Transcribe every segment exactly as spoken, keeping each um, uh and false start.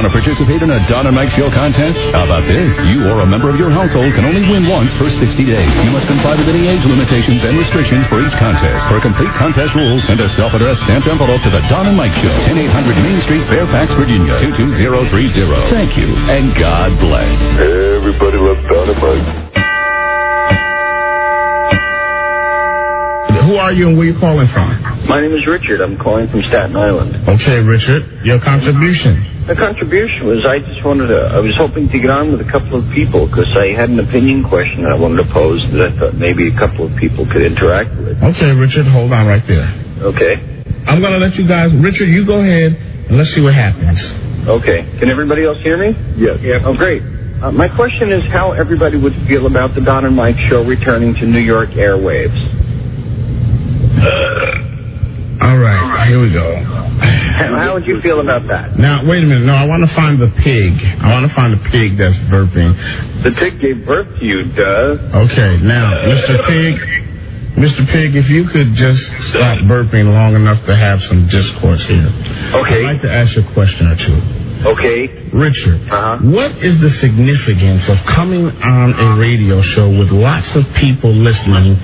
Want to participate in a Don and Mike Show contest? How about this? You or a member of your household can only win once for sixty days. You must comply with any age limitations and restrictions for each contest. For complete contest rules, send a self-addressed stamped envelope to the Don and Mike Show, ten eight hundred Main Street, Fairfax, Virginia, two two zero three zero. Thank you, and God bless. Everybody loves Don and Mike. Who are you and where are you calling from? My name is Richard. I'm calling from Staten Island. Okay, Richard. Your contribution. The contribution was I just wanted to, I was hoping to get on with a couple of people because I had an opinion question that I wanted to pose that I thought maybe a couple of people could interact with. Okay, Richard, hold on right there. Okay. I'm going to let you guys, Richard, you go ahead and let's see what happens. Okay. Can everybody else hear me? Yes. Yeah. Oh, great. Uh, my question is how everybody would feel about the Don and Mike Show returning to New York airwaves. All right, here we go. How would you feel about that? Now, wait a minute. No, I want to find the pig. I want to find the pig that's burping. The pig gave birth to you, duh. Okay, now, Mister Pig, Mister Pig, if you could just stop burping long enough to have some discourse here. Okay. I'd like to ask you a question or two. Okay. Richard, uh-huh. What is the significance of coming on a radio show with lots of people listening,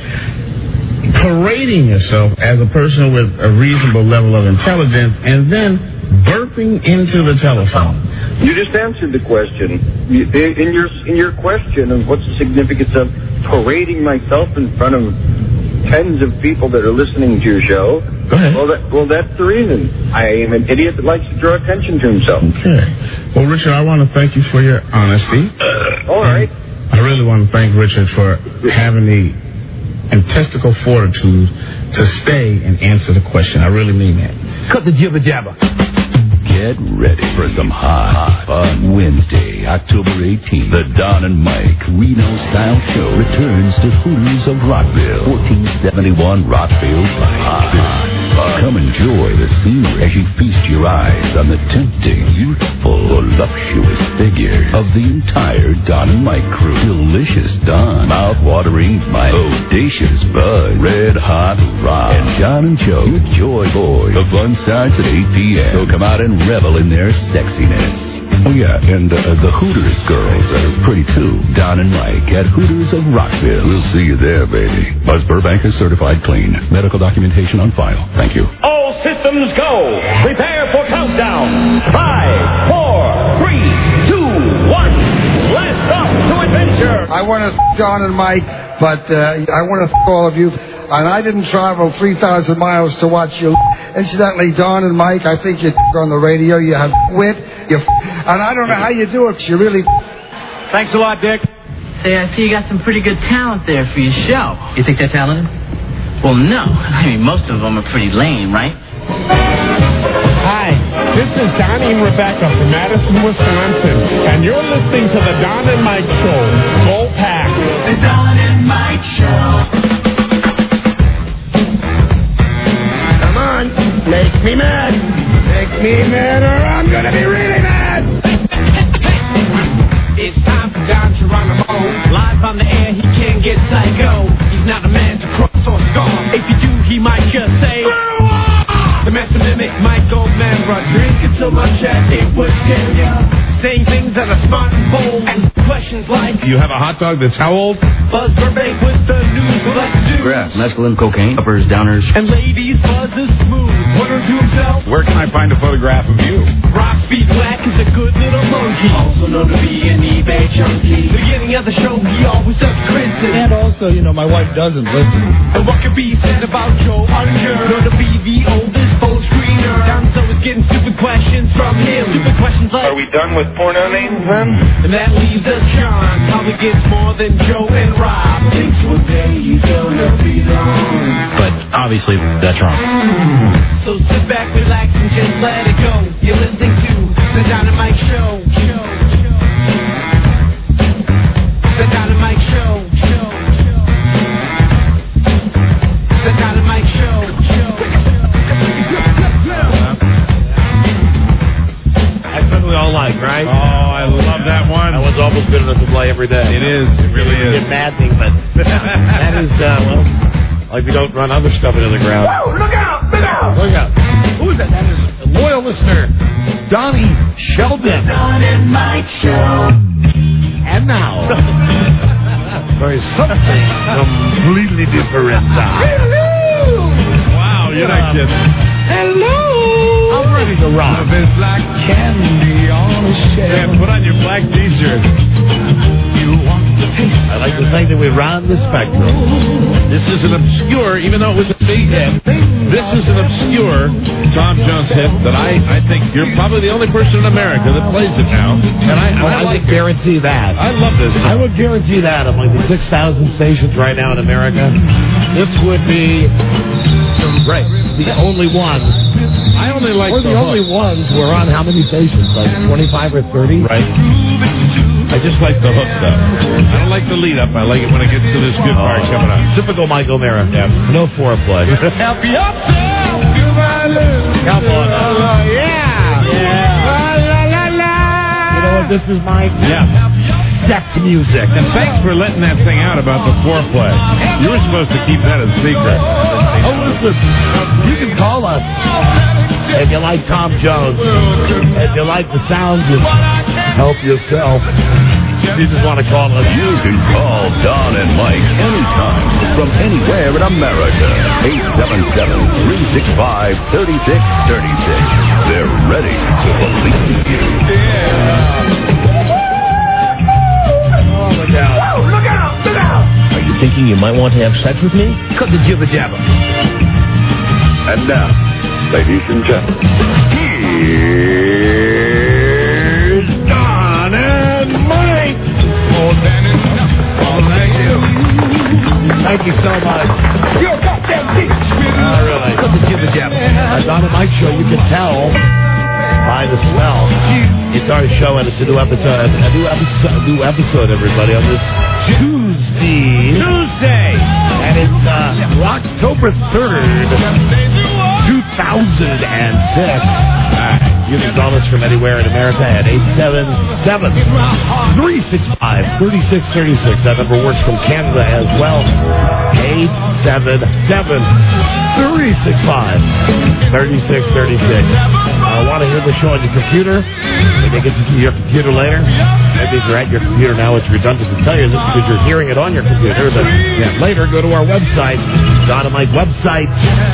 parading yourself as a person with a reasonable level of intelligence, and then burping into the telephone? You just answered the question. You, in your in your question of what's the significance of parading myself in front of tens of people that are listening to your show. Go ahead. Well, that, well, that's the reason. I am an idiot that likes to draw attention to himself. Okay. Well, Richard, I want to thank you for your honesty. Uh, all right. I really want to thank Richard for having the and testicle fortitude to stay and answer the question. I really mean that. Cut the jibber jabber. Get ready for some hot fun. Wednesday, October eighteenth, the Don and Mike Reno-style show returns to Hooters of Rockville, fourteen seventy-one Rockville Pike. Hot fun. Come enjoy the scenery as you feast your eyes on the tempting, youthful, voluptuous figures of the entire Don and Mike crew. Delicious Don, mouth-watering Mike, audacious Bud, Red Hot Rob, and John and Joe, your Joy Boys. The fun starts at eight p.m. So come out and revel in their sexiness. Oh, yeah, and uh, the Hooters girls are pretty, too. Don and Mike at Hooters of Rockville. We'll see you there, baby. Buzz Burbank is certified clean. Medical documentation on file. Thank you. All systems go. Prepare for countdown. Five, four, three, two, one. Blast off to adventure. I want to f- Don and Mike, but uh, I want to f- all of you. And I didn't travel three thousand miles to watch you. Incidentally, Don and Mike, I think you f- on the radio. You have wit. You f- and I don't know how you do it. You really... F- Thanks a lot, Dick. Say, I see you got some pretty good talent there for your show. You think they're talented? Well, no. I mean, most of them are pretty lame, right? Hi, this is Donnie and Rebecca from Madison, Wisconsin, and you're listening to the Don and Mike Show. Go Pack! The Don and Mike Show. Come on, make me mad. Make me mad or I'm gonna be really mad. It's time for Don Geronimo. Live on the air, he can get psycho. He's not a man to cross or scarf. If you do, he might just say, the master mimic Mike Goldman brought drink until my chat, it was scary. Saying things that are smart and bold. And questions like, You have a hot dog that's how old? Buzz Burbank with the news, let's do. Grass, mescaline, cocaine, uppers, downers. And ladies, Buzz is smooth. Wondering to himself, Where can I find a photograph of you? Rock Speed Black is a good little monkey. Also known to be an eBay junkie. Beginning of the show, he always does crimson. And also, you know, my wife doesn't listen. And what could be said about Joe Unger? Known to be the oldest full screener. Don's always getting stupid questions from him. Stupid questions like, Are we done with porno names then? And that leaves us John. Probably gets more than Joe and Rob. Thinks one day he's gonna be wrong. But obviously, that's wrong. So sit back, relax, and just let it go. You're listening to the Don and Mike Show. Show, show. The Don and Mike Show. Show, show. The Don and Mike Show. Show. That's what we all like, right? Oh, I love that one. That one's almost good enough to play every day. It is. It really is. It's maddening, but that is, uh, well, like we don't run other stuff into the ground. Whoa, look out! Look out! Look out. Who's is that? That is a loyal listener, Donnie Sheldon. Don and Mike Show. And now, there is something completely different. Wow, you're not kidding. Hello. I'm ready to rock. It's like candy on a shelf. Yeah, put on your black t-shirt. You want to taste. I like to think that we round the spectrum. This is an obscure, even though it was a big hit, this is an obscure Tom Jones hit that I, I think you're probably the only person in America that plays it now. And I, Oh, I, I like would guarantee that. I love this. I would guarantee that among the six thousand stations right now in America, this would be right, the only one. I only like We're the, the hook. only ones who are on how many stations? Like twenty-five or thirty? Right. I just like the hook, though. I don't like the lead-up. I like it when it gets to this good part coming up. Typical Mike O'Mara. Yeah. No foreplay. Help yourself to my lips. Come on. Uh, yeah. Yeah. La, la, la, la. You know what this is, Mike? Yeah. Sex music. And thanks for letting that thing out about the foreplay. You were supposed to keep that a secret. Oh, listen. You can call us if you like Tom Jones. If you like the sounds of Help Yourself. You just want to call us. You can call Don and Mike anytime from anywhere in America. eight seven seven, three six five, three six three six. They're ready to believe you. Oh, look out. Look out! Look out! Are you thinking you might want to have sex with me? Cut the jibber jabber. And now, ladies and gentlemen, Here's Don and Mike. More than enough. All like you. Thank you so much. You're a goddamn bitch. Oh, really? Cut the jibber jabber. On Don and Mike Show, you can tell by the smell. It's our show, and it's a new episode. A new episode, a new episode, everybody, on this Tuesday. Tuesday! And it's uh, October third, two thousand six. Uh, you can call us from anywhere in America at eight seven seven, three six five, three six three six. That number works from Canada as well. eight seven seven, three six five, three six three six. I want to hear the show on your computer. Maybe it gets to your computer later. Maybe if you're at your computer now, it's redundant to tell you this because you're hearing it on your computer. But yeah, later, go to our website, Don and Mike website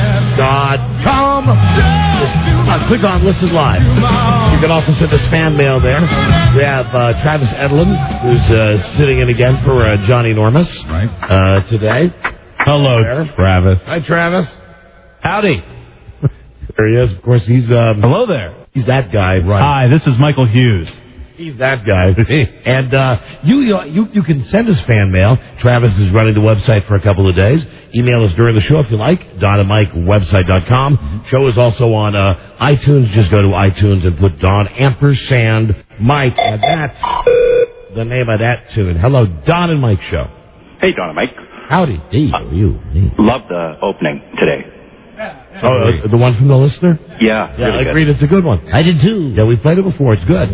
dot com. Just uh, click on Listen Live. You can also send us fan mail there. We have uh, Travis Edlin, who's uh, sitting in again for uh, Johnny Normus Right. uh, today. Hello, There. Travis. Hi, Travis. Howdy. There he is. Of course, he's um, Hello there. he's that guy. Right. Hi, this is Michael Hughes. He's that guy. And uh, you, you you can send us fan mail. Travis is running the website for a couple of days. Email us during the show if you like. Don and Mike website dot com. Mm-hmm. Show is also on uh, iTunes. Just go to iTunes and put Don ampersand Mike. And that's the name of that tune. Hello, Don and Mike Show. Hey, Don and Mike. Howdy. Hey, how are you? Hey. Love the opening today. Oh, uh, the one from the listener? Yeah, Yeah, really I agreed. good. It's a good one. I did too. Yeah, we played it before. It's good.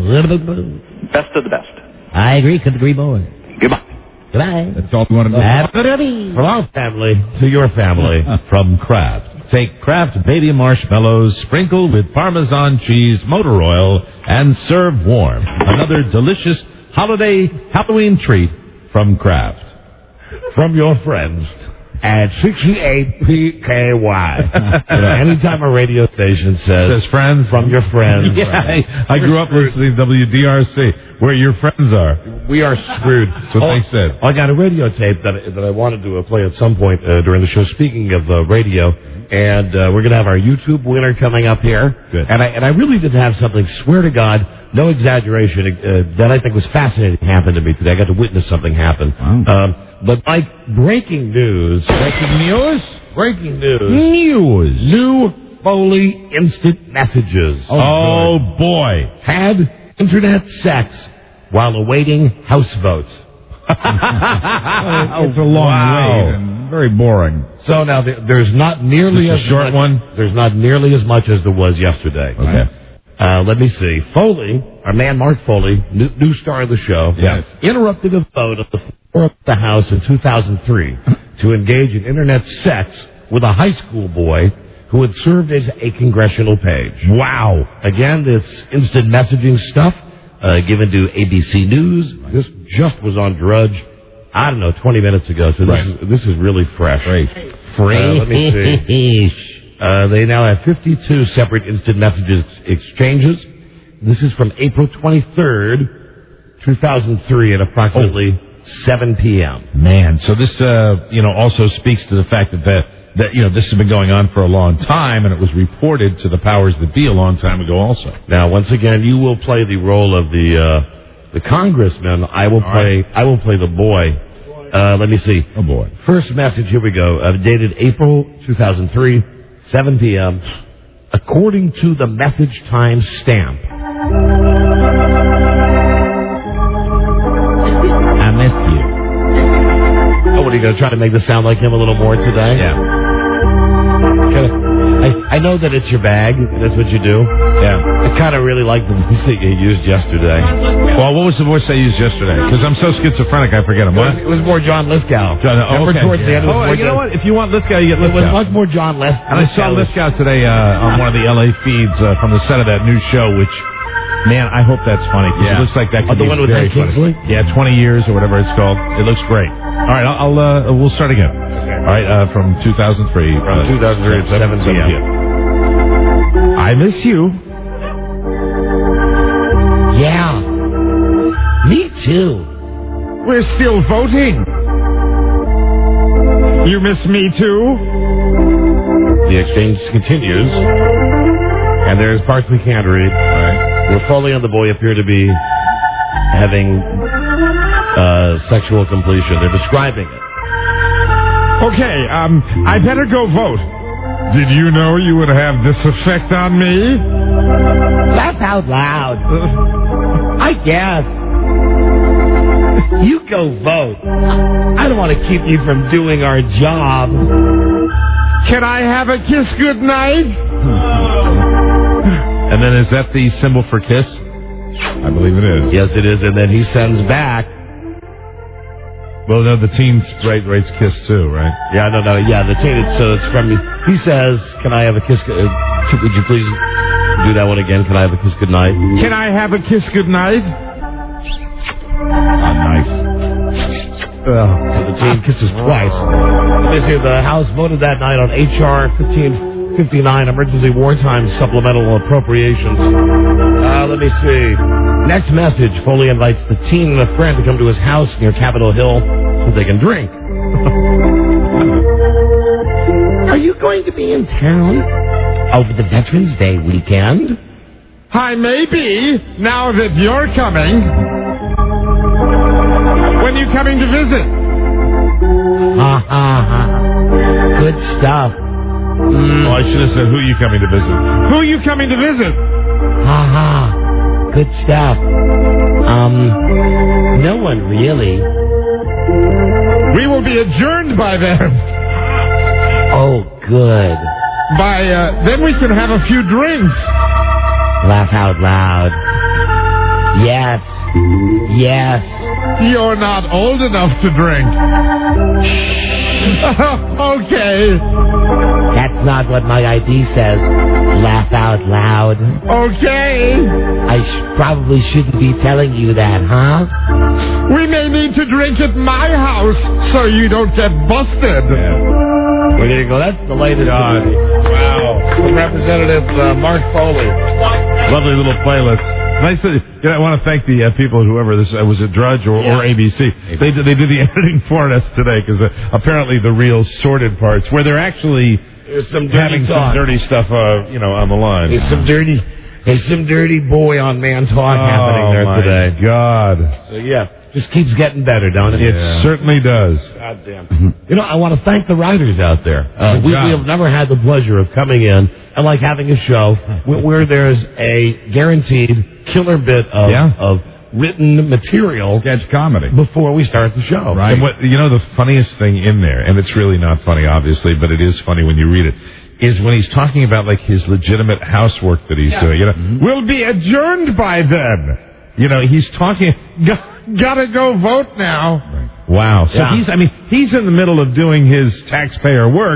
Best of the best. I agree. Couldn't agree more. Goodbye. Goodbye. That's all we want to know. From our family to your family. From Kraft. Take Kraft baby marshmallows, sprinkle with Parmesan cheese, motor oil, and serve warm. Another delicious holiday Halloween treat from Kraft. From your friends at sixty-eight P K Y. You know, anytime a radio station says, Says friends. from your friends, Yeah, I, I grew up listening to W D R C, where your friends are. we are screwed. That's what Oh, they said. I got a radio tape that, that I wanted to uh, play at some point uh, during the show. Speaking of uh, radio, and uh, we're going to have our YouTube winner coming up here. Good. And I, and I really did have something, swear to God, no exaggeration, uh, that I think was fascinating happen to me today. I got to witness something happen. Wow. Um, but like breaking news. Breaking news? Breaking news. News. New Foley instant messages. Oh, boy. Had internet sex while awaiting House votes. It's a long Wow. wait and very boring. So now there, there's not nearly Just as a short much, one? There's not nearly as much as there was yesterday. Okay. Uh, let me see. Foley, our man Mark Foley, new, new star of the show, Yes. interrupted a vote of the floor of the House in two thousand three to engage in internet sex with a high school boy who who had served as a congressional page. Wow. Again, this instant messaging stuff uh, given to A B C News. This just was on Drudge, I don't know, twenty minutes ago, so this, Right. is, this is really fresh. Great. Fresh. Uh, let me see. Uh, they now have fifty-two separate instant messages exchanges. This is from April twenty-third, two thousand three at approximately seven p.m. Man, so this, uh, you know, also speaks to the fact that, that, that, you know, this has been going on for a long time, and it was reported to the powers that be a long time ago also. Now, once again, you will play the role of the uh, the congressman. I will All play right. I will play the boy. Uh, let me see. Oh, boy. First message, here we go. Uh, dated April two thousand three, seven p.m. According to the message time stamp. I miss you. Oh, what are you going to try to make this sound like him a little more today? Yeah. I, I know that it's your bag. That's what you do. Yeah. I kind of really like the voice that you used yesterday. Well, what was the voice I used yesterday? Because I'm so schizophrenic, I forget him. It What? was, it was more John Lithgow. John, oh, Remember okay. towards the end it was Oh, more you know John- what? If you want Lithgow, you get It was Lithgow. much more John Lithgow. And I saw Lithgow today uh, on one of the L A feeds uh, from the set of that new show, which, man, I hope that's funny. 'Cause Yeah. It looks like that Oh, could the be one with very Ed funny. Kingsley? Yeah, twenty years or whatever it's called. It looks great. All right, I'll, I'll uh, we'll start again. All right, uh, from two thousand three. From uh, two thousand three at seven p.m. I miss you. Yeah. Me too. We're still voting. You miss me too? The exchange continues, and there's parts we can't read. Right. Where Foley and the boy appear to be having uh, sexual completion. They're describing it. Okay, um, I better go vote. Did you know you would have this effect on me? Laugh out loud. I guess. You go vote. I don't want to keep you from doing our job. Can I have a kiss goodnight? And then is that the symbol for kiss? I believe it is. Yes, it is. And then he sends back. Well, no, the teen rate rates kiss too, right? Yeah, no, no, yeah, the teen. It's, so it's from. He says, "Can I have a kiss? Uh, would you please do that one again? Can I have a kiss goodnight?" Can I have a kiss goodnight? Ah, nice. Well, the team kisses twice. Let me see. The House voted that night on H R fifteen fifty-nine, Emergency Wartime Supplemental Appropriations. Uh, let me see. Next message. Foley invites the teen and a friend to come to his house near Capitol Hill so they can drink. Are you going to be in town over the Veterans Day weekend? I may be, now that you're coming. When are you coming to visit? Ha ha ha. Good stuff. Mm. Oh, I should have said, who are you coming to visit? Who are you coming to visit? Ha ha. Good stuff. Um, no one really. We will be adjourned by then. Oh, good. By, uh, then we can have a few drinks. Laugh out loud. Yes. Yes. You're not old enough to drink. Okay. That's not what my I D says. Laugh out loud. Okay. I sh- probably shouldn't be telling you that, huh? We may need to drink at my house so you don't get busted. Well, there you go. That's the latest. God. Wow. From Representative uh, Mark Foley. Lovely little playlist. Nice. To, yeah, I want to thank the uh, people, whoever this uh, was, it Drudge or, Yeah. or A B C. They did, they did the editing for us today because uh, apparently the real sorted parts where they're actually There's some dirty having talk. some dirty stuff, uh, you know, on the line. There's some dirty, there's some dirty boy on man talk oh, happening there my today. God. So yeah, just keeps getting better, don't it? It certainly does. God damn. You know, I want to thank the writers out there. Uh, Good we, job. we have never had the pleasure of coming in and like having a show where, where there's a guaranteed killer bit of, Yeah. of written material Sketch comedy. before we start the show. Right. And what, you know, the funniest thing in there, and it's really not funny, obviously, but it is funny when you read it, is when he's talking about, like, his legitimate housework that he's Yeah. doing. You know, Mm-hmm. we'll be adjourned by then. You know, he's talking, Got, gotta go vote now. Right. Wow. So Yeah. he's, I mean, he's in the middle of doing his taxpayer work,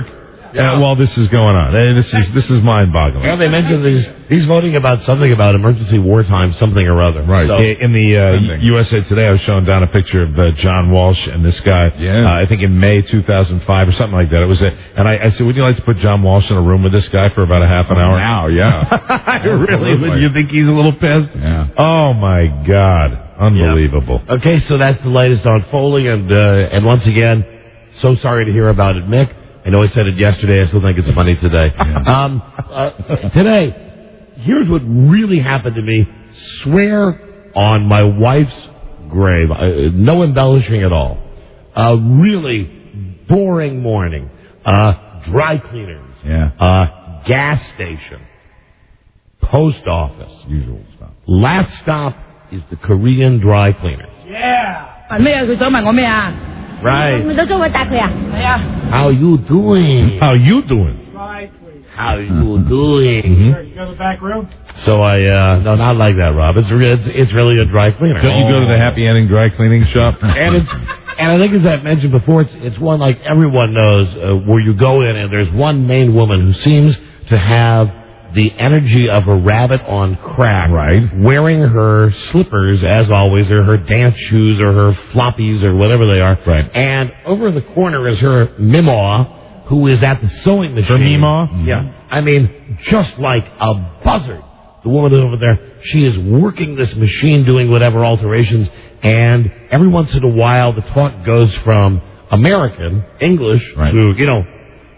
uh, while this is going on. Uh, This is this is mind-boggling. Well, they mentioned he's, he's voting about something about emergency wartime, something or other. Right. So, In the uh, U S A Today, I was showing down a picture of uh, John Walsh and this guy. Yeah. Uh, I think in May two thousand five or something like that. It was a, and I, I said, would you like to put John Walsh in a room with this guy for about a half an hour? Now, yeah. I really would. You think he's a little pissed? Yeah. Oh my God. Unbelievable. yeah. Okay, so that's the latest on Foley, and uh, and once again, so sorry to hear about it, Mick. I know I said it yesterday. I still think it's funny today. Yeah. Um, uh, today, here's what really happened to me. Swear on my wife's grave. Uh, no embellishing at all. A really boring morning. Uh, dry cleaners. Yeah. Uh, gas station. Post office. Usual stuff. Last stop is the Korean dry cleaners. Yeah. 咩啊？佢想問我咩啊？ Right. 我都想回答佢啊。係啊。 How you doing? How you doing? How you doing? You go to the back room? So I, uh, no, not like that, Rob. It's, re- it's, it's really a dry cleaner. Don't you go to the Happy Ending dry cleaning shop? And it's, and I think as I've mentioned before, it's, it's one like everyone knows, uh, where you go in and there's one main woman who seems to have the energy of a rabbit on crack. Right. Wearing her slippers, as always, or her dance shoes, or her floppies, or whatever they are. Right. And over in the corner is her Mimaw, who is at the sewing machine. Her Mimaw? Yeah. I mean, just like a buzzard. The woman over there, she is working this machine, doing whatever alterations, and every once in a while the talk goes from American, English, right. to, you know,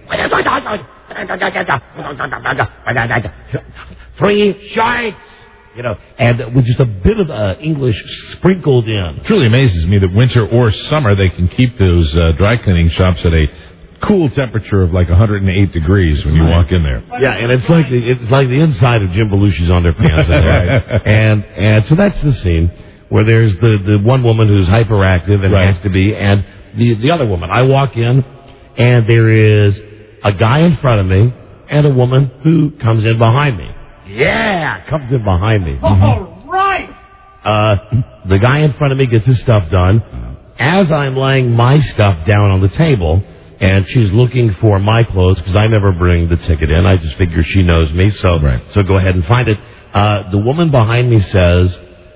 three strikes, you know, and with just a bit of uh, English sprinkled in. It truly amazes me that winter or summer they can keep those uh, dry cleaning shops at a cool temperature of like one hundred eight degrees when you walk in there. Yeah, and it's like the it's like the inside of Jim Belushi's underpants. Right? And and so that's the scene where there's the, the one woman who's hyperactive and right. has to be, and the the other woman. I walk in, and there is a guy in front of me and a woman who comes in behind me. Yeah, comes in behind me. All right. Uh, the guy in front of me gets his stuff done. As I'm laying my stuff down on the table, and she's looking for my clothes, because I never bring the ticket in. I just figure she knows me, so right. so go ahead and find it. Uh, the woman behind me says,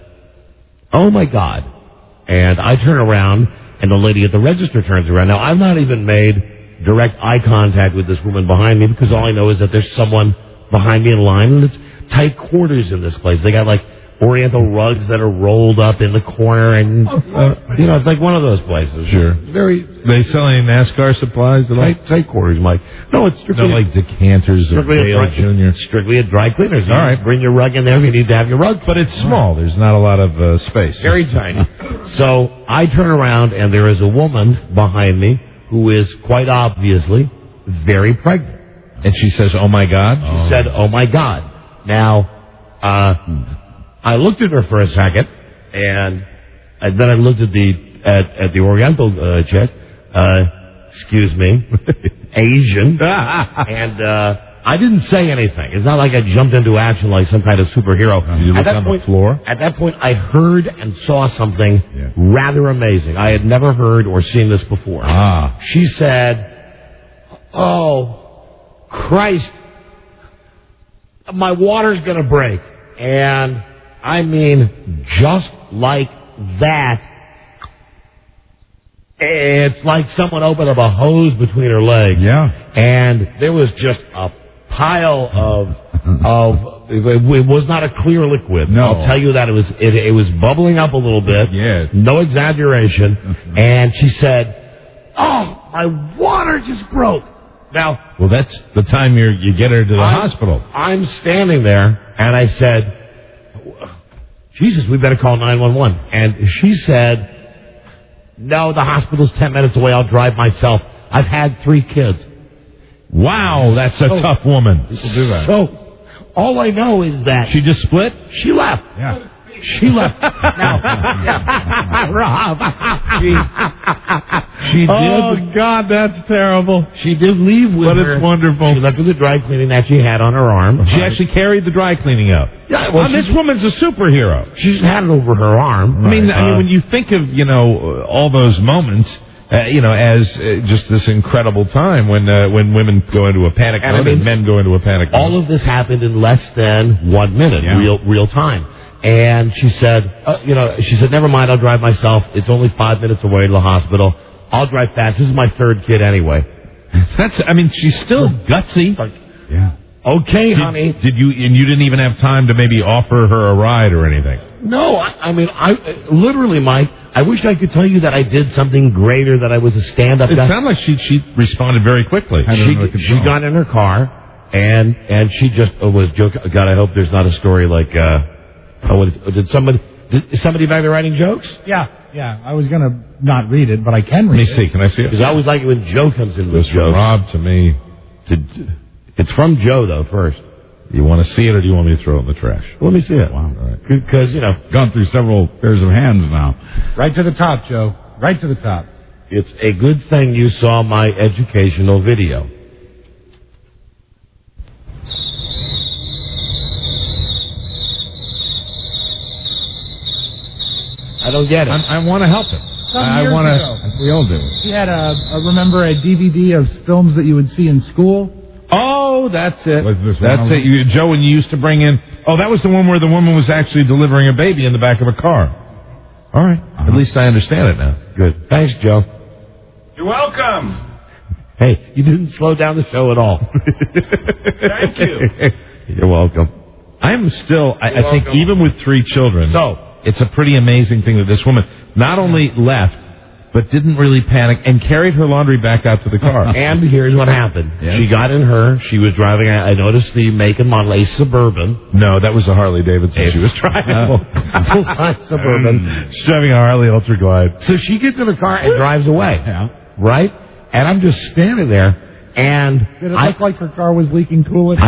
"Oh, my God." And I turn around, and the lady at the register turns around. Now, I've not even made direct eye contact with this woman behind me, because all I know is that there's someone behind me in line, and it's tight quarters in this place. They got, like, Oriental rugs that are rolled up in the corner, and, uh, you know, it's like one of those places. Sure. Very... They sell any NASCAR supplies? Tight, tight quarters, Mike. No, it's strictly... No, like decanters or Dale Junior Strictly a dry cleaners. All right. Bring your rug in there if you need to have your rug. But it's small. There's not a lot of uh, space. Very tiny. So I turn around, and there is a woman behind me who is quite obviously very pregnant. And she says, "Oh, my God?" She oh. said, "Oh, my God." Now, uh, I looked at her for a second, and, and then I looked at the at, at the Oriental uh, chick, uh, excuse me, Asian, and uh, I didn't say anything. It's not like I jumped into action like some kind of superhero. Did you look at that on point, the floor? At that point, I heard and saw something yeah. rather amazing. I had never heard or seen this before. Ah. She said, "Oh, Christ, my water's going to break." And I mean, just like that, it's like someone opened up a hose between her legs. Yeah. And there was just a pile of, of, it was not a clear liquid. No. I'll tell you that. It was, it, it was bubbling up a little bit. Yeah. No exaggeration. And she said, "Oh, my water just broke." Now, well, that's the time you you get her to the I'm, hospital. I'm standing there, and I said, "Jesus, we better call nine one one." And she said, "No, the hospital's ten minutes away. I'll drive myself. I've had three kids." Wow, that's a so, tough woman. People do that. So, all I know is that... She just split? She left. Yeah. She left. Now, yeah. Rob. She, she did. Oh, God, that's terrible. She did leave with but her. But it's wonderful. She left with the dry cleaning that she had on her arm. She actually carried the dry cleaning out. Yeah, well, oh, this woman's a superhero. She just had it over her arm. I mean, right. I mean, uh, when you think of, you know, all those moments, uh, you know, as uh, just this incredible time when uh, when women go into a panic And I mode mean, and men go into a panic mode. All of this happened in less than one minute, Yeah. real real time. And she said, uh, you know, she said, never mind, I'll drive myself. It's only five minutes away to the hospital. I'll drive fast. This is my third kid anyway. That's, I mean, she's still gutsy. Yeah. Okay, did, honey. Did you, and you didn't even have time to maybe offer her a ride or anything? No, I, I mean, I literally, Mike, I wish I could tell you that I did something greater, that I was a stand-up It guy. sounded like she she responded very quickly. She, she got in her car, and and she just uh, was joking. God, I hope there's not a story like, uh, oh, what is, did somebody, did, is somebody back there writing jokes? Yeah, yeah. I was going to not read it, but I can read Let me it. see. Can I see it? Because I always like it when Joe comes in with This from jokes. Rob to me. To, it's from Joe, though, first. You want to see it, or do you want me to throw it in the trash? Let me see it. Wow. All right. Because, you know. Gone through several pairs of hands now. Right to the top, Joe. Right to the top. It's a good thing you saw my educational video. I don't get it. I, I want to help him. Some I years want ago. to. We all do. He had a, a, remember a D V D of films that you would see in school? Oh, that's it. Was this one that's of it. them? You, Joe, when you used to bring in. Oh, that was the one where the woman was actually delivering a baby in the back of a car. All right. Uh-huh. At least I understand it now. Good. Thanks, Joe. You're welcome. Hey, you didn't slow down the show at all. Thank you. You're welcome. I'm still. I, You're I think welcome. even with three children, So, it's a pretty amazing thing that this woman not only left, but didn't really panic and carried her laundry back out to the car. and here's what happened. Yes. She got in her. She was driving. I I noticed the make and model, a Suburban. No, that was a Harley Davidson she was driving. Full-size Suburban. She's driving a Harley Ultra Glide. So she gets in her car and drives away. Yeah. Right? And I'm just standing there, and Did it I, look like her car was leaking coolant?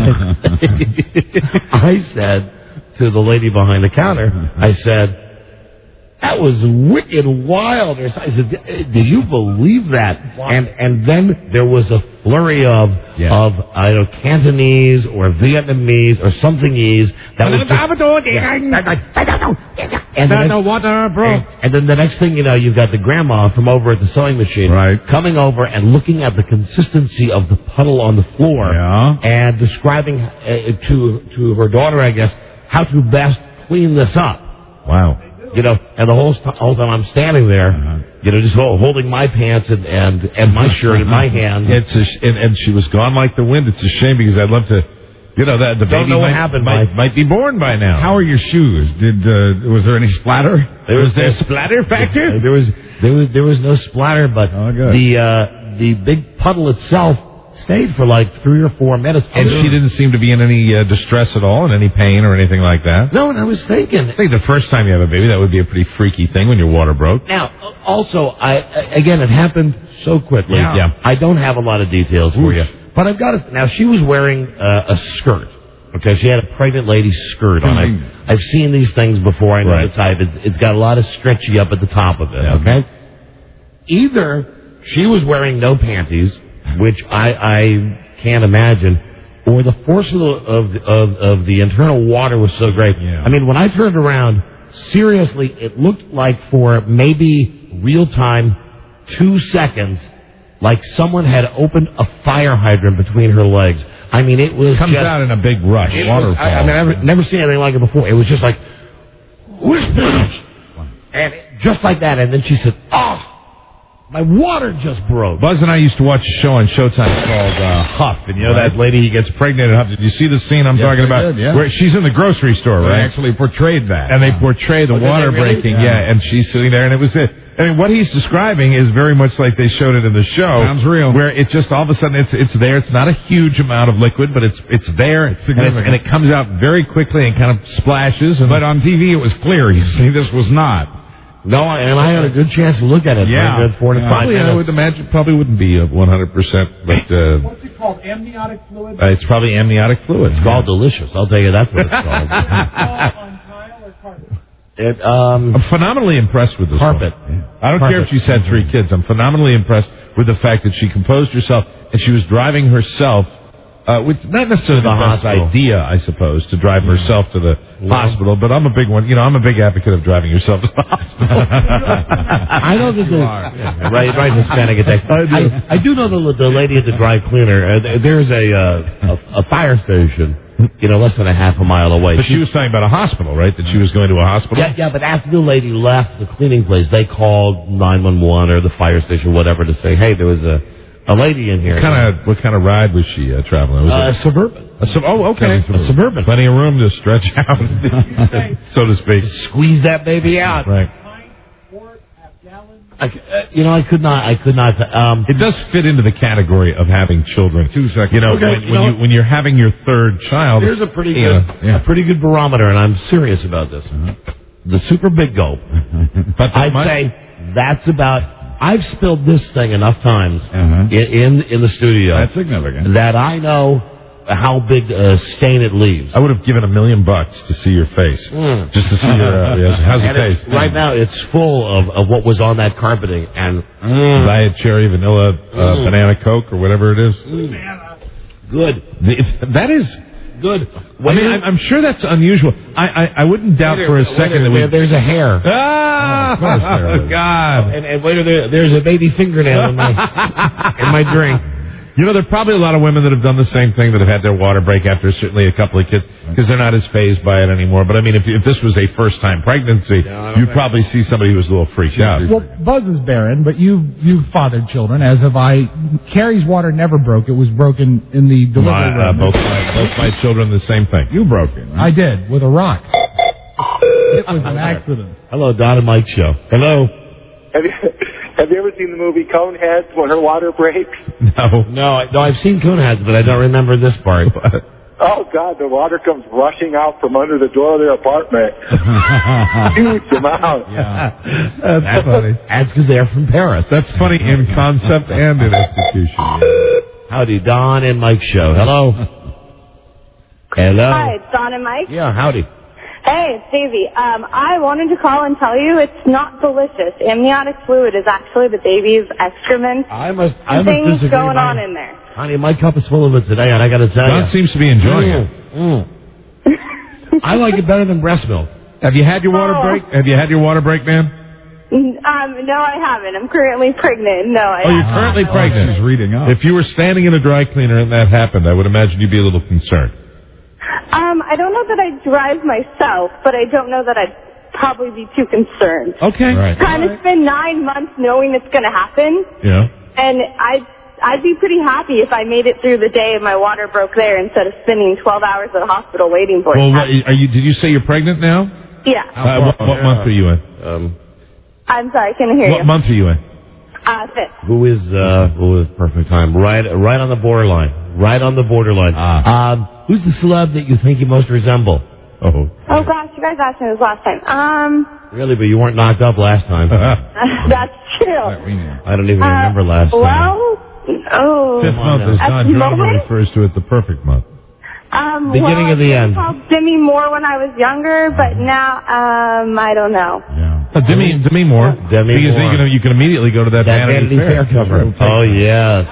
I said to the lady behind the counter, I said, that was wicked wild. Or I said, do you believe that? And and then there was a flurry of Yeah. of I don't know, Cantonese or Vietnamese or somethingese that was just, and the next, water, bro. and, and then the next thing you know, you've got the grandma from over at the sewing machine Right. coming over and looking at the consistency of the puddle on the floor Yeah. and describing uh, to to her daughter, I guess, how to best clean this up. Wow. You know, and the whole, st- whole time I'm standing there, Uh-huh. you know, just hold, holding my pants and, and, and my shirt in my hands. It's a sh- and, and she was gone like the wind. It's a shame because I'd love to, you know, that the Don't baby know what might, happened, might, Mike. might be born by now. How are your shoes? Did uh, was there any splatter? There was, there a splatter factor? There was there was there was no splatter, but Oh, good. the uh, the big puddle itself stayed for like three or four minutes. And she didn't seem to be in any uh, distress at all, in any pain or anything like that. No, and I was thinking. I think the first time you have a baby, that would be a pretty freaky thing when your water broke. Now, also, I again, it happened so quickly. Yeah. Yeah. I don't have a lot of details for Oof. you, but I've got it. Now, she was wearing uh, a skirt. Okay, she had a pregnant lady's skirt on. Mhm. I've, I've seen these things before. I know Right. the type. It's, it's got a lot of stretchy up at the top of it. Yeah. Okay. Either she was wearing no panties, which I, I can't imagine, or the force of the, of, of, of the internal water was so great. Yeah. I mean, when I turned around, seriously, it looked like for maybe real time, two seconds, like someone had opened a fire hydrant between her legs. I mean, it was Comes just, out in a big rush. it was- Waterfall. I, I mean, I've never, never seen anything like it before. It was just like, and just like that. And then she said, "Oh, my water just broke." Buzz and I used to watch a show on Showtime called uh, Huff, and you know that lady who gets pregnant at Huff. Did you see the scene I'm Yes, talking I about? did, yeah. Where she's in the grocery store, They right? actually portrayed that. And they portray the Oh, did water they really? breaking, Yeah. yeah. And she's sitting there, and it was it. I mean, what he's describing is very much like they showed it in the show. Sounds real. Where it just all of a sudden it's it's there. It's not a huge amount of liquid, but it's it's there, and, it's, significant. and it comes out very quickly and kind of splashes. And But on T V it was clear. You see, this was not. No, and I had a good chance to look at it. Yeah. For a good four to Yeah. five probably, I minutes. would imagine probably wouldn't be a one hundred percent, but uh, What's it called? Amniotic fluid? uh, it's probably amniotic fluid. It's called delicious. I'll tell you that's what it's called. on tile or carpet? It, um, I'm phenomenally impressed with this Carpet. woman. I don't Carpet. care if she's had three kids. I'm phenomenally impressed with the fact that she composed herself and she was driving herself, uh, with not necessarily the, The best hospital. idea, I suppose, to drive herself to the hospital, but I'm a big one. You know, I'm a big advocate of driving yourself to the hospital. I know that the Yeah. right, right, Hispanic attack. I do. I, I do know the, the lady at the dry cleaner. Uh, th- there's a, uh, a a fire station, you know, less than a half a mile away. But she was talking about a hospital, right? That she was going to a hospital. Yeah, yeah, but after the lady left the cleaning place, they called nine one one or the fire station, whatever, to say, hey, there was a a lady in here. What kind of what kind of ride was she uh, traveling? Was Uh, it suburban. a sub- oh, okay, A suburban. Plenty of room to stretch out, so to speak. Squeeze that baby out. Right. I, uh, you know, I could not. I could not. Um, It does fit into the category of having children. Two seconds. You know, Okay, when, you when know you when you're having your third child, Here's a pretty you good, know, yeah. a pretty good barometer, and I'm serious about this. The Super Big Go. But I'd my- say that's about. I've spilled this thing enough times Uh-huh. in, in in the studio That's significant. that I know how big a stain it leaves. I would have given a million bucks to see your face, Mm. just to see your. Uh, yes, how's it And it- taste? right now, it's full of, of what was on that carpeting, and mm, Diet cherry, vanilla, uh, Mm. banana Coke, or whatever it is. good, The- That is. good. I mean, I'm, I'm sure that's unusual. I, I, I wouldn't doubt Waiter, for a waiter, second that we. there- there's a hair. Ah, Oh, of course there is. God! And, and waiter, there, there's a baby fingernail in my in my drink. You know, there are probably a lot of women that have done the same thing, that have had their water break after certainly a couple of kids, because they're not as phased by it anymore. But I mean, if, if this was a first-time pregnancy, you'd probably see somebody who was a little freaked out. Well, Buzz is barren, but you you fathered children, as have I. Carrie's water never broke; it was broken in the delivery My, uh, room. both, my, both my children, the same thing. You broke it. I did with a rock. It was an accident. Hello, Don and Mike show. Hello. Have you have you ever seen the movie Coneheads when her water breaks? No. No, I, no, I've seen Coneheads, but I don't remember this part. Oh God, the water comes rushing out from under the door of their apartment. Huge amount. Yeah. That's funny. That's because they're from Paris. That's funny in concept and in execution. Howdy, Don and Mike show. Hello. Hello. Hi, it's Don and Mike. Yeah, howdy. Hey, it's Davey. Um, I wanted to call and tell you it's not delicious. Amniotic fluid is actually the baby's excrement. I must. I must Things disagree. going My- on in there. Honey, my cup is full of it today, and I got to tell you, Don seems to be enjoying it. Mm, mm. I like it better than breast milk. Have you had your water Oh. break? Have you had your water break, ma'am? Um, no, I haven't. I'm currently pregnant. No, I Oh, you're haven't. currently pregnant. She's reading up. If you were standing in a dry cleaner and that happened, I would imagine you'd be a little concerned. Um, I don't know that I'd drive myself, but I don't know that I'd probably be too concerned. Okay. Right. Kind of spend nine months knowing it's going to happen, Yeah. and I'd, I'd be pretty happy if I made it through the day and my water broke there instead of spending twelve hours at a hospital waiting for Well, it. what, are you? Did you say you're pregnant now? Yeah. Uh, what, what month are you in? Um, I'm sorry, can I hear What you? month are you in? Uh, fifth. who is uh, who is perfect time? Right, right on the borderline. Right on the borderline. Ah. Um, who's the celeb that you think you most resemble? Oh. Oh gosh, you guys asked me this last time. Um, Really, but you weren't knocked up last time. that's true. I don't even Uh, remember last time. Well, oh. Fifth month, as At Don the Drama moment, refers to it, the perfect month. um, Beginning well, of the I end. called Demi Moore when I was younger, but now, um, I don't know. Uh, Demi, Demi Moore. Demi because Moore. You can you can immediately go to that, That Vanity Fair cover. Oh, yes.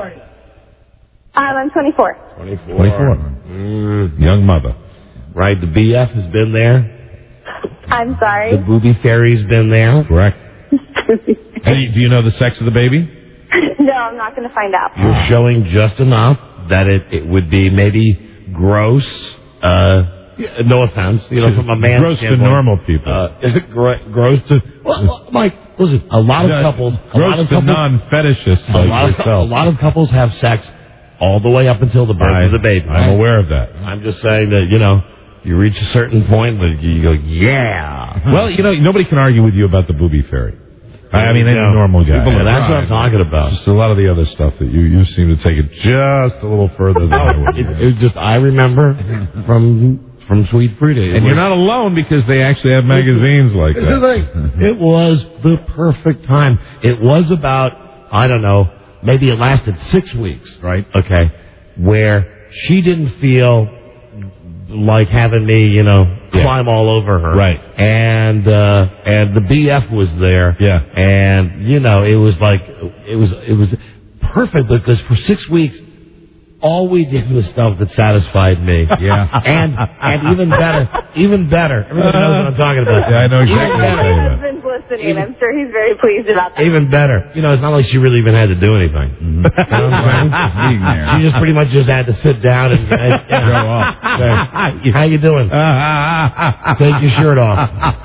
Um, I'm twenty-four. twenty-four. twenty-four. Mm, Young mother. right, the B F has been there. I'm The sorry. booby fairy's been there. Correct. Hey, do you know the sex of the baby? No, I'm not going to find out. You're showing just enough that it, it would be maybe gross. Uh, yeah, no offense, you know, from a man's Gross to standpoint. normal people. Uh, gr- gross to well, Mike. Listen, a lot of Yeah, couples, a lot Gross of to couples, non-fetishists a like lot, of, a yourself. lot of couples have sex all the way up until the birth I, of the baby. I'm aware of that. I'm just saying that you know you reach a certain point where you go, yeah. Well, you know, nobody can argue with you about the booby fairy. I I mean, any No. normal guy. People- that's what I'm talking about. Just a lot of the other stuff that you, you seem to take it just a little further than I would. It, it was just I remember from from Sweet Fruit. It And was- you're not alone because they actually have magazines like Here's the that. thing. It was the perfect time. It was about, I don't know, maybe it lasted six weeks. Right. Okay. Where she didn't feel like having me, you know, Yeah. climb all over her. Right. And, uh, and the B F was there. Yeah. And, you know, it was like, it was, it was perfect because for six weeks, all we did was stuff that satisfied me. Yeah. And and even better, even better. Everybody knows what I'm talking about. Yeah, I know exactly Even what you're better. talking My about. husband's listening. I'm sure he's very pleased about that. Even better. You know, it's not like she really even had to do anything. Mm-hmm. You know what I'm saying? Just being there. She just pretty much just had to sit down and, and you know, Show off. say, how you doing? Take your shirt off.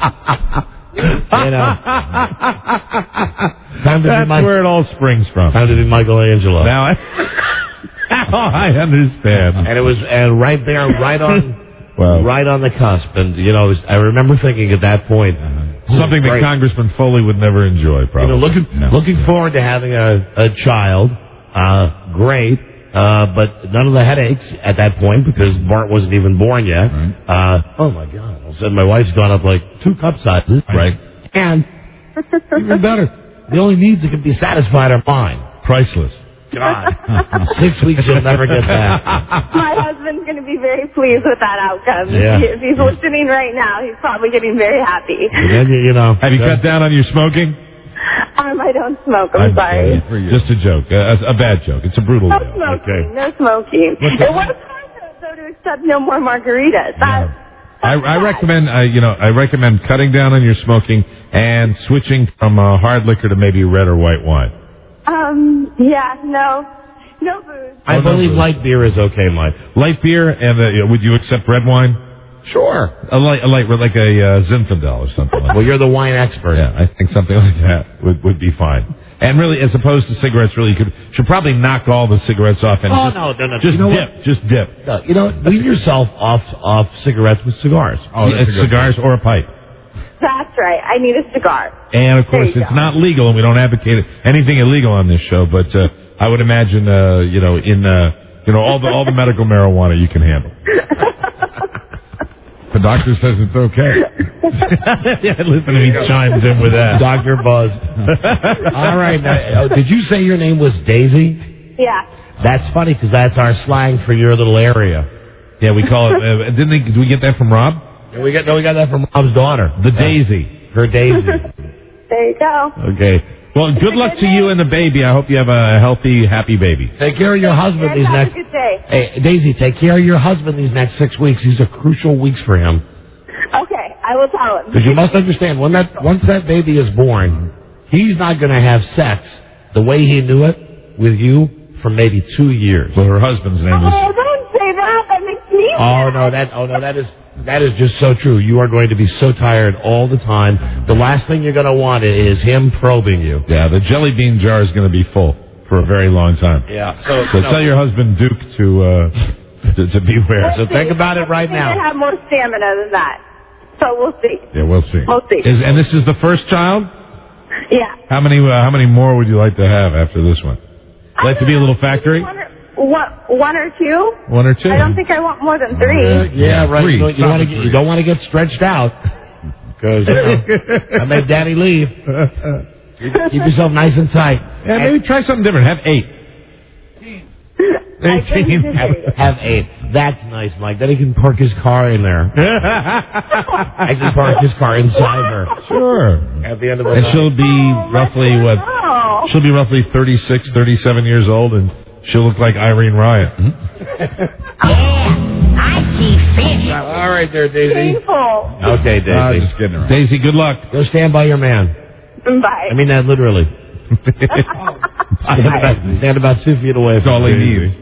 You know. Time to That's be Mike, where it all springs from. time to be Michelangelo. Now I, now I understand. And it was and right there, right on, Well, right on the cusp. And you know, it was, I remember thinking at that point, something that great. Congressman Foley would never enjoy, You probably. know, looking No. looking forward to having a, a child. Uh, great, uh, but none of the headaches at that point because Bart wasn't even born yet. Right. Uh, oh my God! All of a sudden, my wife's gone up like two cup sizes. Right. And even better, the only needs that can be satisfied are mine. Priceless. God, six weeks you'll never get back. My husband's going to be very pleased with that outcome. Yeah. If he's listening right now, he's probably getting very happy. And then, you, you know, Have you uh, cut down on your smoking? Um, I don't smoke. I'm sorry. Just a joke. A, a bad joke. It's a brutal No joke. smoking. No smoking. What's that? It was hard though to accept no more margaritas. That, I, I recommend, uh, you know, I recommend cutting down on your smoking and switching from uh, hard liquor to maybe red or white wine. um, yeah, no, no booze. I Oh, no believe booze. light beer is okay, Mike. Light beer, and uh, would you accept red wine? Sure. A light, a light, like a uh, Zinfandel or something like that. Well, you're the wine expert. Yeah, I think something like that would, would be fine. And really, as opposed to cigarettes, really, you could should probably knock all the cigarettes off and Oh, just, no, no, no. just You know dip, what? just dip. No, you know, wean yourself off off cigarettes with cigars. Oh, Yeah, that's a good cigars or a pipe. That's right. I need a cigar. And of There course, you it's go. not legal, and we don't advocate anything illegal on this show. But uh, I would imagine, uh, you know, in uh, you know all the all the medical marijuana you can handle. The doctor says it's okay. Yeah, listen, he chimes in with that. Doctor Buzz. All right. Now, uh, did you say your name was Daisy? Yeah. That's funny because that's our slang for your little area. Yeah, we call it. Uh, didn't they, did we get that from Rob? And we got no, we got that from Rob's daughter, The Daisy. her Daisy. There you go. Okay. Well, good luck to you and the baby. I hope you have a healthy, happy baby. Take care of your husband Guys, these have next. a good day. Hey, Daisy, take care of your husband these next six weeks. These are crucial weeks for him. Okay, I will tell him. Because you must understand, when that once that baby is born, he's not going to have sex the way he knew it with you for maybe two years. Well, her husband's name Oh, is. don't say that. That makes me Oh no, that oh no, that is that is just so true. You are going to be so tired all the time. The last thing you're going to want is him probing you. Yeah, the jelly bean jar is going to be full for a very long time. Yeah. So, So no. tell your husband Duke to uh, to, to beware. So think about it right I think I now. have more stamina than that. So we'll see. Yeah, we'll see. We'll see. Is, and this is the first child? Yeah. How many uh, how many more would you like to have after this one? Like to be a little factory? One or, one, one or two? One or two? I don't think I want more than three. Uh, yeah, right. Three. You, don't- you, wanna get, you don't want to get stretched out because you know, I made Daddy leave. Keep yourself nice and tight. Yeah, maybe try something different. Have eight. I think you have, did. have eight. That's nice, Mike. Then he can park his car in there. I can park his car inside her. Sure. At the end of the And night. she'll be roughly, what? Oh. She'll be roughly thirty-six, thirty-seven years old, and she'll look like Irene Riot. I see fish. All right there, Daisy. Painful. Okay, Daisy. Uh, just kidding around. Daisy, good luck. Go stand by your man. Bye. I mean that literally. stand, about, stand about two feet away. That's all he needs.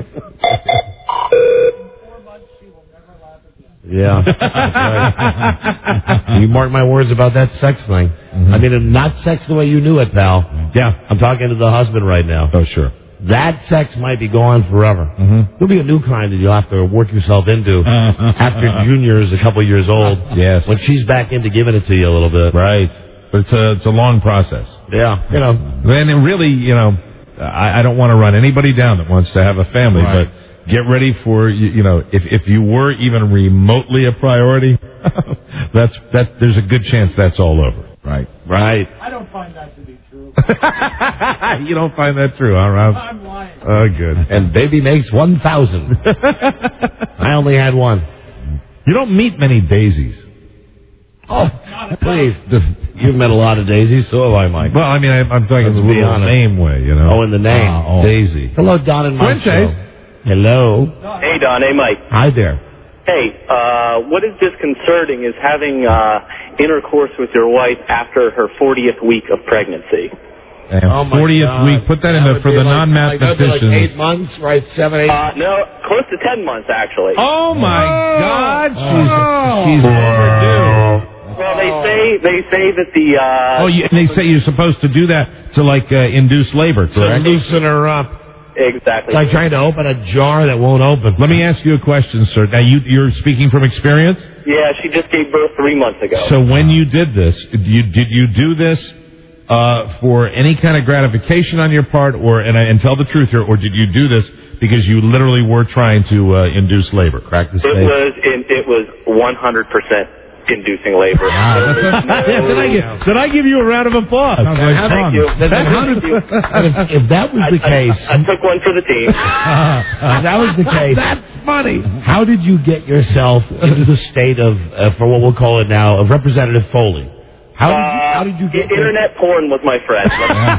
Yeah. That's right. You mark my words about that sex thing. Mm-hmm. I mean, not sex the way you knew it, pal. Yeah. I'm talking to the husband right now. Oh, sure. That sex might be gone forever. Mm-hmm. There'll be a new kind that you'll have to work yourself into after Junior's a couple years old. Yes. When she's back into giving it to you a little bit. Right. But it's a, it's a long process. Yeah. You know. And it really, you know, I, I don't want to run anybody down that wants to have a family, Right. but get ready for, you, you know, if, if you were even remotely a priority, that's that. There's a good chance that's all over. Right. Right. I don't find that to be true. You don't find that true, huh, Rob? I'm lying. Oh, good. And baby makes one thousand. I only had one. You don't meet many daisies. Oh, please. You've met a lot of daisies, so have I, Mike. Well, I mean, I, I'm talking Let's the be little honest. name way, you know. Oh, in the name. Oh, oh. Daisy. Hello, Don and Mike. Fuentes. Hello. Hey, Don. Hey, Mike. Hi there. Hey, uh, what is disconcerting is having uh, intercourse with your wife after her fortieth week of pregnancy. And fortieth week, put that, in the, for the like, non-mathematicians. Like eight months, right? Seven, eight? Uh, no, close to ten months, actually. Oh, my oh. God. She's, Oh. she's overdue. Well, they say they say that the... Uh, oh, you, and they say you're supposed to do that to, like, uh, induce labor, correct? To loosen her up. Exactly. It's like trying to open a jar that won't open. Let me ask you a question, sir. Now, you, you're speaking from experience? Yeah, she just gave birth three months ago. So when you did this, did you, did you do this uh, for any kind of gratification on your part, or and, and tell the truth here, or did you do this because you literally were trying to uh, induce labor? Crack the It was, it, it was one hundred percent inducing labor. Wow, that's a, yeah, did, I give, did I give you a round of applause? Sounds like fun. Thank you. Thank you. if, if that was the I, case... I, I took one for the team. If that was the case... That's funny. How did you get yourself into the state of, uh, for what we'll call it now, of Representative Foley? How did you, how did you get Internet porn was my friend.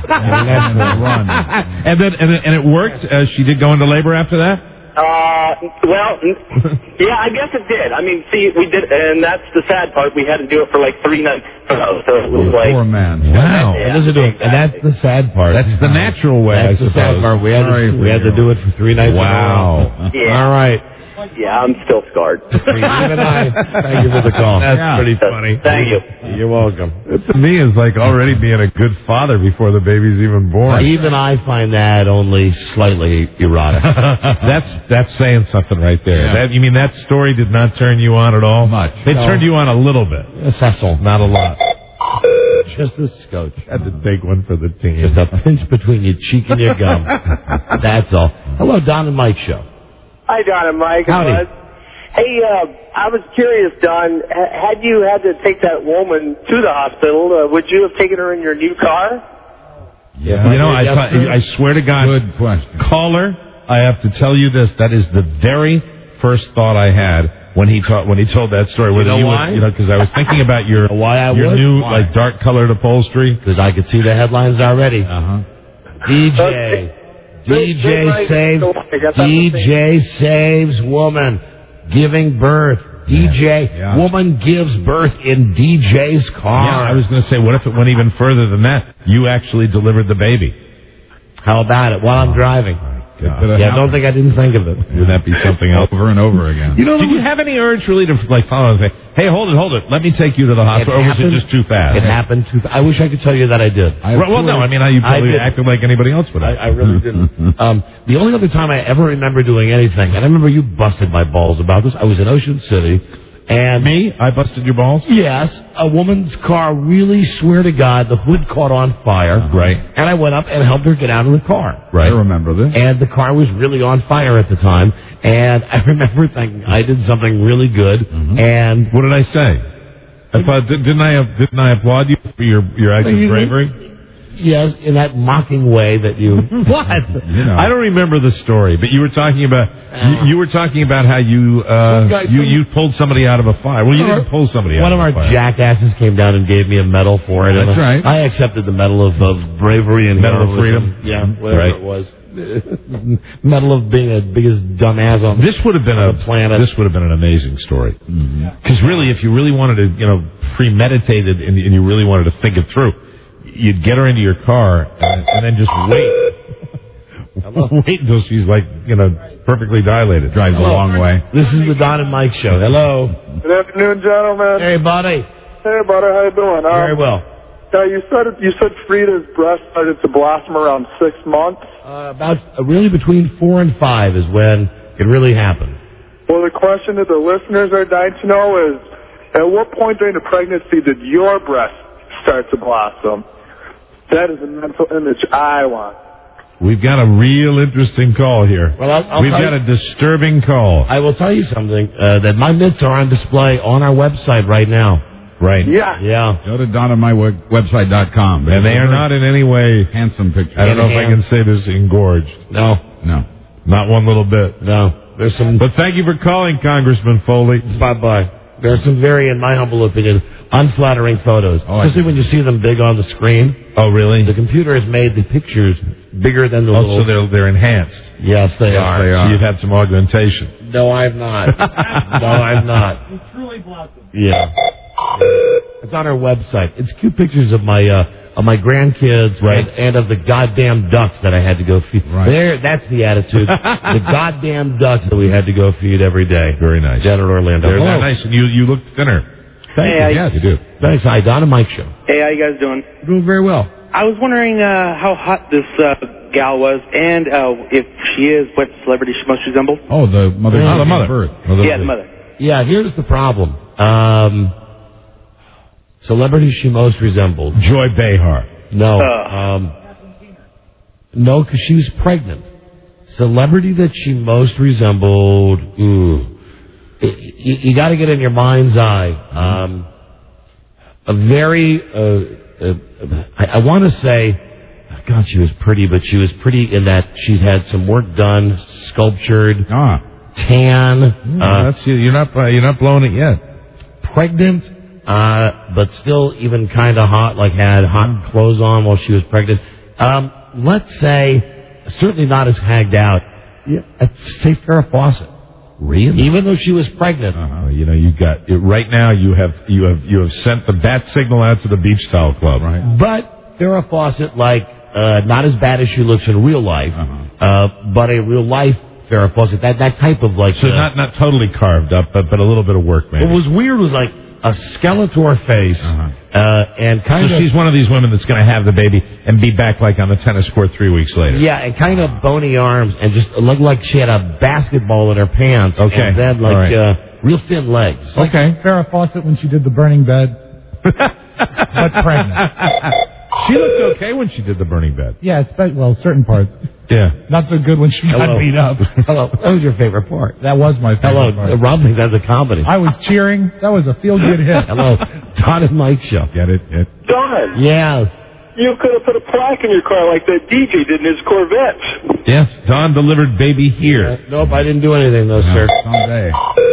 and then and, it- and it worked? Uh, she did go into labor after that? Uh, well, yeah, I guess it did. I mean, see, we did, and that's the sad part. We had to do it for like three nights in a row, so it was like... Poor man. Wow. And, listen to it, and that's the sad part. That's the natural way, That's I the sad suppose. part. We had, Sorry to, for we had to you. do it for three nights Wow. in a row. Yeah. All right. Yeah, I'm still scarred. Even I. Thank you for the call. That's Yeah. pretty funny. Thank you. You're welcome. It, to me, is like already being a good father before the baby's even born. Even I find that only slightly erotic. that's that's saying something right there. Yeah. That, you mean that story did not turn you on at all? Much. They No. turned you on a little bit. A Cecil. Not a lot. Just a scotch. Had to take one for the team. Just a pinch between your cheek and your gum. That's all. Hello, Don and Mike Show. Hi, Don and Mike. Howdy. Bud. Hey, uh, I was curious, Don, h- had you had to take that woman to the hospital, uh, would you have taken her in your new car? Yeah. You know, I, Yes, thought- sir. I swear to God, Good question. caller, I have to tell you this. That is the very first thought I had when he ta- when he told that story. Whether know you why? Would, you know, because I was thinking about your Why I your would? new Why? like dark colored upholstery. Because I could see the headlines already. Uh-huh. D J. D J saves. D J saves woman giving birth. D J Yeah. woman gives birth in D J's car. Yeah, I was going to say, what if it went even further than that? You actually delivered the baby. How about it? While I'm driving. God. Yeah, don't think I didn't think of it. Wouldn't that be something else? Over and over again. You know, did you have any urge really to like follow and say, "Hey, hold it, hold it, let me take you to the hospital," or was it just too fast? It happened too fast. I wish I could tell you that I did. I Well, well, no, I mean, you probably did. acted like anybody else would. I, I really didn't. Um, the only other time I ever remember doing anything, and I remember you busted my balls about this, I was in Ocean City, and... Me? I busted your balls? Yes. A woman's car, really, swear to God, the hood caught on fire. Right. And I went up and helped her get out of the car. Right. I remember this. And the car was really on fire at the time, and I remember thinking I did something really good, and... What did I say? I thought, did- didn't I didn't I applaud you for your your act of You- bravery? Yes, in that mocking way that you... What? You know. I don't remember the story, but you were talking about you, you were talking about how you uh, Some guy- you some- you pulled somebody out of a fire. Well, you One of didn't pull somebody out One of of our a fire. jackasses came down and gave me a medal for it. and That's I- right. I accepted the medal of, of bravery and Medal of heroism. freedom. Yeah, whatever Right. it was. Medal of being the biggest dumbass on This would have been on a the planet. This would have been an amazing story. Because really, if you really wanted to, you know, premeditate it and, and you really wanted to think it through, you'd get her into your car and, and then just wait. Wait until she's like, you know, perfectly dilated. Drives a long way. This is the Don and Mike Show. Hello. Good afternoon, gentlemen. Hey, buddy. Hey, buddy, how you doing? Um, Very well. Yeah, you said you said Frida's breast started to blossom around six months. Uh, about uh, really between four and five is when it really happened. Well, the question that the listeners are dying to know is, at what point during the pregnancy did your breast start to blossom? That is the mental image I want. We've got a real interesting call here. Well, I'll, I'll We've tell got you, a disturbing call. I will tell you something, uh, that my mitts are on display on our website right now. Right. Yeah. Yeah. Go to don and my website dot com. And they are not in any way, handsome pictures. I don't know if I can say this, engorged. No. No. Not one little bit. No. There's some... But thank you for calling, Congressman Foley. Bye-bye. There are some very, in my humble opinion, unflattering photos. Oh, Especially when you see them big on the screen. Oh, really? The computer has made the pictures bigger than the Oh, little... so they're, they're enhanced. Yes, they Yes, are. they are. You've had some augmentation. No, I've not. no, I've not. You truly blossomed. Yeah. It's on our website. It's cute pictures of my uh, of my grandkids Right. and, and of the goddamn ducks that I had to go feed. Right. There, that's the attitude. The goddamn ducks that we had to go feed every day. Very nice. Down in Orlando. They're, they're Hello. nice, and you, you look thinner. Thank Hey, you. I- Yes, you do. Thanks. Hi, Don and Mike Show. Hey, how you guys doing? Doing very well. I was wondering uh, how hot this uh, gal was, and uh, if she is, what celebrity she most resembles. Oh, the mother. Oh, the the mother. Birth. Yeah, the mother. Yeah, here's the problem. Um, celebrity she most resembled. Joy Behar. No. Uh. Um, no, because she was pregnant. Celebrity that she most resembled. Ooh. You, you got to get in your mind's eye. Um, a very, uh, uh, I, I want to say, God, she was pretty, but she was pretty in that she's had some work done, sculptured, Ah. tan, Mm, uh, that's, you're not you're not blowing it yet. pregnant, uh, but still even kind of hot, like had hot clothes on while she was pregnant. Um, let's say, certainly not as hagged out. Yeah, I'd say Farrah Fawcett. Really? Even though she was pregnant. Uh-huh. You know, you got it, right now. You have you have you have sent the bat signal out to the beach towel club. Right. But Farrah Fawcett, like, uh, not as bad as she looks in real life, Uh-huh. uh, but a real life Farrah Fawcett. That that type of like. So uh, not not totally carved up, but but a little bit of work maybe. What was weird was like a Skeletor face, Uh-huh. uh, and kind So of. she's one of these women that's going to have the baby and be back like on the tennis court three weeks later. Yeah, and kind of bony arms, and just looked like she had a basketball in her pants. Okay. And then like All right. uh, real thin legs. Okay. Farrah Fawcett when she did the burning bed. But pregnant. She looked okay when she did the burning bed. Yeah, it's spe- well, certain parts. Yeah. Not so good when she got Hello. beat up. Hello. That was your favorite part. That was my favorite Hello. part. Uh, Rob thinks that's a comedy. I was cheering. That was a feel-good hit. Hello. Don and Mike Show. Get it? It. Don, Yes. you could have put a plaque in your car like that D J did in his Corvette. Yes. Don delivered baby here. Uh, nope, I didn't do anything though, sir. Someday.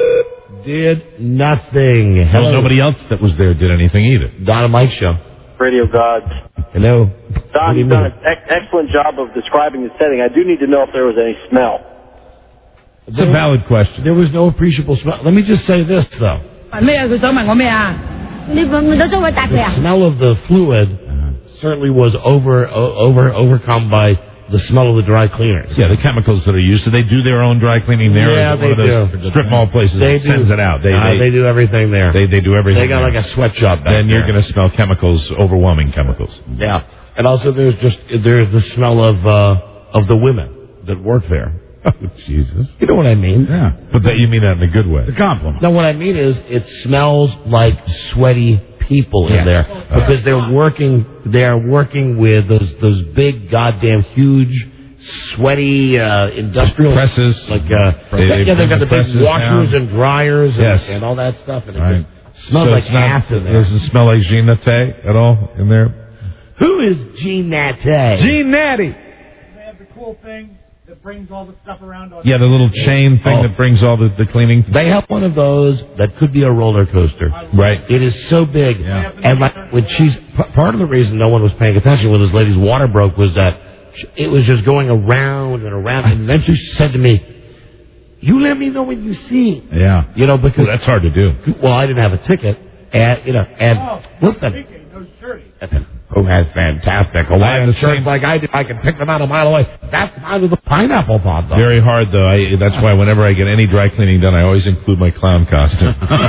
Did nothing. Well, Hello. nobody else that was there did anything either. Don and Mike Show. Radio Gods. Hello. What Don, do you you've done mean? an ex- excellent job of describing the setting. I do need to know if there was any smell. It's a valid question. There was no appreciable smell. Let me just say this though. 咩啊？佢想問我咩啊？你問唔到中文答佢 The 啊？ smell of the fluid certainly was over o- over overcome by the smell of the dry cleaners. Yeah, the chemicals that are used. Do they do their own dry cleaning there? Yeah, Or is it they one of those do. strip mall places They that do. sends it out. They, Uh, they, they do everything there. they, they do everything. They got there. like a sweatshop back Then you're there. going to smell chemicals, overwhelming chemicals. Yeah, and also there's just there's the smell of uh, of the women that work there. Oh, Jesus. You know what I mean? Yeah. But that you mean that in a good way. The compliment. No, what I mean is it smells like sweaty people in Yeah. there because they're working they're working with those those big goddamn huge sweaty uh, industrial Presses. like uh, They- they yeah they've got the bring big the presses washers down. and dryers and, Yes. and all that stuff and it Right. just smells So like it's not- ass in there. Does it smell like Jean Natty at all in there? Who is Jean Natty? Jean Natty. They have the cool thing that brings all the stuff around on Yeah, the little chain thing Oh. that brings all the, the cleaning. They have one of those that could be a roller coaster. Right. It is so big. Yeah. And like when she's p- part of the reason no one was paying attention when this lady's water broke was that sh- it was just going around and around. And eventually she said to me, "You let me know when you see." Yeah. You know, because Well, that's hard to do. well, I didn't have a ticket, and you know, and listen. Who has fantastic Hawaiian the shirts same- like I do? I can pick them out a mile away. That's mine with the pineapple pod, though. Very hard, though. I, that's why whenever I get any dry cleaning done, I always include my clown costume.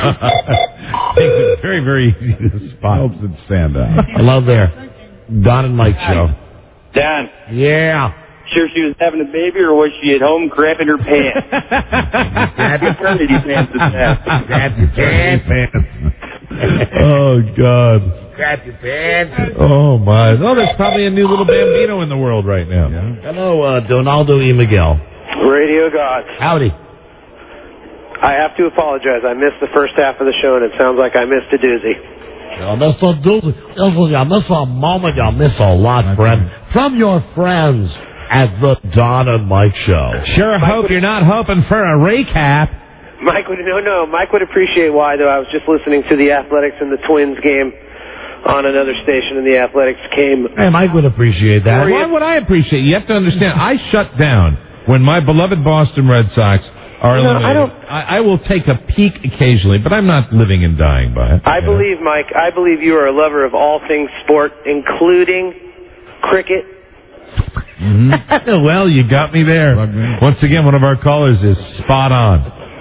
Makes it very, very easy to spot. Helps it stand out. Hello there. Don and Mike Show. Dan, Yeah. sure she was having a baby, or was she at home crapping her pants? Grab your Maternity pants is that. Grab your pants. Oh, God. Grab your pants. Oh, my. Oh, there's probably a new little Bambino in the world right now. Hello, uh, Donaldo E. Miguel. Radio Gods. Howdy. I have to apologize. I missed the first half of the show, and it sounds like I missed a doozy. You miss a doozy. Listen, you miss a moment, you miss a lot, friend. From your friends at the Don and Mike Show. Sure hope you're not hoping for a recap. Mike would no, no. Mike would appreciate why, though. I was just listening to the Athletics and the Twins game on another station in the Athletics came. Hey, Mike would appreciate that. Why would I appreciate it? You have to understand, I shut down when my beloved Boston Red Sox are You know, eliminated. I don't- I, I will take a peek occasionally, but I'm not living and dying by it. I you know? believe, Mike, I believe you are a lover of all things sport, including cricket. Mm-hmm. Well, you got me there. Once again, one of our callers is spot on.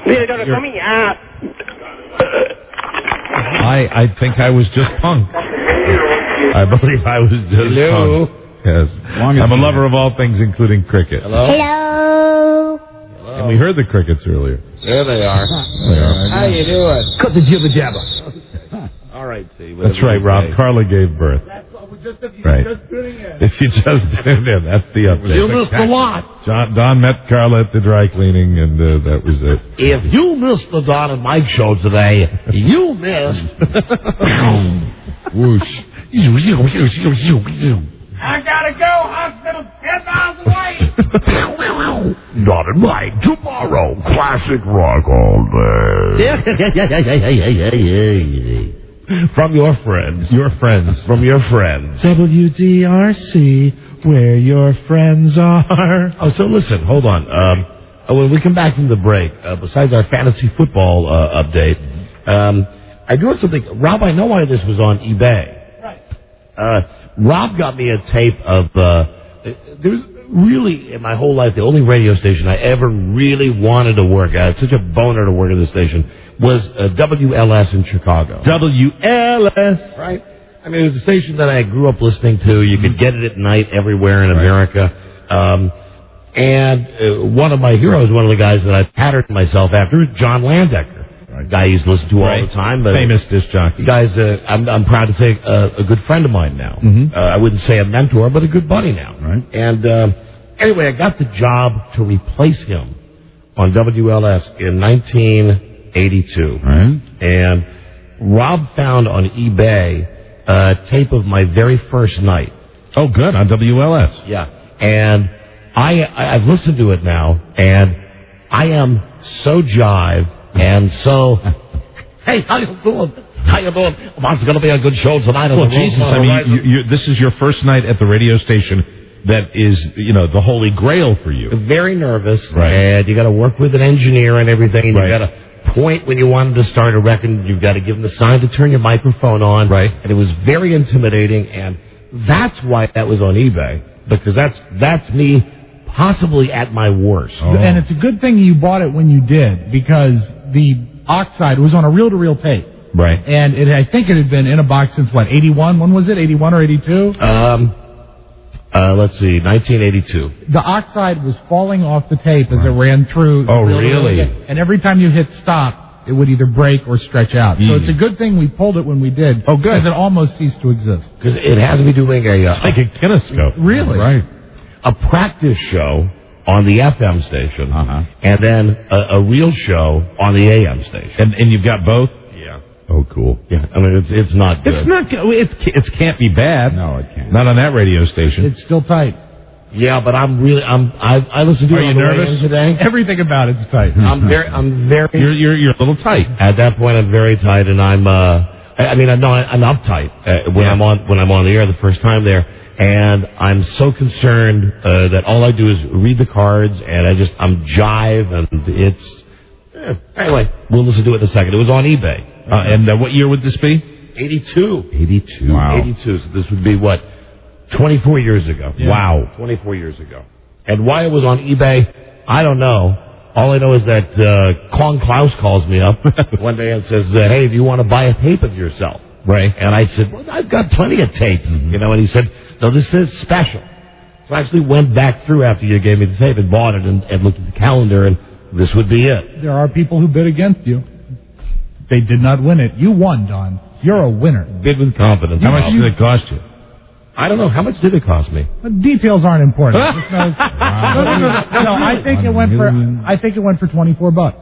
I I think I was just punked. I believe I was just Hello. punked. Yes. I'm a lover of all things, including cricket. Hello? Hello. And we heard the crickets earlier. There they are. They are. How you doing? Cut the jibber jabber. All right, see. That's right, Rob. Carla gave birth. Right. If you just tuned in, that's the update. You missed a lot. John, Don met Carla at the dry cleaning, and uh, that was it. If you missed the Don and Mike show today, you missed. Whoosh. I gotta go. Hospital ten miles away. Don and Mike tomorrow. Classic rock all day. From your friends. Your friends. From your friends. W D R C, where your friends are. Oh, so listen, hold on. Um, uh, when we come back from the break, uh, besides our fantasy football uh, update, um, I do have something. Rob, I know why this was on eBay. Right. Uh, Rob got me a tape of. Uh, there's really in my whole life the only radio station I ever really wanted to work at. It's such a boner to work at this station. Was uh, W L S in Chicago. W L S. Right. I mean, it was a station that I grew up listening to. You could get it at night everywhere in America. Um, and uh, one of my heroes, one of the guys that I patterned myself after, is John Landecker. Right. Guy I used to listen to Right. all the time. But Famous disc jockey. Guys, uh, I'm, I'm proud to say uh, a good friend of mine now. Mhm. Uh, I wouldn't say a mentor, but a good buddy now. Right. And uh, anyway, I got the job to replace him on W L S in nineteen eighty-two. Right. And Rob found on eBay a tape of my very first night. Oh, good, on W L S. Yeah. And I, I- I've listened to it now, and I am so jive and so... Hey, how you doing? How you doing? Oh, it's going to be a good show tonight. on Well, the Jesus, Rosemont I mean, Horizon. you, you, this is your first night at the radio station that is, you know, the holy grail for you. Very nervous, Right. and you got to work with an engineer and everything. And Right. You got to point when you wanted to start a record. You've got to give them the sign to turn your microphone on. Right. And it was very intimidating, and that's why that was on eBay, because that's that's me possibly at my worst. Oh. And it's a good thing you bought it when you did, because the oxide was on a reel-to-reel tape. Right. And it, I think it had been in a box since, what, eighty-one? When was it, eighty-one or eighty-two? Um, uh, let's see, nineteen eighty-two. The oxide was falling off the tape as it ran through. the Oh, reel-to-reel really? again. And every time you hit stop, it would either break or stretch out. So Mm. it's a good thing we pulled it when we did. Oh, good. Because it almost ceased to exist. Because it has me doing a... Uh, It's like a kinescope. Really? Right. a practice show on the F M station, Uh-huh. and then a, a real show on the A M station. And and you've got both? Yeah. Oh, cool. Yeah, I mean, it's it's not good. It's not. It it can't be bad. No, it can't. Not on that radio station. It's still tight. Yeah, but I'm really, I'm, I, I listened to Are it you on the way nervous? in today. Everything about it's tight. I'm very, I'm very, You're you're you're a little tight. at that point I'm very tight, and I'm, uh, I I mean, I'm not, I'm uptight uh, when Yeah. I'm on, when I'm on the air the first time there, and I'm so concerned, uh, that all I do is read the cards, and I just, I'm jive, and it's, eh. Anyway, we'll listen to it in a second. It was on eBay. Uh, and uh, what year would this be? eighty-two. eighty-two. Wow. eighty-two, so this would be what? twenty-four years ago. Yeah. Wow. twenty-four years ago. And why it was on eBay, I don't know. All I know is that uh, Kong Klaus calls me up one day and says, uh, hey, do you want to buy a tape of yourself? Right. And I said, well, I've got plenty of tapes. Mm-hmm. You know, and he said, no, this is special. So I actually went back through after you gave me the tape and bought it and, and looked at the calendar, and this would be it. There are people who bid against you. They did not win it. You won, Don. You're a winner. Bid with confidence. How much did it cost you? I don't know. How much did it cost me? The details aren't important. Just know- no, no, no, no, no, I think it went for. I think it went for twenty-four bucks.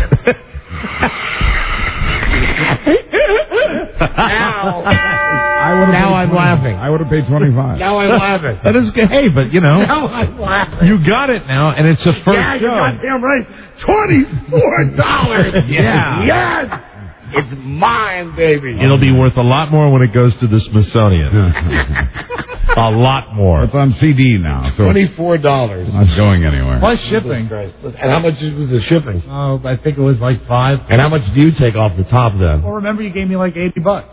Now, I would've now paid I'm twenty. laughing. I would have paid twenty-five. Now I'm laughing. That is good. Hey, but you know, Now I'm laughing. you got it now, and it's the first Yeah, show. you're goddamn right. Twenty-four dollars. Yeah. Yes. It's mine, baby. It'll be worth a lot more when it goes to the Smithsonian. A lot more. It's on C D now. So twenty-four dollars. Not going anywhere. Plus shipping. And how much was the shipping? Oh, I think it was like five. And how much do you take off the top then? Well, remember you gave me like eighty bucks.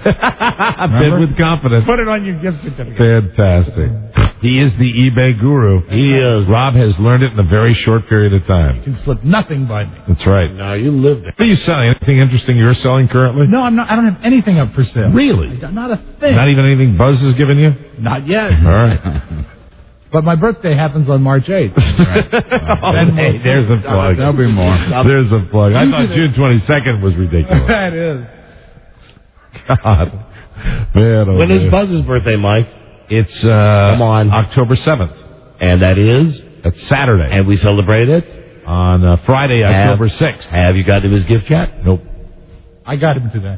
Bid with confidence. Put it on your gift certificate. Fantastic. He is the eBay guru. He is. Rob has learned it in a very short period of time. You can slip nothing by me. That's right. No, you lived it. What are you selling? Anything interesting you're selling currently? No, I'm not. I don't have anything up for sale. Really? Not a thing. Not even anything Buzz has given you? Not yet. All right. But my birthday happens on March eighth. Right. Oh, hey, there's a plug. There'll be more. There's a plug. I thought June twenty-second was ridiculous. That is. God. Man, oh when man. is Buzz's birthday, Mike? It's uh, Come on. October seventh. And that is? That's Saturday. And we celebrate it? On uh, Friday, have, October sixth. Have you got him his gift yet? Nope. I got him today.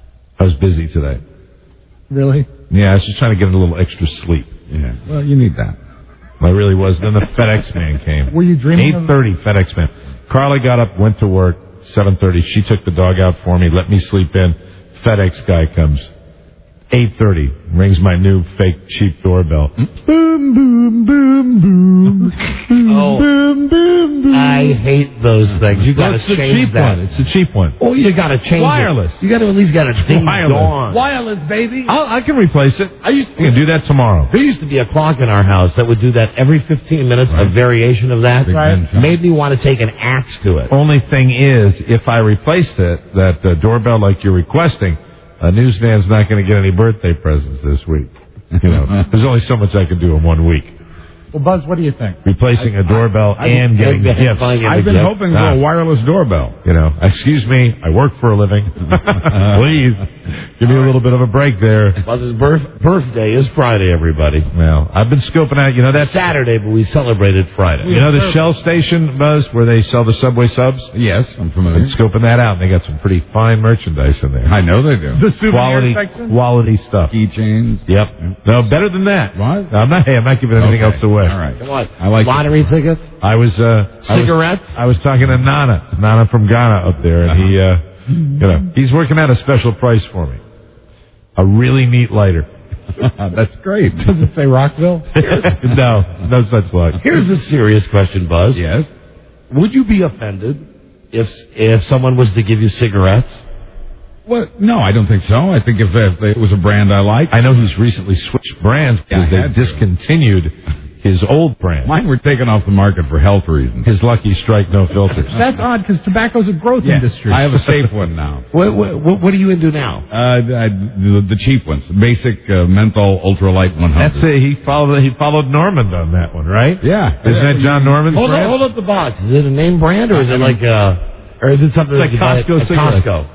I was busy today. Really? Yeah, I was just trying to get a little extra sleep. Yeah. Well, you need that. I really was. Then the FedEx man came. Were you dreaming? eight thirty FedEx man. Carly got up, went to work. seven thirty She took the dog out for me, let me sleep in. FedEx guy comes. eight thirty Rings my new fake cheap doorbell. Boom, boom, boom, boom. Oh, boom, boom, boom. I hate those things. You got to That's the change cheap that. one. It's the cheap one. Oh, you got to change Wireless. it. You got to at least got to ding Wireless. dong. Wireless, baby. I'll, I can replace it. I used I can do that tomorrow. There used to be a clock in our house that would do that every fifteen minutes, Right. a variation of that. Right. Made me want to take an axe to it. Only thing is, if I replaced it, that uh, doorbell like you're requesting, a newsman's not going to get any birthday presents this week. You know, there's only so much I can do in one week. Well, Buzz, what do you think? Replacing a doorbell I- and I- getting I- gifts. I- I've been gift. hoping for Ah. a wireless doorbell. You know, excuse me, I work for a living. Please, give me a little bit of a break there. Buzz's birth, birthday is Friday, everybody. Well, I've been scoping out, you know, that's Saturday, but we celebrated Friday. You know the Shell station, Buzz, where they sell the Subway subs? Yes, I'm I've familiar. been scoping that out, and they got some pretty fine merchandise in there. I know they do. The souvenir Quality, section? quality stuff. Keychains. Yep. No, better than that. What? I'm not. Hey, I'm not giving anything Okay. else away. All right. Come on. I like Lottery tickets? I was uh, I was- Cigarettes? I was, talking to Nana, Nana from Ghana up there, and he, uh, you know, he's working out a special price for me. A really neat lighter. That's great. Does it say Rockville? no, no such luck. Here's a serious question, Buzz. Yes. Would you be offended if if someone was to give you cigarettes? Well, no, I don't think so. I think if, if it was a brand I like, I know he's recently switched brands Yeah, I because had they to. discontinued his old brand. mine were taken off the market for health reasons. His Lucky Strike, no filters. That's odd because tobacco's a growth Yeah, industry. I have a safe one now. What what, what are you into now? Uh, I, the, the cheap ones, basic uh, menthol ultralight one hundred. That's it. He followed. He followed Normand on that one, right? Yeah. Isn't that John Norman's Hold, on, brand? hold up the box. Is it a name brand or is it like uh or is it something It's like that you buy at- Costco at cigarettes. Costco?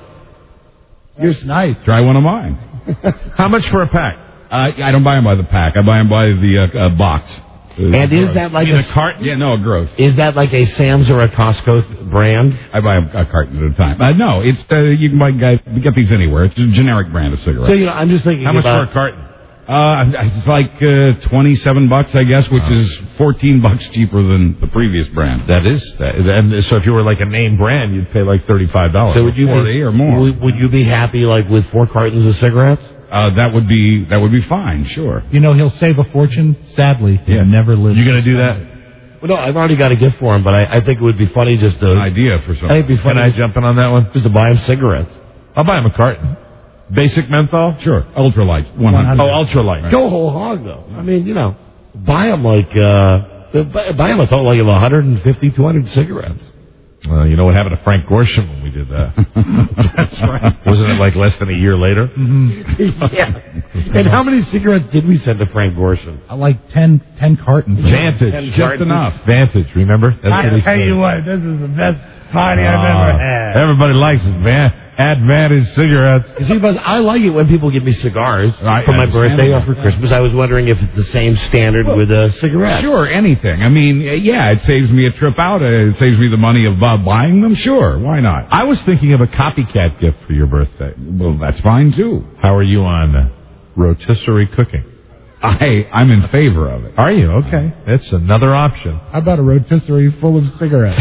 You're nice. Try one of mine. How much for a pack? Uh, I don't buy them by the pack. I buy them by the uh, uh, box. Uh, And is gross. that like In a, a carton? Yeah, no, gross. is that like a Sam's or a Costco brand? I buy a, a carton at a time. Uh, no, it's uh, you can buy guys you get these anywhere. It's a generic brand of cigarettes. So you know, I'm just thinking How much about for a carton? Uh, it's like uh, twenty-seven bucks, I guess, which is fourteen bucks cheaper than the previous brand. That is that. And so if you were like a name brand, you'd pay like thirty-five dollars. So would you forty be, or more. Would, would you be happy like with four cartons of cigarettes? Uh, that would be that would be fine, sure. You know, he'll save a fortune. Sadly, he'll Yeah. never live. You gonna do that? Well, no, I've already got a gift for him, but I, I think it would be funny just to An idea for I something. think it'd be Can funny I jump in on that one? just to buy him cigarettes. I'll buy him a carton. Basic menthol? Sure, ultralight, one hundred. Oh, ultralight. Go whole hog though. I mean, you know, buy him like uh, buy, buy him a total like of one hundred fifty, two hundred cigarettes. Well, you know what happened to Frank Gorshin when we did that? That's right. Wasn't it like less than a year later? Yeah. And how many cigarettes did we send to Frank Gorshin? I like ten, ten cartons. Vantage. Just cartons. enough. Vantage, remember? That's what he I tell said. you what, this is the best party I've Ah, ever had. Everybody likes it, man. Advantage cigarettes. You see, Buzz, I like it when people give me cigars Right, for my understandable. birthday or for Christmas. I was wondering if it's the same standard with a cigarette. Sure, anything. I mean, yeah, it saves me a trip out. Uh, It saves me the money of uh, buying them. Sure, why not? I was thinking of a copycat gift for your birthday. Well, that's fine too. How are you on uh, rotisserie cooking? I, I'm in favor of it. Are you? Okay. That's another option. How about a rotisserie full of cigarettes?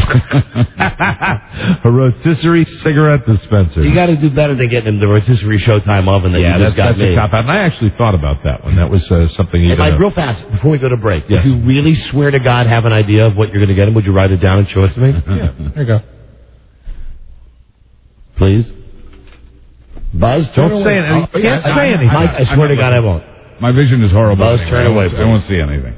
A rotisserie cigarette dispenser. You got to do better than getting him the rotisserie Showtime oven that yeah, you that's, just got that's me. a cop out. And I actually thought about that one. That was uh, something Hey, even... Mike, uh, real fast, before we go to break, Yes. if you really swear to God have an idea of what you're going to get him, would you write it down and show it to me? Yeah, there you go. Please? Buzz, turn Don't away. say anything. Oh, You can't I- say I- anything. Mike, I I'm swear to not God I looking. won't. My vision is horrible. Buzz, anyway. turn I won't- away, I please. won't see anything.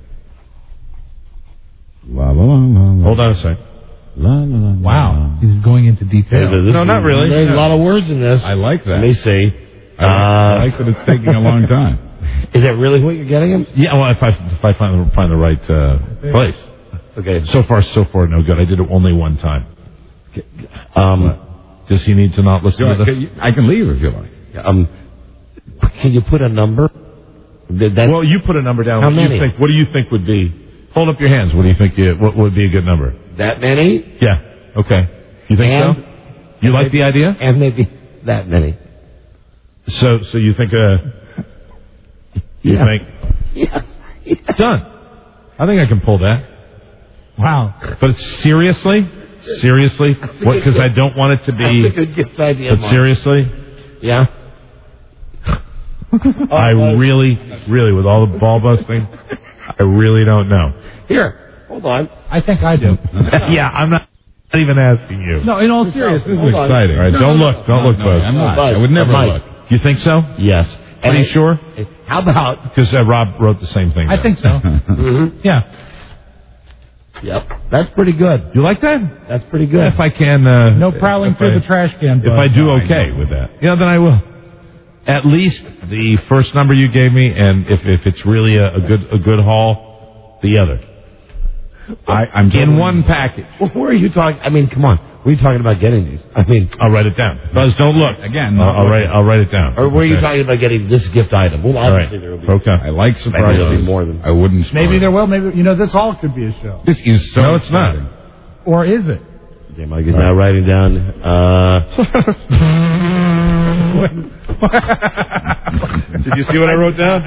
La, la, la, la, la. Hold on a sec. La, la, la, la, Wow, he's going into detail. This No, is- not really. There's a No. lot of words in this. I like that. Let me see. I like, I like that it's taking a long time. Is that really what you're getting him? Yeah, well, if I if I find find the right uh, place. Okay. So far, so far, no good. I did it only one time. Um, Does he need to not listen Go to ahead. this? I can leave if you like. um, can you put a number? That, that's, Well, you put a number down. How what do many? you think? What do you think would be? Hold up your hands. What do you think? You, what would be a good number? that many? Yeah. Okay. You think And- so? You like the idea? And maybe that many. So, so you think? Uh, you Yeah. think? Yeah. Done. I think I can pull that. Wow. But it's seriously, seriously, what? Because I don't want it to That's a be. good gift idea, But Mark. seriously, Yeah? I really, really, with all the ball busting, I really don't know. Here, hold on. I think I do. Yeah, I'm not even asking you. No, in all seriousness, This is Hold on. exciting. All right, No, don't no, look, don't look, No, Buzz. I'm not. Buzz, I would never Mike. look. You think so? Yes. Are you And- sure? How about? Because uh, Rob wrote the same thing. I down. think so. Mm-hmm. Yeah. Yep. That's pretty good. You like that? That's pretty good. If I can. Uh, No prowling if through I- the trash can. If Buzz. I do No, I okay know. with that, yeah, then I will. At least the first number you gave me, and if if it's really a, a good a good haul, the other. I, I'm In totally- one package. Well, who are you talking? I mean, come on. Who are you talking about getting these? I mean, I'll write it down. Buzz, don't look. Again, I'll, not I'll write. looking. I'll write it down. or were you Okay. talking about getting this gift item? Well, All right. obviously there will be. Okay. I like Maybe there'll be surprises. more than- I wouldn't. Maybe spoil there it. will. Maybe you know this all could be a show. This is so No, it's not. exciting. Or is it? Okay, Mike is now writing down. Uh, Did you see what I wrote down?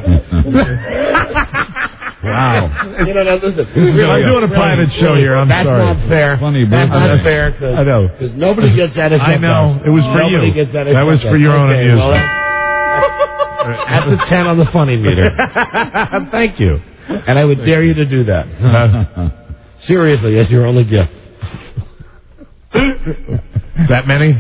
Wow. you know, now listen. I'm doing a private show here. I'm That's sorry. not fair. Funny That's business. not fair. Cause, I know. Because nobody gets that. I know. It was for nobody you. Gets that, That was for your own okay, amusement. Well, that, that's a ten on the funny meter. Thank you. And I would dare you to do that. Uh, Seriously, that's your only gift. that many?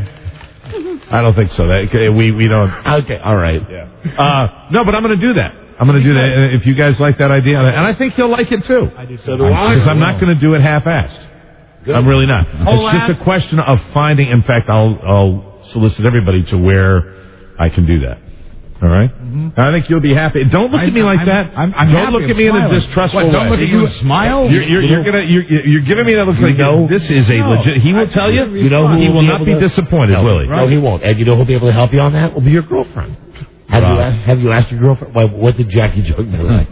I don't think so. That we we don't. Okay, all right. Yeah. Uh, no, but I'm going to do that. I'm going to do that. And if you guys like that idea, and I think you'll like it too. I do so do I. Because I'm not going to do it half-assed. Good. I'm really not. Whole It's just a question of finding. In fact, I'll I'll solicit everybody to where I can do that. All right? Mm-hmm. I think you'll be happy. Don't look at me like I'm- that. I'm- I'm don't happy. look I'm at me in a smiling. distrustful What, don't way. look at you and smile? You're, you're, you're gonna you're, you're giving me that look like know- this is a No. legit. He will tell you. You know who he will be not able be to- disappointed, no, will he? No, he won't. And you know who'll be able to help you on that? Will be your girlfriend. Have Rob. you asked, have you asked your girlfriend? Why, what did Jackie joke me like?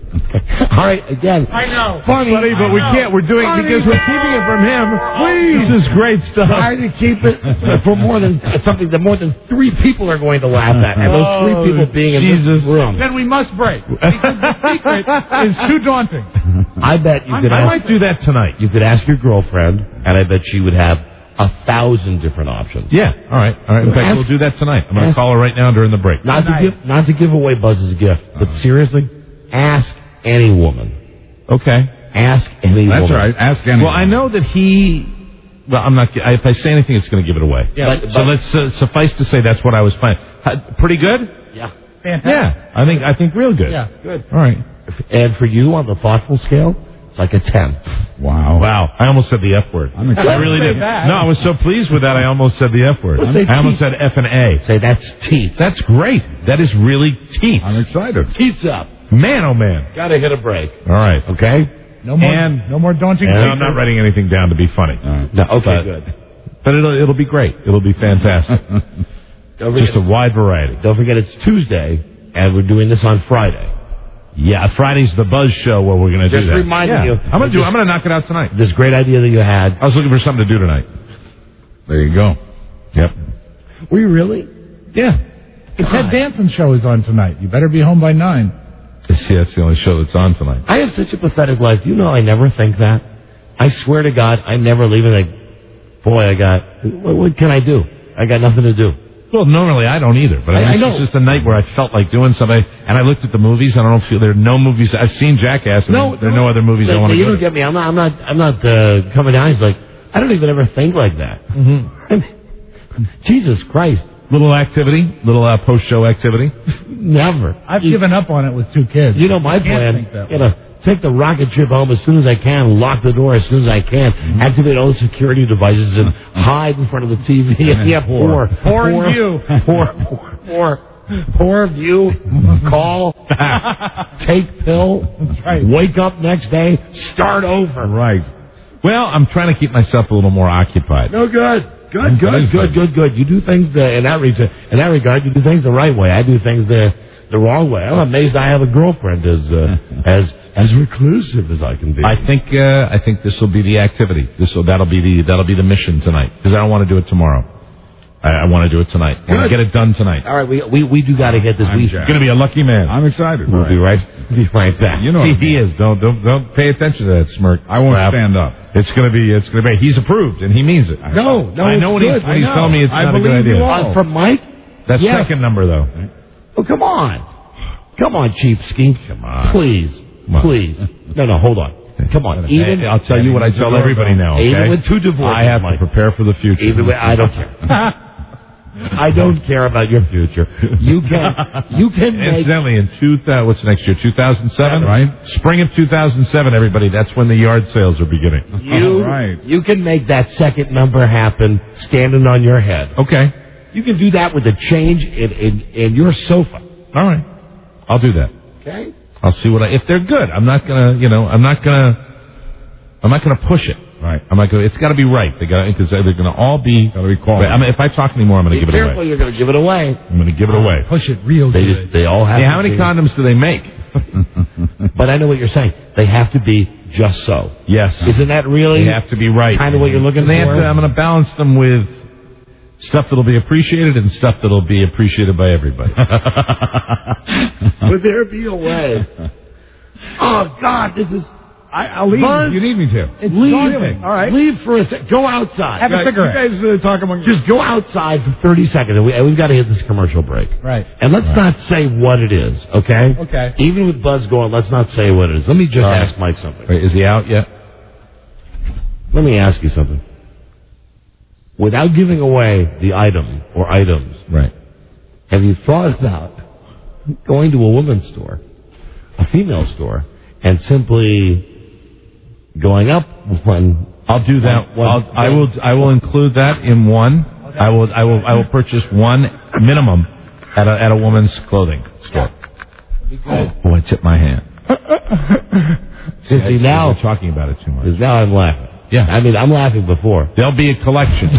All right, again. I know. Funny, Funny, but we can't. We're doing Funny. because we're keeping it from him. Please, this is great stuff. Try to keep it for more than something that more than three people are going to laugh at, and those Oh, three people being in Jesus. this room. Then we must break. Because the secret is too daunting. I bet you could I ask. might do that tonight. You could ask your girlfriend, and I bet she would have a thousand different options. Yeah. All right. All right. In fact, Ask- we'll do that tonight. I'm going to ask- call her right now during the break. Not to Tonight. give, not to give away Buzz's gift, but seriously, ask any woman. Okay. Ask any That's woman. all right. Ask anyone. Well, I know that he. Well, I'm not. If I say anything, it's going to give it away. Yeah, but- so let's uh, suffice to say that's what I was finding. Uh, pretty good. Yeah. Fantastic. Yeah. I think. I think real good. Yeah. Good. All right. And for you, on the thoughtful scale, it's like a ten. Wow. Wow. I almost said the F word. I'm excited. I really Say did. that. No, I was so pleased with that. I almost said the F word. Well, say I almost teeth. said F and A. Say that's teeth. That's great. That is really teeth. I'm excited. Teeth up. Man, oh man. Gotta hit a break. All right. Okay? No more, And- no more daunting. No, secrets. I'm not writing anything down to be funny. No, okay, But- good. But it'll it'll be great. It'll be fantastic. Don't Just forget, a wide variety. don't forget it's Tuesday, and we're doing this on Friday. Yeah, Friday's the Buzz Show where we're going to do Just that. reminding Yeah. you. I'm going to do. I'm going to knock it out tonight. This great idea that you had. I was looking for something to do tonight. There you go. Yep. Were you really? Yeah. The Ted Danson show is on tonight. You better be home by nine. See, that's the only show that's on tonight. I have such a pathetic life. You know, I never think that. I swear to God, I never leave it like, boy, I got, what, what can I do? I got nothing to do. Well, normally I don't either, but I, I, I this know. was just a night where I felt like doing something, and I looked at the movies, and I don't feel there are no movies. I've seen Jackass, and No, there are no other movies Like, I want to you go don't to. get me. I'm not. I'm not. I'm not uh, coming down. It's like I don't even ever think like that. Mm-hmm. I mean, Jesus Christ. Little activity, little uh, post-show activity. Never. I've you, given up on it with two kids. You know my I can't plan. think that You way. know, take the rocket ship home as soon as I can, lock the door as soon as I can, mm-hmm. activate all the security devices, and hide in front of the T V. Yeah, poor, poor, poor view, poor, poor, poor. Poor view, call, take pill, That's right. wake up next day, start over. Right. Well, I'm trying to keep myself a little more occupied. No good. Good, good, Nice. good, good, good. You do things the, in that re- in that regard. You do things the right way. I do things the the wrong way. I'm amazed I have a girlfriend as uh, as as reclusive as I can be. I think uh, I think this will be the activity. This will that'll be the that'll be the mission tonight because I don't want to do it tomorrow. I, I want to do it tonight. I want to get it done tonight. All right, we we we do got to get this. I'm We going to be a lucky man. I'm excited. We'll be right be right back. You know he, he is. Don't don't don't pay attention to that smirk. I won't Crap. stand up. It's going to be. It's going to be. He's approved and he means it. No, no, I know it's when he's good. when he's I know. telling me it's I not a good believe you idea. all. Uh, from Mike. That Yes. second number though. Oh, come on, come on, cheapskate. Come on. Please, on. please. No, no, hold on. Come on. Even Hey, I'll tell you what I tell everybody now. Okay? Even with two divorces, I have Mike. to prepare for the future. Even with, I don't care. I don't care about your future. You can, you can make. Incidentally, in two thousand, what's next year? two thousand seven, right? Spring of two thousand seven, everybody. That's when the yard sales are beginning. You, right. you can make that second number happen standing on your head. Okay. You can do that with a change in, in, in your sofa. All right. I'll do that. Okay. I'll see what I, if they're good. I'm not gonna, you know, I'm not gonna, I'm not gonna push it. Right. I'm not gonna, it's gotta be right. They got because they're gonna all be, gotta be quality. Right. I mean, if I talk anymore, I'm gonna Be give it careful, away. you're going to give it away. I'm gonna give it away. Push it real They good. just, they all have Hey, to how many be, condoms do they make? But I know what you're saying. They have to be just so. Yes. Isn't that really They have to be right. kind of what you're looking And they for? have to, I'm gonna balance them with stuff that'll be appreciated and stuff that'll be appreciated by everybody. Would there be a way? Oh, God, this is... I, I'll leave Buzz, if you need me to. It's leave. daunting. All right. Leave for a sec. Go outside. Have a cigarette. You guys uh, talk among Just go outside for thirty seconds, and, we, and we've got to hit this commercial break. Right. And let's Right. not say what it is, okay? Okay. Even with Buzz going, let's not say what it is. Let me just All right. ask Mike something. Wait, is he out yet? Let me ask you something. Without giving away the item or items, Right. have you thought about going to a women's store, a female store, and simply going up one? I'll do that. One, I'll, I will. I will include that in one. I will. I will. I will purchase one minimum at a at a woman's clothing store. Oh, boy, I tipped my hand. See, I- now, we're talking about it too much. because now I'm laughing. Yeah. I mean, I'm laughing before. There'll be a collection,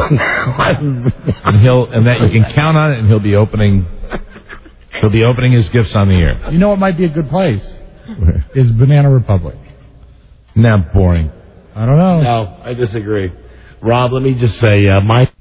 and he'll and that you can count on it, and he'll be opening. He'll be opening his gifts on the air. You know what might be a good place? Is Banana Republic. Now boring. I don't know. No, I disagree. Rob, let me just say, uh, my...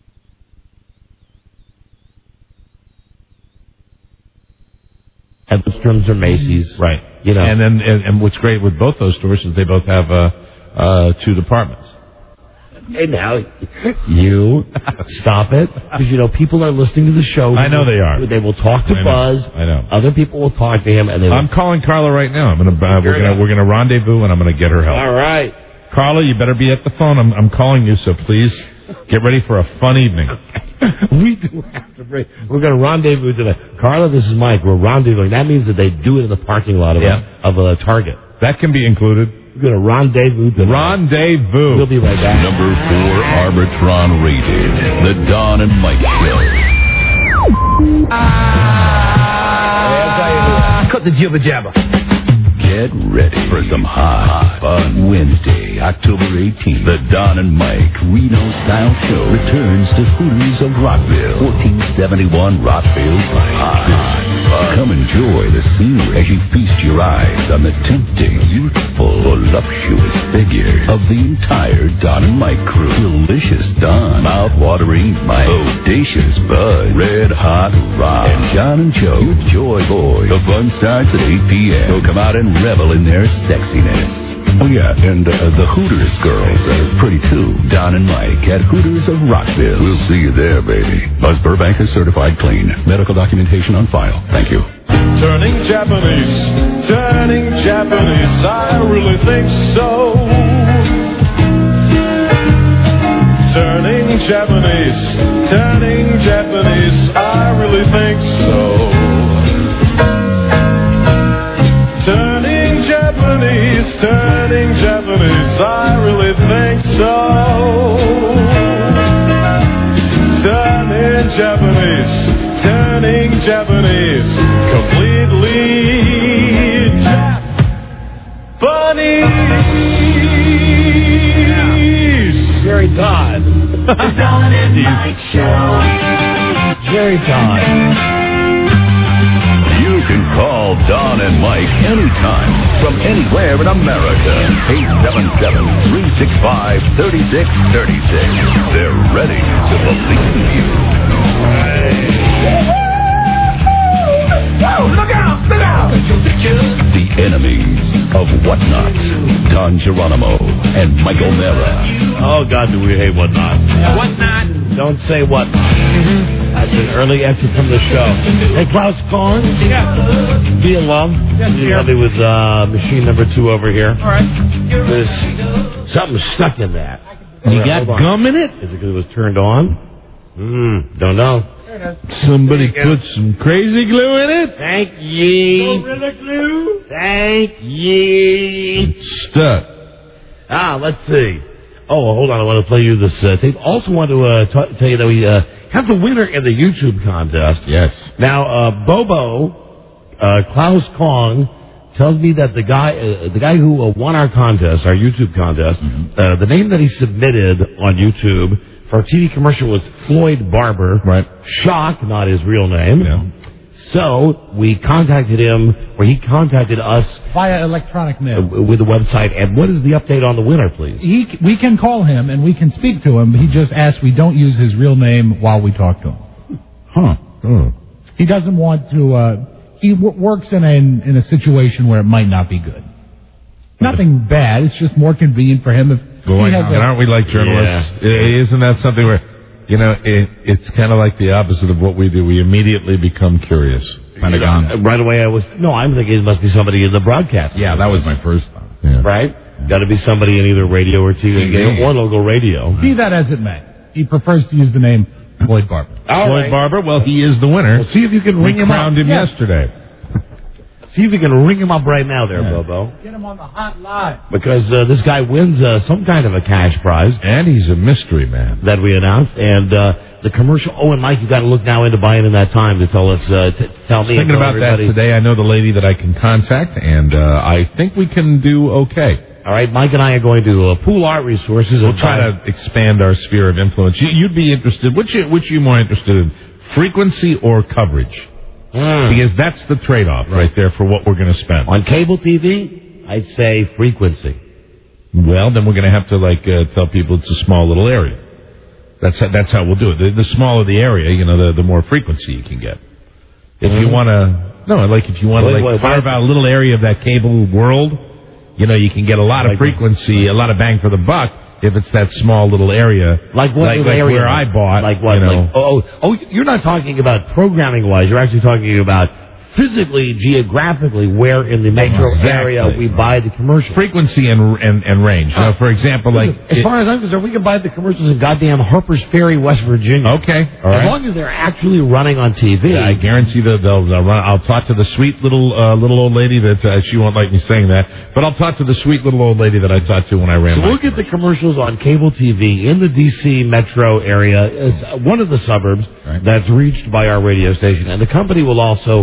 And Nordstrom's or Macy's. Right. You know. And then and, and what's great with both those stores is they both have uh, uh, two departments. Hey, now, you stop it. Because, you know, people are listening to the show. I know they are. They will talk to I know. Buzz. I know. Other people will talk to him. And they will... I'm calling Carla right now. I'm gonna uh, we're gonna we're gonna rendezvous and I'm gonna get her help. All right. Carla, you better be at the phone. I'm I'm calling you, so please get ready for a fun evening. We do have to break. We're going to rendezvous tonight. Carla, this is Mike. We're rendezvousing. That means that they do it in the parking lot of, Yeah. a, of a Target. That can be included. We're going to rendezvous tonight. Rendezvous. We'll be right back. Number four, Arbitron rated. The Don and Mike Show. Cut the jibber jabber. Get ready for some hot fun. Wednesday, October eighteenth, the Don and Mike Reno Style Show returns to Hooters of Rockville. fourteen seventy-one Rockville Pike. Hot fun. Come enjoy the scenery as you feast your eyes on the tempting, youthful, voluptuous figure of the entire Don and Mike crew. Delicious Don, mouth-watering Mike, audacious Bud, red-hot Rob, and John and Joe, your joy boys. The fun starts at eight p.m. So come out and revel in their sexiness. Oh, yeah, and uh, the Hooters girls are pretty, too. Don and Mike at Hooters of Rockville. We'll see you there, baby. Buzz Burbank is certified clean. Medical documentation on file. Thank you. Turning Japanese, turning Japanese, I really think so. Turning Japanese, turning Japanese, I really think so. Turning Japanese, turning Japanese, I really think so. Turning Japanese, turning Japanese, completely Japanese. Jerry Todd. The Don and Mike Show. Jerry Todd. You can call Don and Mike anytime from anywhere in America. eight seven seven, three six five, three six three six. They're ready to believe you. Whoa, look out, look out! The enemies of Whatnot, Don Geronimo and Michael Mara. Oh, God, do we hate Whatnot. Whatnot? Don't say Whatnot. Mm-hmm. That's an early exit from the show. Hey, Klaus Kahn. Yeah. Be alone. Yes, you help me with uh, machine number two over here. All right. There's something stuck in that. You got gum in it? Is it because it was turned on? Hmm, don't know. Somebody put some crazy glue in it? Thank ye. Gorilla glue? Thank ye. It's stuck. Ah, let's see. Oh, hold on. I want to play you this uh, tape. Also want to uh, t- tell you that we uh, have the winner in the YouTube contest. Yes. Now, uh, Bobo, uh, Klaus Kong, tells me that the guy uh, the guy who uh, won our contest, our YouTube contest, mm-hmm. uh, the name that he submitted on YouTube for our T V commercial was Floyd Barber. Right. Shock, not his real name. Yeah. So we contacted him, or he contacted us via electronic mail uh, with the website. And what is the update on the winner, please? He, we can call him and we can speak to him. He just asked we don't use his real name while we talk to him. Huh. Oh. He doesn't want to. Uh, he w- works in a in a situation where it might not be good. Nothing bad. It's just more convenient for him if. Going, and aren't we like journalists? Yeah. Isn't that something where, you know, it, it's kind of like the opposite of what we do. We immediately become curious. Kind of gone. Right away, I was, no, I'm thinking it must be somebody in the broadcast. Yeah, that was my first thought. Yeah. Right? Yeah. Got to be somebody in either radio or T V, yeah. or local radio. Be that as it may, he prefers to use the name Floyd Barber. All Floyd right. Barber, well, he is the winner. Well, see if you can ring we him crowned up. him yes. yesterday. See if you can ring him up right now there, yeah. Bobo. Get him on the hot line. Because uh, this guy wins uh, some kind of a cash prize. And he's a mystery man. That we announced. And uh, the commercial, oh, and Mike, you got to look now into buying in that time to tell us, uh, t- tell me. Thinking about everybody. that today, I know the lady that I can contact, and uh, I think we can do okay. All right, Mike and I are going to uh, pool our resources. We'll try to expand our sphere of influence. You, you'd be interested, which, which are you more interested in, frequency or coverage? Mm. Because that's the trade-off right. right there for what we're going to spend. On cable T V, I'd say frequency. Well, then we're going to have to like uh, tell people it's a small little area. That's how, that's how we'll do it. The, the smaller the area, you know, the, the more frequency you can get. If mm-hmm. you want to, no, like if you want to like wait, carve wait. out a little area of that cable world, you know, you can get a lot of like frequency, a lot of bang for the buck. If it's that small little area, like what like, like area? where I bought, like what? You know. Like, oh, oh, you're not talking about programming wise. You're actually talking about physically, geographically, where in the metro exactly. area we buy the commercials. Frequency and and, and range. You know, for example, like as it, far as I'm concerned, we can buy the commercials in goddamn Harper's Ferry, West Virginia. Okay, all right. As long as they're actually running on T V. Yeah, I guarantee that they'll, they'll run. I'll talk to the sweet little uh, little old lady that uh, she won't like me saying that, but I'll talk to the sweet little old lady that I talked to when I ran. So we'll get the commercials on cable T V in the D C metro area, as one of the suburbs right. that's reached by our radio station, and the company will also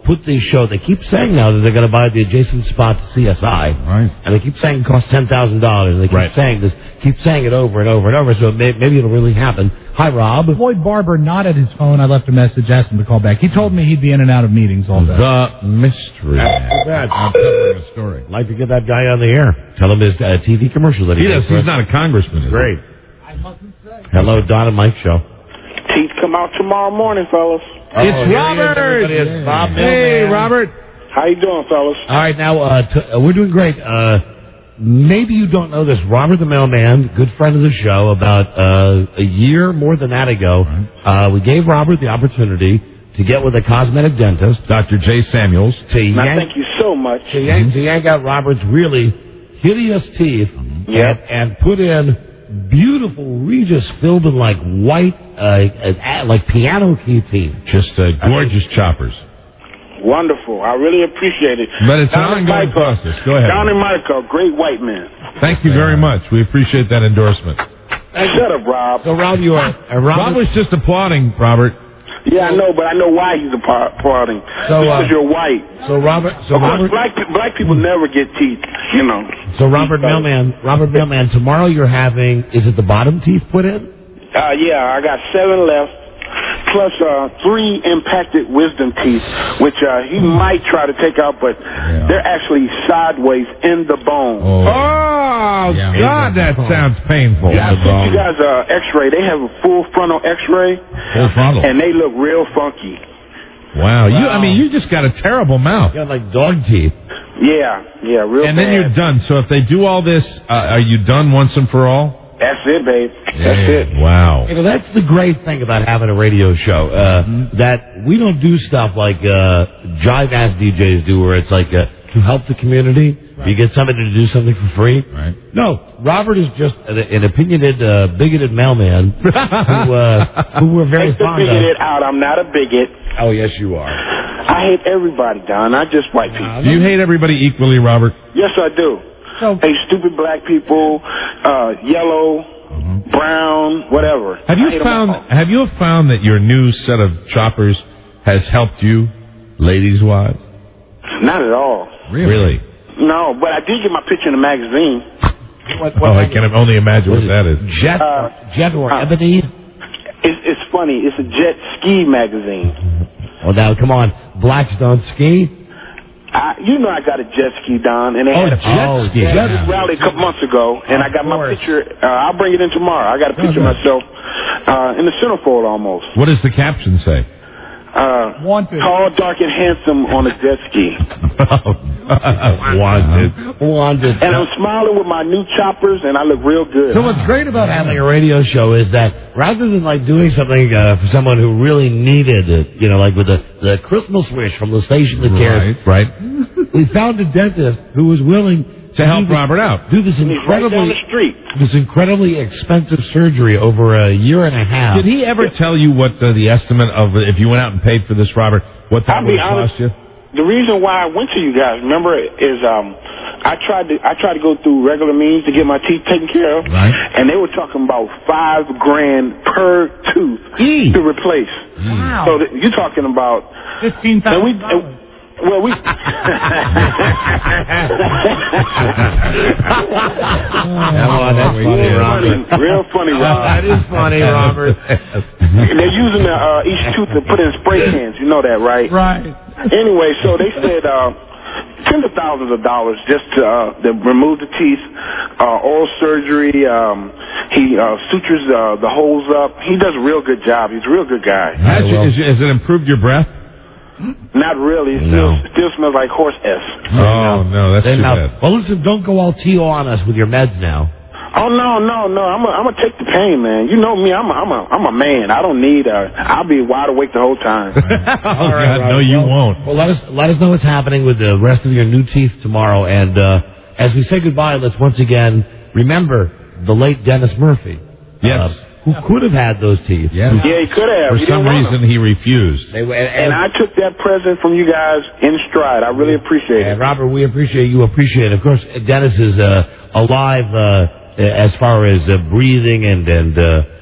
put the show. They keep saying now that they're going to buy the adjacent spot to C S I, Right. and they keep saying it costs ten thousand dollars. And they keep Right. saying this, keep saying it over and over and over. So may, maybe it'll really happen. Hi, Rob. Floyd Barber not at his phone. I left a message, asked him to call back. He told me he'd be in and out of meetings all day. The mystery. That's I'm covering a story. I'd like to get that guy on the air. Tell him his uh, T V commercial that he, He does. does. He's not a congressman. Is Great. I mustn't say. Hello, Don and Mike show. Teeth come out tomorrow morning, fellas. Oh, It's Robert. Everybody is Bob Hey, Millman. Robert. How you doing, fellas? All right, now uh, t- uh, we're doing great. Uh, maybe you don't know this. Robert the Mailman, good friend of the show, about uh, a year more than that ago, uh, we gave Robert the opportunity to get with a cosmetic dentist, Doctor J. Samuels. to Now, yank, thank you so much. to yank, to yank out Robert's really hideous teeth Yep. and, and put in beautiful Regis filled in like white, uh, uh, like piano key teeth. Just uh, gorgeous choppers. Wonderful. I really appreciate it. But it's an Don and ongoing Michael. process. Go ahead. Don and Michael, great white man. Thank you very much. We appreciate that endorsement. Shut up, Rob. So, Rob, you are uh, Rob Robert. was just applauding, Robert. Yeah, I know, but I know why he's applauding. So, uh, because you're white. So, Robert. So, Of course, Robert. black, pe- black people never get teeth, you know. So, Robert Mailman, Robert Mailman, tomorrow you're having, is it the bottom teeth put in? Uh, yeah, I got seven left, plus uh, three impacted wisdom teeth, which uh, he might try to take out, but they're actually sideways in the bone. Oh, Yeah. God, that sounds painful. Yeah, I sent you guys uh, X-ray. They have a full frontal X-ray, Full frontal. and they look real funky. Wow. You, I mean, you just got a terrible mouth. You got like dog teeth. Yeah, yeah, real And bad. then you're done. So if they do all this, uh, are you done once and for all? That's it, babe. That's it. Wow. You know, that's the great thing about having a radio show, uh, Mm-hmm. that we don't do stuff like uh, jive-ass D Js do, where it's like uh, to help the community. You get somebody to do something for free. Right. No, Robert is just an, an opinionated, uh, bigoted mailman who, uh, who we're very Take the fond of. bigot out. I'm not a bigot. Oh, yes, you are. I hate everybody, Don, not just white people. Do you hate everybody equally, Robert? Yes, I do. So, Hey, stupid black people, uh, yellow, brown, whatever. Have I you hate 'em found all. Have you found that your new set of choppers has helped you, ladies' wives? Not at all. Really? No, but I did get my picture in the magazine. What, Oh, I can only imagine what that is. Jet, Uh, Jet or uh, Ebony? It's, it's funny. It's a jet ski magazine. Well, now, come on. Blacks don't ski? I, you know I got a jet ski, Don, and they Oh, had a jet Oh, ski. They had jet this rally a couple months ago, and I got my course. picture. Uh, I'll bring it in tomorrow. I got a picture of myself uh, in the centerfold almost. What does the caption say? Uh, Wanted. Tall, dark, and handsome on a jet ski. Wanted. Wanted. And I'm smiling with my new choppers, and I look real good. So what's great about having a radio show is that rather than like doing something uh, for someone who really needed it, you know, like with the, the Christmas wish from the station that cares, Right. we found a dentist who was willing To help do this, Robert out. do this He's right down incredibly the street. this incredibly expensive surgery over a year and a half. Did he ever tell you what the, the estimate of if you went out and paid for this, Robert? What that I'll would be have honest. cost you? The reason why I went to you guys, remember, is um, I tried to I tried to go through regular means to get my teeth taken care of, Right. and they were talking about five grand per tooth E. to replace. Wow. So th- you're talking about fifteen and we. thousand dollars. and- well, we. Oh, that's funny, real Robert. funny, real funny, Oh, Rob. that is funny, Robert. They're using the, uh, each tooth to put in spray cans. You know that, right? Right. Anyway, so they said uh, tens of thousands of dollars just to, uh, to remove the teeth, uh, oral surgery. Um, he uh, sutures uh, the holes up. He does a real good job. He's a real good guy. Has, you, is, has it improved your breath? Not really. It still, still smells like horse S. Oh, no, that's Then too now- bad. well, listen, don't go all T O on us with your meds now. Oh no, no, no! I'm gonna I'm gonna take the pain, man. You know me. I'm a, I'm a, I'm a man. I don't need. Uh, I'll be wide awake the whole time. Oh, God, no, you won't. Well, let us let us know what's happening with the rest of your new teeth tomorrow. And uh, as we say goodbye, let's once again remember the late Dennis Murphy. Yes. Uh, who could have had those teeth. Yeah. Yeah, he could have. For He some didn't want reason, them. he refused. They, and, And I took that present from you guys in stride. I really appreciate it. and Robert, we appreciate you appreciate it. Of course, Dennis is uh, alive uh, as far as uh, breathing and and uh,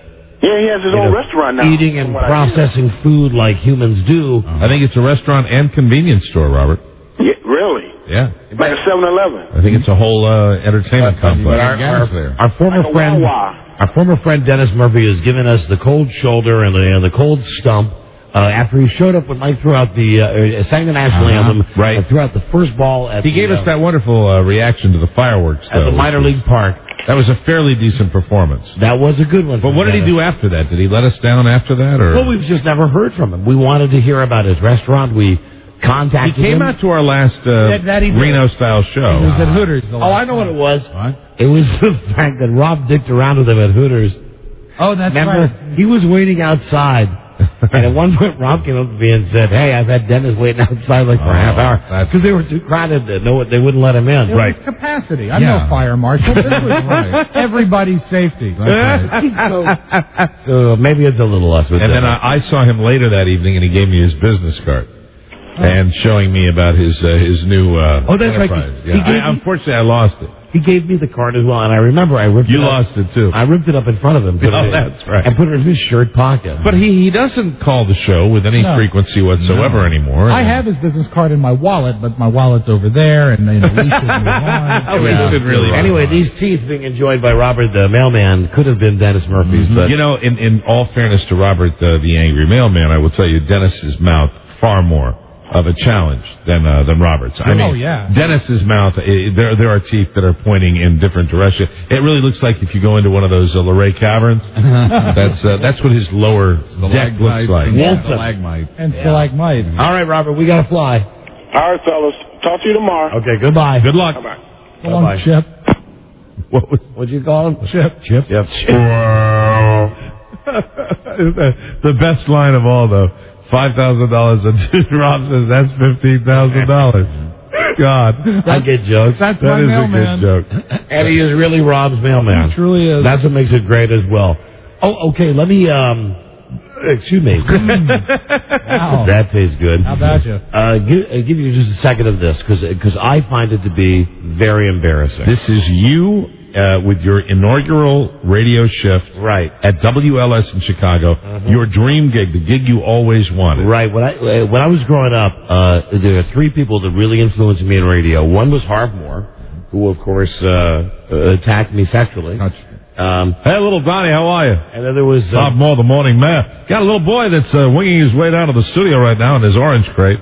Yeah, he has his you own know, restaurant now. eating and from what I hear. processing food like humans do. I think it's a restaurant and convenience store, Robert. Yeah, really? Yeah. Like a seven eleven. I think it's a whole uh, entertainment complex. But our, our, our former Like a friend, Wawa. our former friend Dennis Murphy has given us the cold shoulder and the, and the cold stump uh, after he showed up when Mike threw out the uh, sang the national Uh-huh. anthem, Right. and threw out the first ball at He the, gave uh, us that wonderful uh, reaction to the fireworks. at though, the minor which was- league park. That was a fairly decent performance. That was a good one. But from what did he Dennis. do after that? Did he let us down after that, or Well, we've just never heard from him. We wanted to hear about his restaurant. We he contacted came him. out to our last uh, That- that he did. Reno-style show? It was at Hooters. The Oh, last I know what time. it was. What? It was the fact that Rob dicked around with him at Hooters. Oh, that's Remember, right. he was waiting outside. And at one point, Rob came up to me and said, "Hey, I've had Dennis waiting outside like for a Oh, half hour that's- because they were too crowded. To know they wouldn't let him in." It Right. was capacity. I'm Yeah. no fire marshal. This was right. Everybody's safety. so, so maybe it's a little less. With And then Dennis. I, I saw him later that evening, and he gave me his business card. And showing me about his uh, his new uh, Oh, that's right. enterprise. He Yeah. gave I, me- unfortunately, I lost it. He gave me the card as well, and I remember I ripped You it up. lost it too. I ripped it up in front of him. put Oh, it in- that's right. And put it in his shirt pocket. But he, he doesn't call the show with any No. frequency whatsoever No. anymore. I have his business card in my wallet, but my wallet's over there, and you know, we should move on. We Yeah. should really- Anyway, these teeth being enjoyed by Robert the mailman could have been Dennis Murphy's, but You know, in, in all fairness to Robert, uh, the angry mailman, I will tell you, Dennis's mouth far more of a challenge than uh, than Robert's. I Oh, mean, yeah. Dennis's mouth, eh, there there are teeth that are pointing in different directions. It really looks like if you go into one of those uh, Luray caverns, that's uh, that's what his lower deck looks like. Yeah. Stalagmites. And stalagmites. all right, Robert, we got to fly. All right, fellas. Talk to you tomorrow. Okay, goodbye. Good luck. Bye-bye. Go on, Chip. What was What'd you call him? Chip. Chip. Yep. the, the best line of all, though? Five thousand dollars. And Rob says that's fifteen thousand dollars. God, I get jokes. That's that my is mailman. a good joke. And he is really Rob's mailman. He truly is. That's what makes it great as well. Oh, okay. Let me. Um, excuse me. Wow. That tastes good. How about you? Uh, give, uh, give you just a second of this because I find it to be very embarrassing. This is you uh, with your inaugural radio shift, right, at W L S in Chicago. Mm-hmm. Your dream gig, the gig you always wanted. Right. When I uh, when I was growing up, uh, there were three people that really influenced me in radio. One was Harv Moore, who of course uh, attacked me sexually. Um, hey, little Donnie, how are you? And then there was uh, Bob Moore, the morning man. Got a little boy that's uh, winging his way down to the studio right now in his orange crate.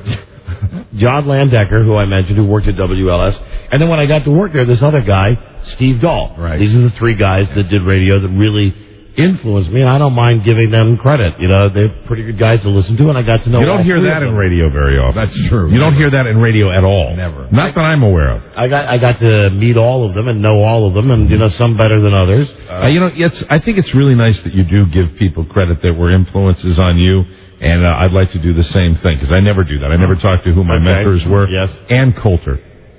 John Landecker, who I mentioned, who worked at W L S. And then when I got to work there, this other guy, Steve Dahl. Right. These are the three guys that did radio that really influenced me, and I don't mind giving them credit. You know, they're pretty good guys to listen to, and I got to know You don't all hear three that of in them. radio very often. That's true. You don't hear that in radio at all. Never. Not that I'm aware of. I got I got to meet all of them and know all of them, and, you know, some better than others. Uh, you know, it's, I think it's really nice that you do give people credit that were influences on you, and uh, I'd like to do the same thing, because I never do that. I never talk to who my Okay. mentors were. Yes. Ann Coulter.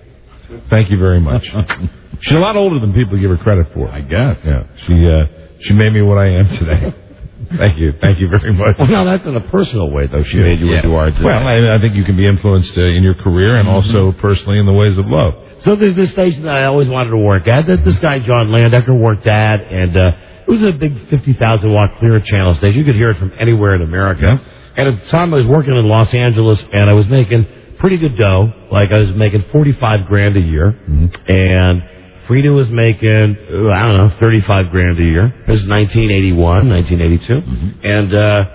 Thank you very much. She's a lot older than people give her credit for. I guess. Yeah. She, uh, she made me what I am today. Thank you. Thank you very much. Well, now that's in a personal way, though. She made you what you are today. Well, I, I think you can be influenced uh, in your career and also personally in the ways of love. So there's this station that I always wanted to work at that this guy John Landecker worked at, and uh, it was a big fifty thousand watt clear channel station. You could hear it from anywhere in America. And at the time I was working in Los Angeles, and I was making pretty good dough. Like I was making forty-five grand a year, and Frida was making, uh, I don't know, thirty-five grand a year. It was nineteen eighty-one, nineteen eighty-two. And uh,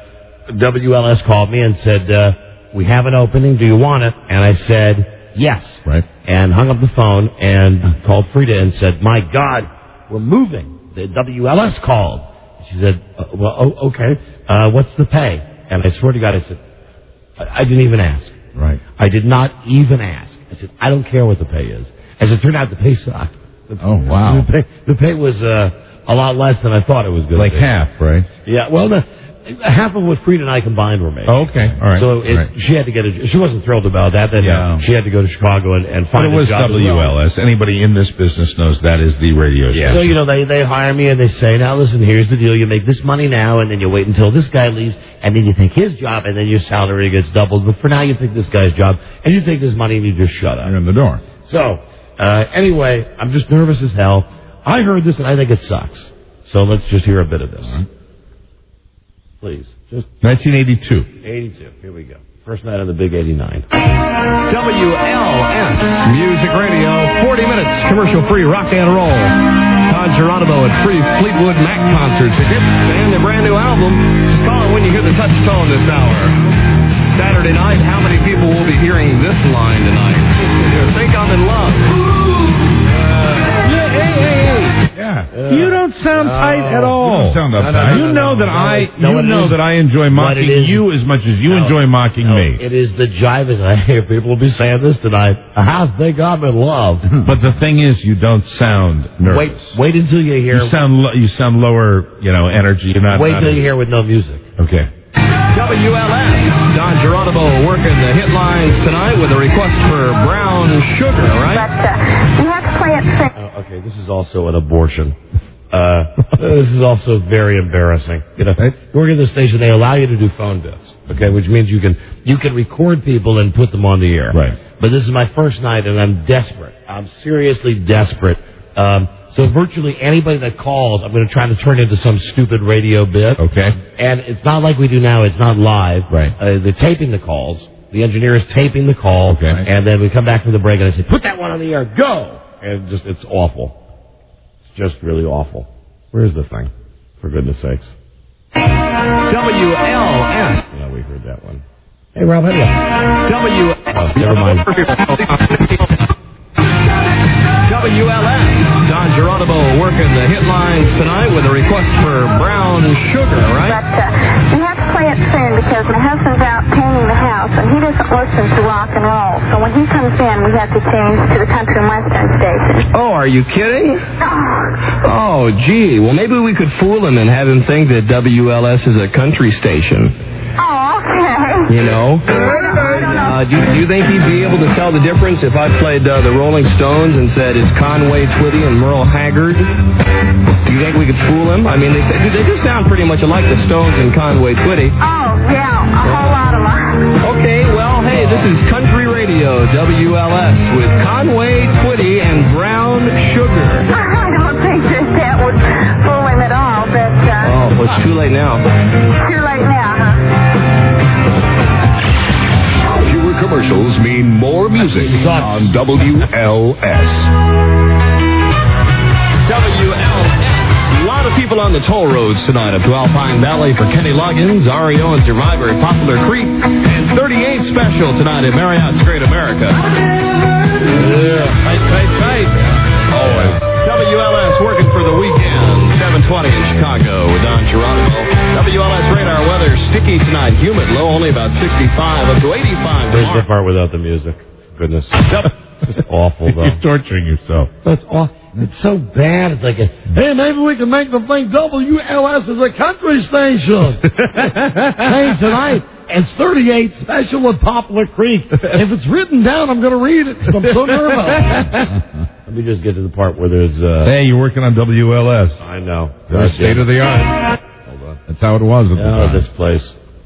W L S called me and said, uh, we have an opening. Do you want it? And I said, yes. Right. And hung up the phone and called Frida and said, my God, we're moving. The W L S called. She said, uh, well, oh, okay. Uh, what's the pay? And I swear to God, I said, I, I didn't even ask. Right. I did not even ask. I said, I don't care what the pay is. As it turned out, the pay sucked. Oh, wow. The pay, the pay was uh, a lot less than I thought it was going Like to be. half, right? Yeah, well, the, half of what Frida and I combined were making. Oh, okay. All right. So it, All right. she had to get a, she wasn't thrilled about that. Then Yeah. she had to go to Chicago and, and But find it was a job as W L S. well. Anybody in this business knows that is the radio station. So, you know, they, they hire me and they say, now listen, here's the deal. You make this money now and then you wait until this guy leaves and then you take his job and then your salary gets doubled. But for now you take this guy's job and you take this money and you just shut up. You're in the door. So, uh, anyway, I'm just nervous as hell. I heard this and I think it sucks. So let's just hear a bit of this. Please. Just nineteen eighty-two. eighty-two. Here we go. First night on the Big eighty-nine. W L S Music Radio. forty minutes commercial-free rock and roll. Todd Geronimo at free Fleetwood Mac concert tickets and their brand new album. Just call it when you hear the touch tone this hour. Saturday night, how many people will be hearing this line tonight? You think I'm in love. Yeah, hey, hey, hey. Yeah. Uh, you don't sound no, tight at all. You don't sound uptight. No, no, no, you know no, that no, I no, you know is, that I enjoy mocking you as much as you no, enjoy mocking no, me. It is the jiving. I hear people will be saying this tonight. I think I'm in love. But the thing is, you don't sound nervous. Wait, wait until you hear. You sound lo- you sound lower, you know, energy. You're not. Wait not until you hear with no music. Okay. W L S, Don Geronimo working the hit lines tonight with a request for brown sugar, right? But uh, you have to play it safe. Oh, okay, this is also an abortion. Uh, this is also very embarrassing. You know, working at the station, they allow you to do phone bits, okay, which means you can you can record people and put them on the air. Right. But this is my first night, and I'm desperate. I'm seriously desperate. Um, so virtually anybody that calls, I'm going to try to turn into some stupid radio bit. Okay. And it's not like we do now. It's not live. Right. Uh, they're taping the calls. The engineer is taping the call. Okay. And then we come back from the break, and I say, put that one on the air. Go! And just it's awful. It's just really awful. Where's the thing? For goodness sakes. W L S. Yeah, we heard that one. Hey, Rob, how do you? W. Oh, never mind. W L S. Don Geronimo working the hit lines tonight with a request for brown sugar, right? But uh, you have to play it soon because my husband's out painting the house and he doesn't listen to rock and roll. So when he comes in, we have to change to the country and western station. Oh, are you kidding? Oh. Oh, gee. Well, maybe we could fool him and have him think that W L S is a country station. Oh, okay. You know? Uh, do, do you think he'd be able to tell the difference if I played uh, the Rolling Stones and said it's Conway Twitty and Merle Haggard? Do you think we could fool him? I mean, they say, they do sound pretty much alike, the Stones and Conway Twitty. Oh, yeah, a whole lot of them. Okay, well, hey, this is Country Radio, W L S, with Conway Twitty and Brown Sugar. I don't think that that would fool him at all, but... Uh, oh, well, it's too late now. Too late now, huh? Fewer commercials mean more music on W L S. W L S. A lot of people on the toll roads tonight up to Alpine Valley for Kenny Loggins, R E O and Survivor at Poplar Creek, and thirty-eight special tonight at Marriott's Great America. Yeah, tight, tight, tight. Always. W L S working for the weekend, seven twenty in Chicago with Don Geronimo. W L S radar weather, sticky tonight, humid, low only about sixty-five, up to eighty-five. There's the part without the music. Goodness. It's awful, though. You're torturing yourself. That's awful. It's so bad. It's like, a, hey, maybe we can make the thing W L S as a country station. Hey, tonight, it's thirty-eight special at Poplar Creek. If it's written down, I'm going to read it because I'm so nervous. Let me just get to the part where there's... Uh, hey, you're working on W L S. I know. They're state of the art. Hold on. That's how it was at the Oh, time. this place.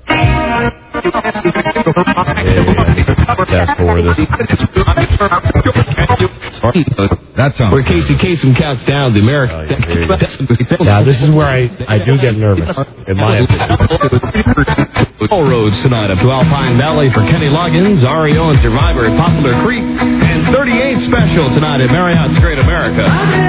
Fast forward this. That sounds where Casey Kasem counts down the American. Oh, yeah, this is where I, I do get nervous, in my opinion. Toll roads tonight up to Alpine Valley for Kenny Loggins, R E O and Survivor at Poplar Creek, and thirty-eight special tonight at Marriott's Great America.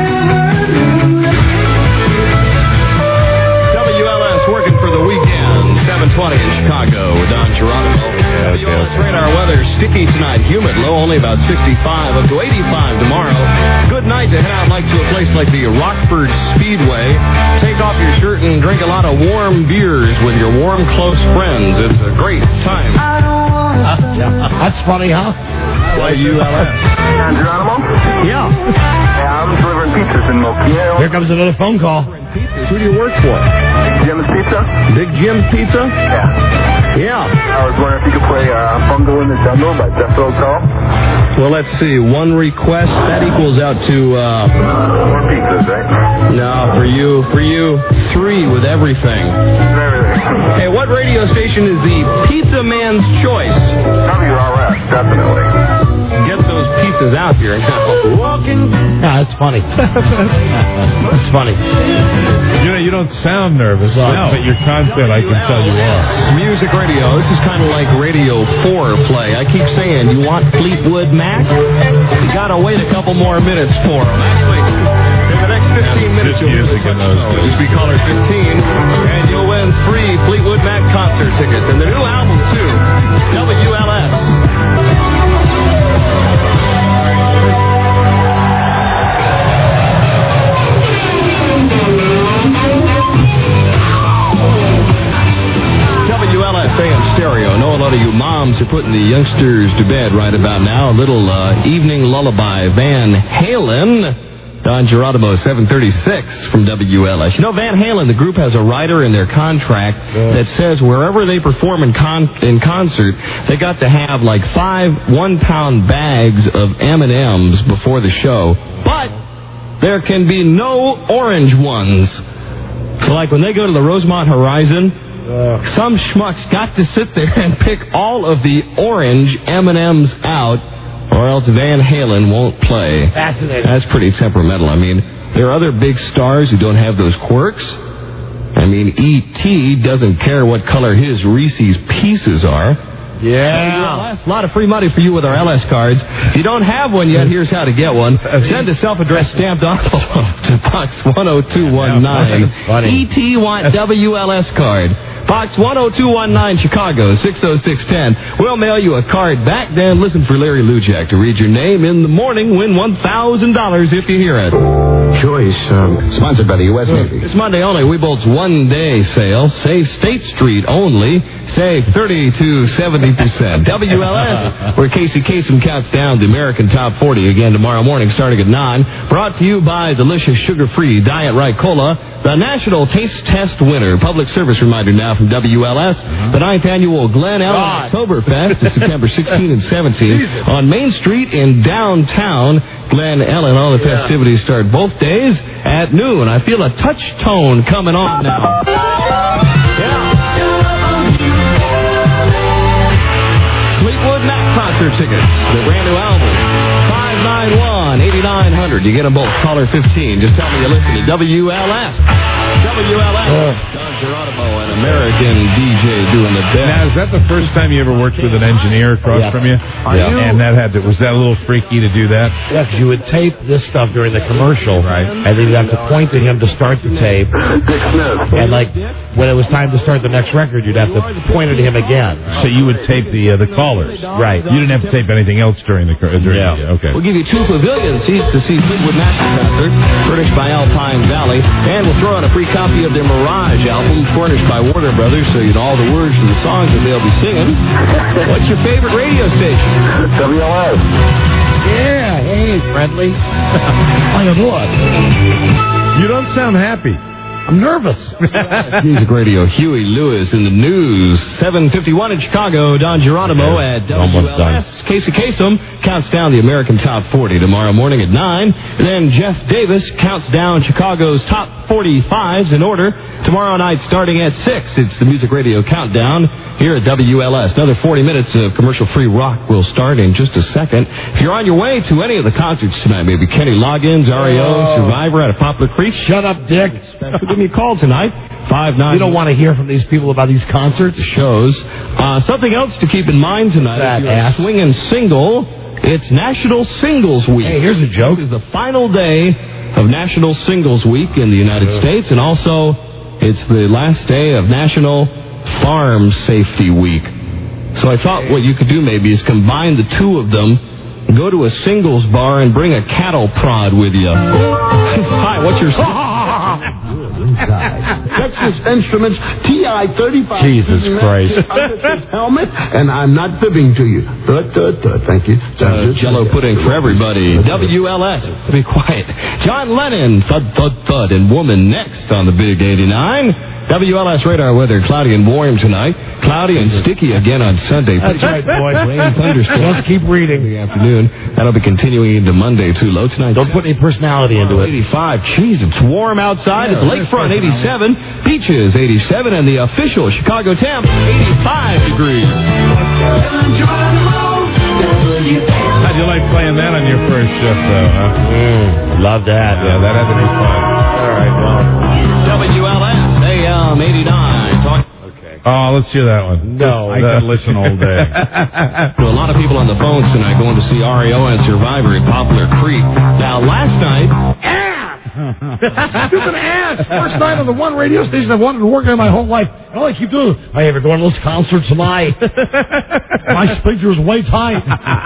W L S working for the weekend, seven twenty in Chicago with Don Geronimo. W L S radar weather, sticky tonight, humid, low only about sixty-five, up to eighty-five tomorrow. Good night to head out like to a place like the Rockford Speedway. Take off your shirt and drink a lot of warm beers with your warm, close friends. It's a great time. Uh, yeah. That's funny, huh? W L S. Don Geronimo? Yeah. Yeah, I'm delivering pizzas in Milwaukee. Here comes another phone call. Who do you work for? Big Jim's Pizza? Big Jim's Pizza? Yeah. Yeah. I was wondering if you could play uh, Bundle in the Jungle by Jethro Tull. Well, let's see. One request, that equals out to... Uh, Four pizzas, right? No, for you, for you, three with everything. Everything. Hey, what radio station is the Pizza Man's Choice? W R S, definitely. Get those pizzas out here now. Walking. Yeah, that's funny. That's funny. You know, you don't sound nervous, No. but you're confident. I can tell you are. Music radio. This is kind of like radio foreplay. I keep saying, you want Fleetwood Mac? You gotta wait a couple more minutes for them. Actually, in the next fifteen minutes, you'll music in those days. just be caller fifteen, and you'll win three Fleetwood Mac concert tickets and the new album too. W L S. A M stereo. I know a lot of you moms are putting the youngsters to bed right about now. A little uh, evening lullaby. Van Halen. Don Geronimo, seven thirty-six from W L S. You know, Van Halen, the group has a rider in their contract that says wherever they perform in, con- in concert, they got to have like five one-pound bags of M and M's before the show. But there can be no orange ones. So like when they go to the Rosemont Horizon, Uh, some schmuck's got to sit there and pick all of the orange M and M's out, or else Van Halen won't play. Fascinating. That's pretty temperamental. I mean, there are other big stars who don't have those quirks. I mean, E T doesn't care what color his Reese's Pieces are. Yeah. A lot of free money for you with our L S cards. If you don't have one yet, here's how to get one. Send a self-addressed stamped envelope to Box one oh two one nine. E T want W L S card. Box one oh two one nine, Chicago, six oh six ten. We'll mail you a card back. Then listen for Larry Lujak to read your name in the morning. Win one thousand dollars if you hear it. Choice, um, sponsored by the U S Navy. It's Monday only. Webolt's one-day sale. Save State Street only. Save thirty to seventy percent. W L S, where Casey Kasem counts down the American Top forty again tomorrow morning starting at nine. Brought to you by delicious sugar-free Diet Right Cola, the National Taste Test winner. Public service reminder now from W L S. The ninth annual Glen Ellen Oktoberfest is September sixteenth and seventeenth on Main Street in downtown Glen Ellen. All the festivities start both days at noon. I feel a touch tone coming on now. Yeah. Fleetwood Mac concert tickets. The brand new album. five nine one, eight nine hundred. You get them both. Caller fifteen. Just tell me you listen to W L S. W L S. Uh. Don Geronimo, an American D J doing the best. Now, is that the first time you ever worked with an engineer across Yes. from you? Are Yeah. you? And that had to, was that a little freaky to do that? Yeah, 'cause you would tape this stuff during the commercial, right? And then you'd have to point to him to start the tape. And like when it was time to start the next record, you'd have to point it to him again. So you would tape the uh, the callers, right? You didn't have to tape anything else during the during Yeah. the, okay. We'll give you two pavilion seats to see Fleetwood Mac concert, furnished by Alpine Valley, and we'll throw in a free copy of their Mirage album, furnished by Warner Brothers, so you know all the words to the songs that they'll be singing. What's your favorite radio station? W L S. Yeah, hey, friendly. My Lord. You don't sound happy. I'm nervous. Music Radio, Huey Lewis in the news. seven fifty-one in Chicago. Don Geronimo at W L S. Casey Kasem counts down the American Top forty tomorrow morning at nine. And then Jeff Davis counts down Chicago's Top forty-fives in order. Tomorrow night starting at six. It's the Music Radio Countdown here at W L S. Another forty minutes of commercial-free rock will start in just a second. If you're on your way to any of the concerts tonight, maybe Kenny Loggins, R E O, oh. Survivor out of Poplar Creek. Shut up, Dick. Give me a call tonight. Five nine. You don't want to hear from these people about these concerts? Shows. Uh, something else to keep in mind tonight. That if you're ass. swinging single, it's National Singles Week. Hey, here's a joke. This is the final day of National Singles Week in the United uh. States, and also it's the last day of National Farm Safety Week. So I thought what you could do maybe is combine the two of them, go to a singles bar, and bring a cattle prod with you. Hi, what's your... Texas Instruments T I thirty-five. Jesus Christ. Helmet, and I'm not fibbing to you. Thud, thud, thud. Thank you. Uh, Jello pudding for everybody. W L S. Be quiet. John Lennon. Thud, thud, thud. And Woman next on the Big eighty-nine. W L S radar weather, cloudy and warm tonight. Cloudy and sticky again on Sunday. That's right, boy. Rain and thunderstorms. Let's keep reading. In the afternoon. That'll be continuing into Monday, too. Low tonight. Don't put any personality into it. eighty-five. Jeez, it's warm outside. Yeah, at the lakefront, eighty-seven. Beaches, eighty-seven. And the official Chicago temp, eighty-five degrees. That's How'd you like playing that on your first shift, though, huh? Mm, love that. Yeah, that had to be fun. All right, well. W L S A M eighty-nine. Talk- Oh, let's hear that one. No, I could listen all day. To a lot of people on the phones tonight going to see R E O and Survivor at Poplar Creek. Now, last night... Stupid ass! First night on the one radio station I've wanted to work on my whole life. And all I keep doing is, I ever going to those concerts tonight? My speaker is way tight.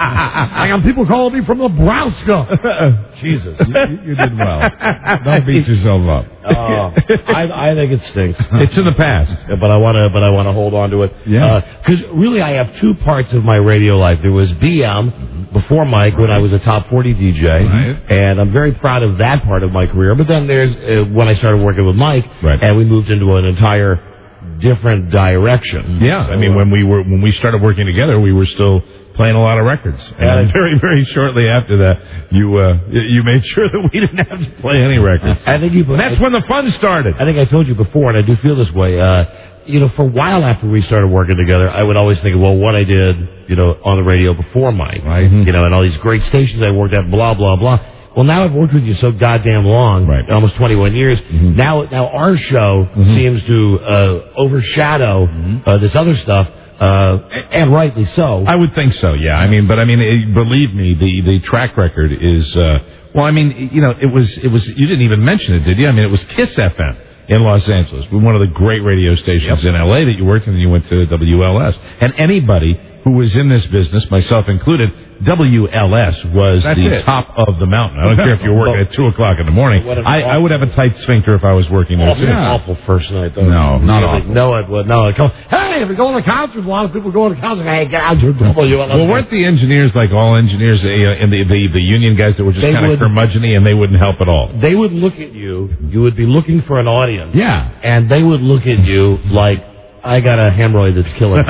I got people calling me from Nebraska. Jesus. You, you did well. Don't beat yourself up. Uh, I, I think it stinks. It's in the past. But I want to but I want to hold on to it. Yeah. Because uh, really I have two parts of my radio life. There was B M before Mike when I was a top forty D J. Right. And I'm very proud of that part of my career. But then there's uh, when I started working with Mike, right. and we moved into an entire different direction. Yeah, so, I mean, uh, when we were when we started working together, we were still playing a lot of records. And Yeah. then very, very shortly after that, you uh, you made sure that we didn't have to play any records. I think you. That's when the fun started. I think I told you before, and I do feel this way. Uh, you know, for a while after we started working together, I would always think, well, what I did, you know, on the radio before Mike, right? You know, and all these great stations I worked at, blah blah blah. Well, now I've worked with you so goddamn long, right? Almost twenty-one years. Mm-hmm. Now, now our show mm-hmm. seems to uh, overshadow mm-hmm. uh, this other stuff. Uh, and rightly so. I would think so, yeah. I mean, but I mean, it, believe me, the, the track record is, uh, well, I mean, you know, it was, it was, you didn't even mention it, did you? I mean, it was KISS F M in Los Angeles, one of the great radio stations yep. in L A that you worked in, and you went to W L S. And anybody who was in this business, myself included, W L S was That's the it. top of the mountain. I don't care if you're working at two o'clock in the morning. I, I would have a tight sphincter if I was working there, Awful, too. awful first night, though. No, not really, awful. No, it would. No, it come. Hey, if you're going to concerts, a lot of people go to concerts. Hey, get out to W L S. Well, weren't the engineers like all engineers, uh, and the, the the union guys that were just kind of curmudgeon-y, and they wouldn't help at all? They would look at you. You would be looking for an audience. Yeah. And they would look at you like, I got a hemorrhoid that's killing me.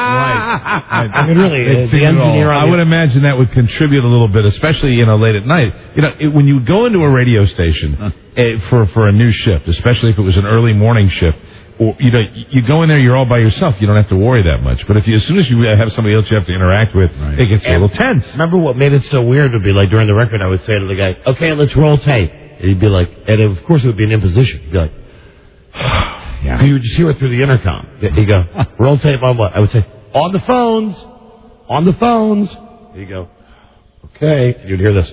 Right. I mean, really, the engineer on I would imagine that would contribute a little bit, especially, you know, late at night. You know, it, when you go into a radio station uh, for for a new shift, especially if it was an early morning shift, or, you know, you go in there, you're all by yourself. You don't have to worry that much. But if you, as soon as you have somebody else you have to interact with, right. it gets a little tense. Remember what made it so weird would be like during the record, I would say to the guy, okay, let's roll tape. And he'd be like, and of course it would be an imposition. He'd be like, yeah. You would just hear it through the intercom. He'd go, roll tape on what? I would say, on the phones. On the phones. He'd go, okay. And you'd hear this.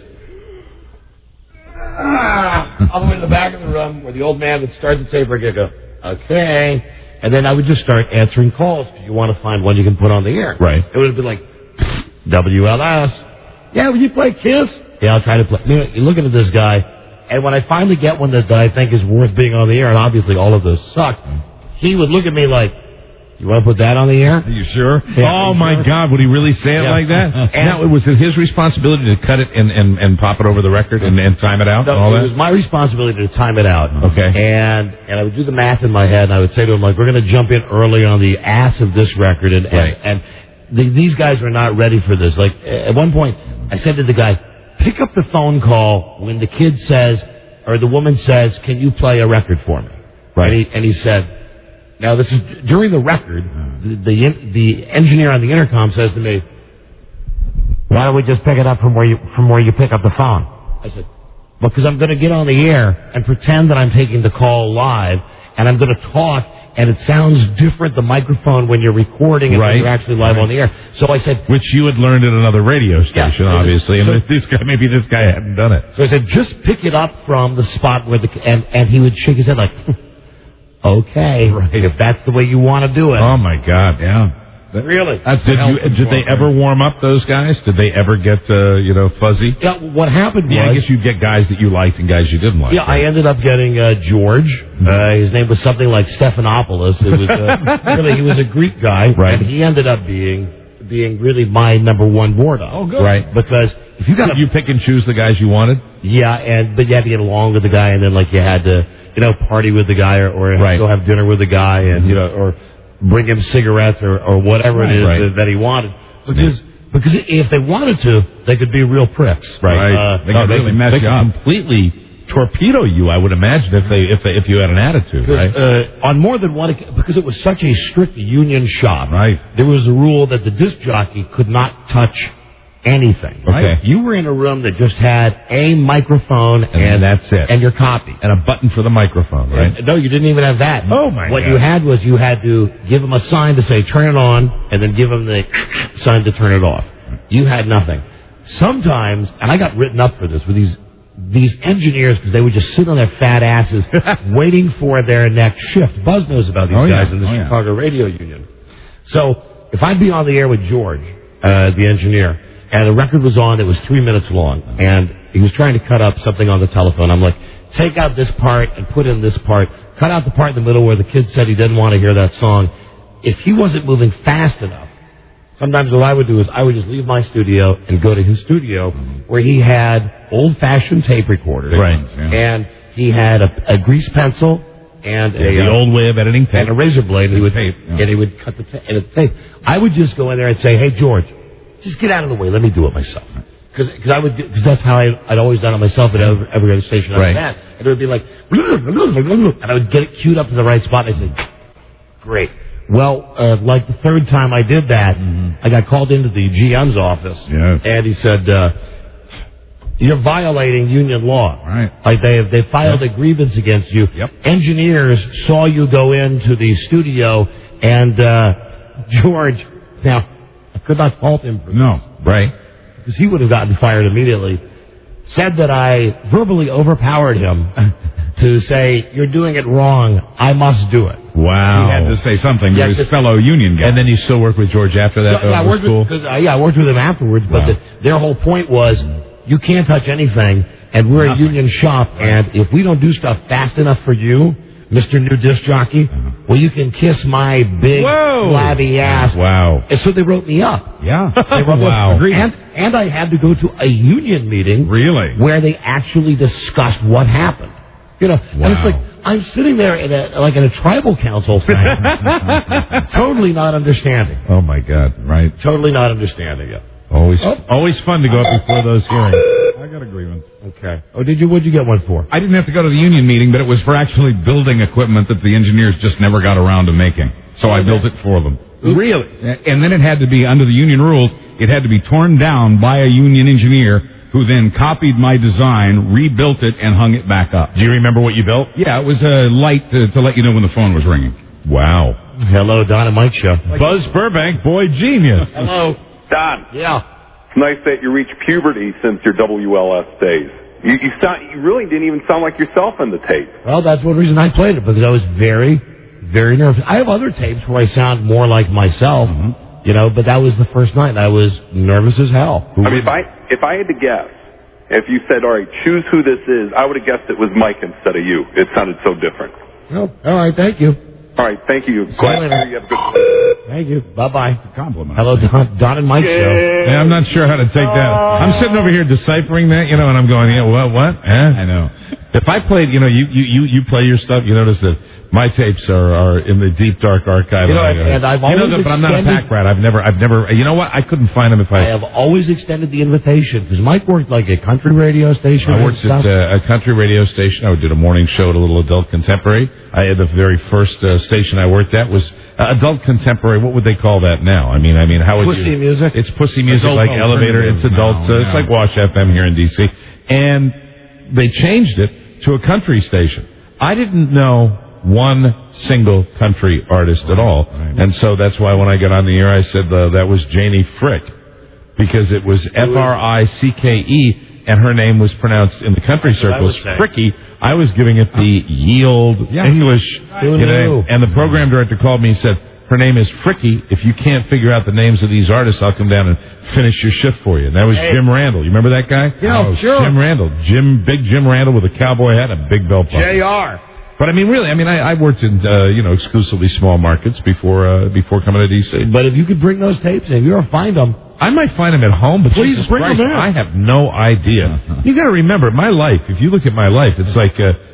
All the way to the back of the room where the old man would start the tape recorder. Go, okay. And then I would just start answering calls because you want to find one you can put on the air. Right. It would have been like, W L S. Yeah, will you play KISS? Yeah, I'll try to play. You know, you're looking at this guy. And when I finally get one that I think is worth being on the air, and obviously all of those suck, he would look at me like, you want to put that on the air? Are you sure? Yeah, oh, my sure? God, would he really say it yeah. like that? And now, was it his responsibility to cut it and, and, and pop it over the record and, and time it out? No, and all it that? was my responsibility to time it out. Okay. And and I would do the math in my head, and I would say to him, like, we're going to jump in early on the ass of this record. And, right. and, and the, these guys were not ready for this. Like, at one point, I said to the guy, pick up the phone call when the kid says, or the woman says, can you play a record for me? Right. And he, and he said, now this is during the record, the, the the engineer on the intercom says to me, why don't we just pick it up from where you from where you pick up the phone? I said, because I'm going to get on the air and pretend that I'm taking the call live, and I'm going to talk, and it sounds different, the microphone, when you're recording and right. when you're actually live right. on the air. So I said... Which you had learned at another radio station, yeah, obviously, so, and this guy, maybe this guy hadn't done it. So I said, just pick it up from the spot where the... And, and he would shake his head like, okay, right. if that's the way you want to do it. Oh, my God, yeah. Really? That's did you, did they ever warm up, those guys? Did they ever get, uh, you know, fuzzy? Yeah, what happened was... Yeah, I guess you get guys that you liked and guys you didn't like. Yeah, right? I ended up getting uh, George. Uh, his name was something like Stephanopoulos. It was uh, really, he was a Greek guy. Right. And he ended up being being really my number one board up. Oh, good. Right. Because if you got Did you pick and choose the guys you wanted? Yeah, and but you had to get along with the guy, and then like you had to, you know, party with the guy, or, or right. go have dinner with the guy, and mm-hmm. you know, or bring him cigarettes or, or whatever right, it is right. that, that he wanted. Because because if they wanted to, they could be real pricks. Right. right. Uh, they could really they, mess they you could up. completely torpedo you, I would imagine, if they if they, if you had an attitude, right? Uh, on more than one occasion, because it was such a strict union shop. Right. There was a rule that the disc jockey could not touch anything. Okay. You were in a room that just had a microphone and, And that's it. and your copy. And a button for the microphone, right? And- no, you didn't even have that. Oh, my What God. you had was you had to give them a sign to say turn it on, and then give them the sign to turn it off. You had nothing. Sometimes, and I got written up for this with these these engineers because they would just sit on their fat asses waiting for their next shift. Buzz knows about these Oh, yeah. guys in the Oh, yeah. Chicago Radio Union. So if I'd be on the air with George, uh, the engineer, and the record was on, it was three minutes long, and he was trying to cut up something on the telephone. I'm like, take out this part and put in this part. Cut out the part in the middle where the kid said he didn't want to hear that song. If he wasn't moving fast enough, sometimes what I would do is I would just leave my studio and go to his studio where he had old-fashioned tape recorders. Right, yeah. And he had a, a grease pencil and Yeah, a, the uh, old way of editing tape. and a razor blade. And he would, Tape, yeah. and he would cut the, ta- and the tape. I would just go in there and say, hey, George, just get out of the way. Let me do it myself. Because I would, because that's how I, I'd always done it myself at every, every other station I was Right. at. And it would be like, and I would get it queued up to the right spot. And I'd say, great. Well, uh, like the third time I did that, I got called into the G M's office. Yes. And he said, uh, you're violating union law. Right. Like they have, they filed a grievance against you. Yep. Engineers saw you go into the studio, and uh, George, now, I could not fault him for No. Right. because he would have gotten fired immediately, said that I verbally overpowered him to say, you're doing it wrong, I must do it. Wow. He had to say something Yeah, to his just- fellow union guy. And then you still work with George after that? Yeah, yeah, I That was worked cool. with, 'cause, uh, yeah, I worked with him afterwards, but Wow. the, their whole point was, you can't touch anything, and we're a union shop, and if we don't do stuff fast enough for you, Mister New Disc Jockey, well, you can kiss my big, Whoa. flabby ass. Wow. And so they wrote me up. Yeah. They wrote me Wow. up. And, and I had to go to a union meeting Really? where they actually discussed what happened. You know, and it's Wow. like, I'm sitting there in a, like in a tribal council thing, totally not understanding. Oh, my God. Right. Totally not understanding it. Always, Oh. always fun to go up before those hearings. I got a grievance. Okay. Oh, did you? What'd you get one for? I didn't have to go to the union meeting, but it was for actually building equipment that the engineers just never got around to making. So I built it for them. Really? And then it had to be, under the union rules, it had to be torn down by a union engineer who then copied my design, rebuilt it, and hung it back up. Do you remember what you built? Yeah, it was a light to, to let you know when the phone was ringing. Wow. Hello, Don and Mike show. Buzz Burbank, boy genius. Hello. Don, Yeah. it's nice that you reached puberty since your W L S days. You, you sound, you really didn't even sound like yourself in the tape. Well, that's one reason I played it, because I was very, very nervous. I have other tapes where I sound more like myself, you know, but that was the first night, and I was nervous as hell. I mean, if I if I had to guess, if you said, all right, choose who this is, I would have guessed it was Mike instead of you. It sounded so different. Oh, all right, thank you. All right, thank you. you Glad later. you have a good. Thank you. Bye-bye. Compliment. Hello, Don, Don and Mike show. Yeah, I'm not sure how to take that. I'm sitting over here deciphering that, you know, and I'm going, yeah, what, what? Eh? I know. If I played, you know, you, you, you, you play your stuff, you notice that my tapes are, are in the deep, dark archive. You know, I, and I've you know always that, but I'm not a extended- pack rat. I've never, I've never, you know what? I couldn't find them if I... I have always extended the invitation, because Mike worked like a country radio station. I and worked stuff. at uh, a country radio station. I did a morning show at a little adult contemporary. I had the very first uh, station I worked at was uh, adult contemporary. What would they call that now? I mean, I mean, how would Pussy you, music? It's pussy music, Adult like Elevator. alternative. It's adult. No, uh, It's no. like Wash F M here in D C. And they changed it to a country station. I didn't know one single country artist at all, and so that's why when I got on the air, I said uh, that was Janie Frick, because it was F R I C K E, and her name was pronounced in the country That's what I circles would say. Fricky. I was giving it the yield Yeah. English, Who you know, knew? and the program director called me and said, her name is Fricky. If you can't figure out the names of these artists, I'll come down and finish your shift for you. And that was Hey. Jim Randall. You remember that guy? Yeah, Oh, sure. Jim Randall. Jim, big Jim Randall with a cowboy hat and a big belt buckle. J R. But I mean, really, I mean, I, I worked in, uh, you know, exclusively small markets before, uh, before coming to D C. But if you could bring those tapes in, if you ever find them, I might find them at home, but Please Jesus bring them Christ, in. I have no idea. You got to remember, my life. If you look at my life, it's like uh,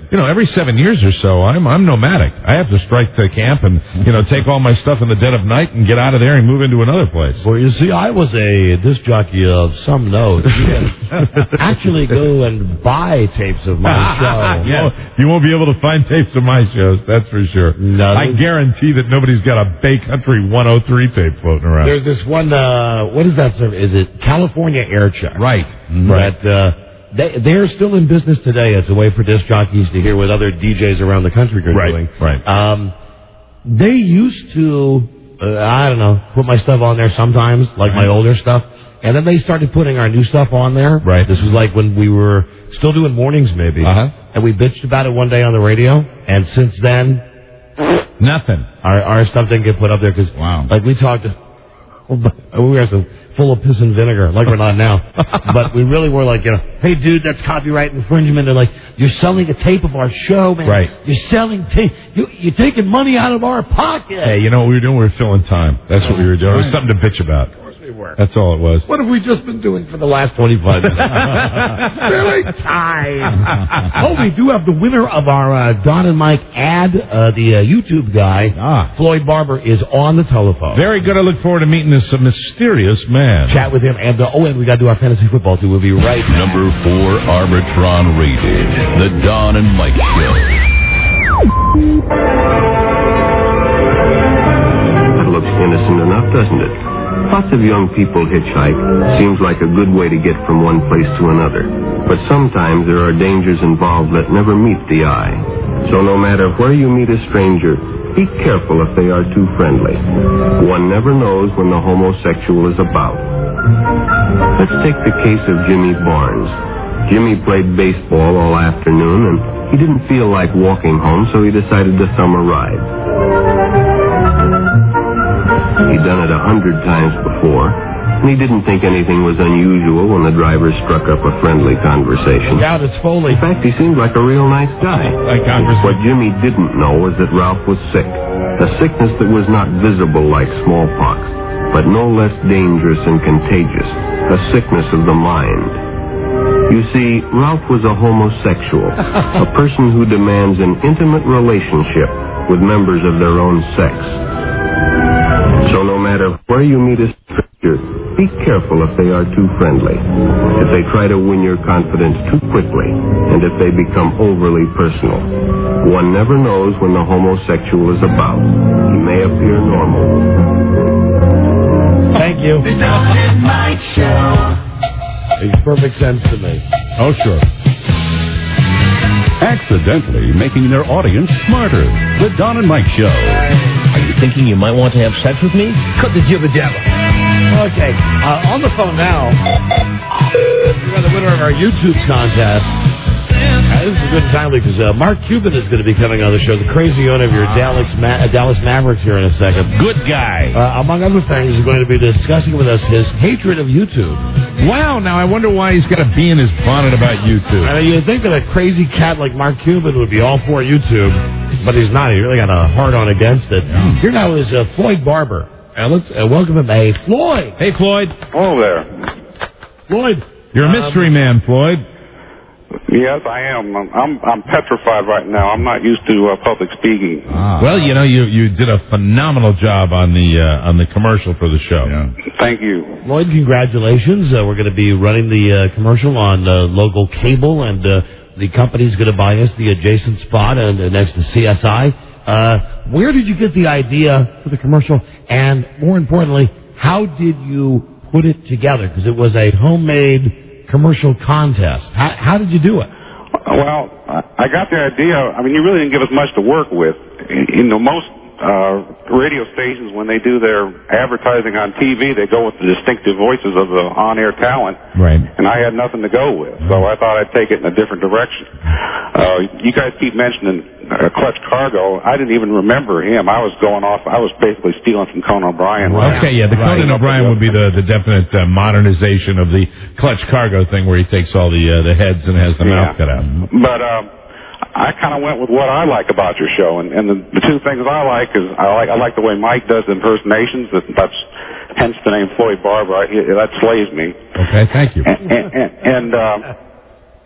you know, every seven years or so, I'm I'm nomadic. I have to strike the camp and, you know, take all my stuff in the dead of night and get out of there and move into another place. Well, you see, I was a disc jockey of some note. You can actually go and buy tapes of my show. Yes. You won't be able to find tapes of my shows, that's for sure. No, I guarantee that nobody's got a Bay Country one oh three tape floating around. There's this one, uh, what is that? Is it California Air Check? Right. Mm-hmm. That, uh, they, they're still in business today. It's a way for disc jockeys to hear what other D Js around the country are right, doing. Right, um, they used to, uh, I don't know, put my stuff on there sometimes, like right. my older stuff. And then they started putting our new stuff on there. Right. This was like when we were still doing mornings, maybe. Uh-huh. And we bitched about it one day on the radio. And since then, nothing. Our our stuff didn't get put up there because, wow. like, we talked, we were so full of piss and vinegar, like we're not now. But we really were like, you know, hey, dude, that's copyright infringement. They're like, you're selling a tape of our show, man. Right. You're selling tape. You, you're taking money out of our pocket. Hey, you know what we were doing? We were filling time. That's what we were doing. It was something to bitch about. That's all it was. What have we just been doing for the last twenty-five minutes? Filling time. Oh, we do have the winner of our uh, Don and Mike ad, uh, the uh, YouTube guy, ah. Floyd Barber, is on the telephone. Very good. I look forward to meeting this uh, mysterious man. Chat with him. And, uh, oh, and we got to do our fantasy football, too. We'll be right back. Number four, Arbitron rated. The Don and Mike Show. That looks innocent enough, doesn't it? Lots of young people hitchhike. Seems like a good way to get from one place to another. But sometimes there are dangers involved that never meet the eye. So no matter where you meet a stranger, be careful if they are too friendly. One never knows when the homosexual is about. Let's take the case of Jimmy Barnes. Jimmy played baseball all afternoon, and he didn't feel like walking home, so he decided to thumb a ride. He'd done it a hundred times before, and he didn't think anything was unusual when the driver struck up a friendly conversation. Yeah, it's Foley. In fact, he seemed like a real nice guy. Like what Jimmy didn't know was that Ralph was sick, a sickness that was not visible like smallpox, but no less dangerous and contagious, a sickness of the mind. You see, Ralph was a homosexual, a person who demands an intimate relationship with members of their own sex. So no matter where you meet a stranger, be careful if they are too friendly, if they try to win your confidence too quickly, and if they become overly personal. One never knows when the homosexual is about. He may appear normal. Thank you. The Don and Mike Show. Makes perfect sense to me. Oh, sure. Accidentally making their audience smarter. The Don and Mike Show. Are you thinking you might want to have sex with me? Cut the jibber jabber. Okay, uh, on the phone now, we got the winner of our YouTube contest. Uh, this is a good time because uh, Mark Cuban is going to be coming on the show, the crazy owner of your Dallas, Ma- uh, Dallas Mavericks here in a second. Good guy. Uh, among other things, he's going to be discussing with us his hatred of YouTube. Wow, now I wonder why he's got a bee in his bonnet about YouTube. I mean, you'd think that a crazy cat like Mark Cuban would be all for YouTube, but he's not. He really got a hard-on against it. Mm. Here now is uh, Floyd Barber. And let's uh, welcome him. Hey, Floyd. Hey, Floyd. Hello there. Floyd. You're a mystery um, man, Floyd. Yes, I am. I'm, I'm I'm petrified right now. I'm not used to uh, public speaking. Ah. Well, you know, you you did a phenomenal job on the uh, on the commercial for the show. Yeah. Thank you, Lloyd. Congratulations. Uh, we're going to be running the uh, commercial on uh, local cable, and uh, the company's going to buy us the adjacent spot uh, next to C S I. Uh, where did you get the idea for the commercial, and more importantly, how did you put it together? Because it was a homemade commercial contest. How, how did you do it? Well, I got the idea. I mean, you really didn't give us much to work with. You know, most uh, radio stations, when they do their advertising on T V, they go with the distinctive voices of the on-air talent. Right. And I had nothing to go with, so I thought I'd take it in a different direction. Uh, you guys keep mentioning uh, Clutch Cargo. I didn't even remember him. I was going off. I was basically stealing from Conan O'Brien. Right? Okay, yeah, the right. Conan O'Brien would be the, the definite uh, modernization of the Clutch Cargo thing, where he takes all the uh, the heads and has the yeah. mouth cut out. But uh, I kind of went with what I like about your show, and, and the, the two things I like is I like I like the way Mike does impersonations. That, that's hence the name Floyd Barber. I, that slays me. Okay, thank you. And and, and uh,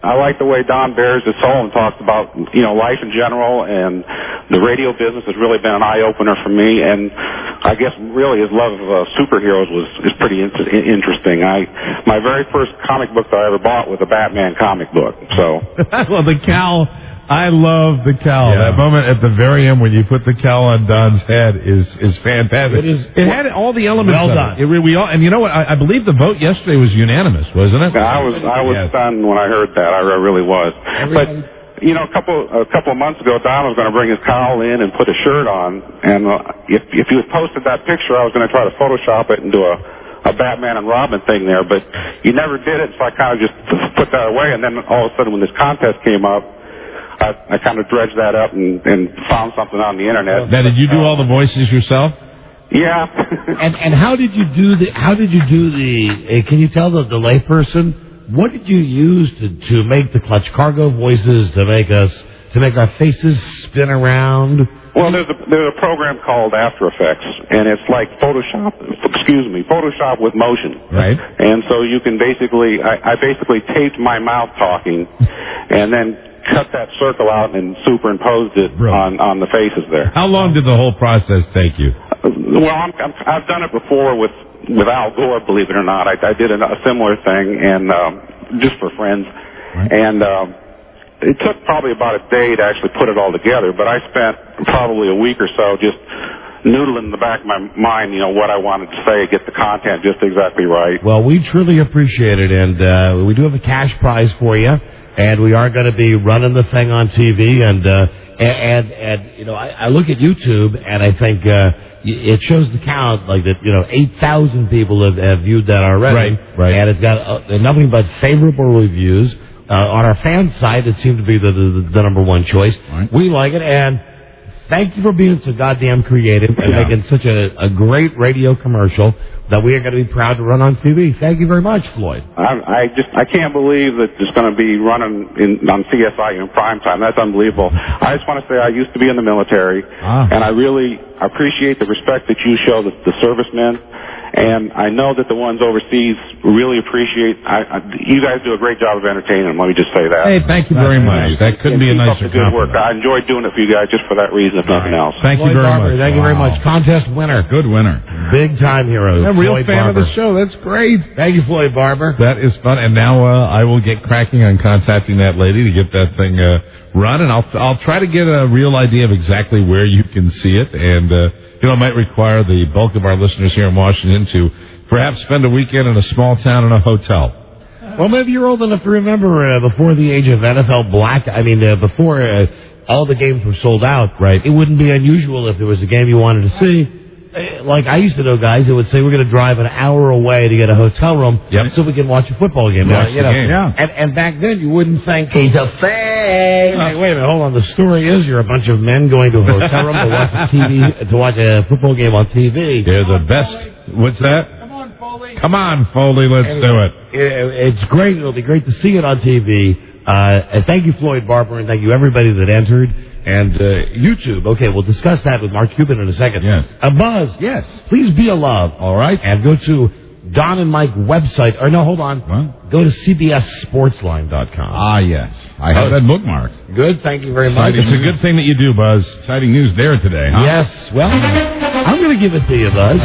I like the way Don bears his soul and talks about, you know, life in general, and the radio business has really been an eye-opener for me, and I guess really his love of uh, superheroes was is pretty in- interesting. I My very first comic book that I ever bought was a Batman comic book, so. Well, the cowl, I love the cowl. Yeah. That moment at the very end when you put the cowl on Don's head is is fantastic. It is. It had all the elements. Well of done. It. It, we all, and you know what? I, I believe the vote yesterday was unanimous, wasn't it? I was I was Yes. stunned when I heard that. I really was. Everybody- But you know, a couple a couple of months ago, Don was going to bring his cowl in and put a shirt on, and uh, if if you had posted that picture, I was going to try to Photoshop it into a a Batman and Robin thing there, but you never did it, so I kind of just put that away. And then all of a sudden, when this contest came up, I, I kind of dredged that up and, and found something on the internet. Now, did you do all the voices yourself? Yeah. and and how did you do the? How did you do the? Uh, can you tell the, the layperson what did you use to to make the Clutch Cargo voices, to make us to make our faces spin around? Well, there's a there's a program called After Effects, and it's like Photoshop. Excuse me, Photoshop with motion. Right. And so you can basically, I, I basically taped my mouth talking, and then cut that circle out and superimposed it on on the faces there. How long did the whole process take you? Well, I'm, I'm, I've done it before with with Al Gore, believe it or not. I, I did a, a similar thing, and um, just for friends, right. and. Um, It took probably about a day to actually put it all together, but I spent probably a week or so just noodling in the back of my mind, you know, what I wanted to say, get the content just exactly right. Well, we truly appreciate it, and uh, we do have a cash prize for you, and we are going to be running the thing on T V, and uh, and, and you know, I, I look at YouTube, and I think uh, it shows the count, like that, you know, eight thousand people have, have viewed that already, right, right. and it's got uh, nothing but favorable reviews. Uh, on our fan site, it seemed to be the, the, the number one choice. Right. We like it, and thank you for being so goddamn creative and Yeah. making such a, a great radio commercial that we are going to be proud to run on T V. Thank you very much, Floyd. I, I just I can't believe that it's going to be running in, on C S I in prime time. That's unbelievable. I just want to say I used to be in the military, Ah. and I really appreciate the respect that you show the, the servicemen. And I know that the ones overseas really appreciate. I, I, you guys do a great job of entertaining them. Let me just say that. Hey, thank you very much. That couldn't be a Keep up nicer the good work. compliment. I enjoyed doing it for you guys just for that reason, if nothing else. Thank you Floyd very Barber, much. Thank you very Wow. much. Contest winner. Good winner. Big time hero. I'm a real Floyd fan Barber. of the show. That's great. Thank you, Floyd Barber. That is fun. And now uh, I will get cracking on contacting that lady to get that thing uh, run, and I'll I'll try to get a real idea of exactly where you can see it, and uh, you know, it might require the bulk of our listeners here in Washington to perhaps spend a weekend in a small town in a hotel. Well, maybe you're old enough to remember uh, before the age of N F L Black. I mean, uh, before uh, all the games were sold out. Right. It wouldn't be unusual if there was a game you wanted to see. Uh, Like I used to know guys that would say we're going to drive an hour away to get a hotel room Yep. so we can watch a football game. Watch you the know, game. Yeah. And, and back then you wouldn't think he's a fake. Wait, wait a minute, hold on. The story is you're a bunch of men going to a hotel room to watch a T V to watch a football game on T V. They're the best. What's that? Come on, Foley, let's do it. It's great. It'll be great to see it on T V. Uh, and thank you, Floyd Barber, and thank you, everybody that entered. And uh, YouTube. Okay, we'll discuss that with Mark Cuban in a second. Yes. A Buzz. Yes. Please be a love. All right. And go to Don and Mike website. Or no, hold on. What? Go to C B S sportsline dot com. Ah, yes. I have that bookmarked. Good. Thank you very much. It's a good thing that you do, Buzz. Exciting news there today, huh? Yes. Well, I'm going to give it to you, Buzz.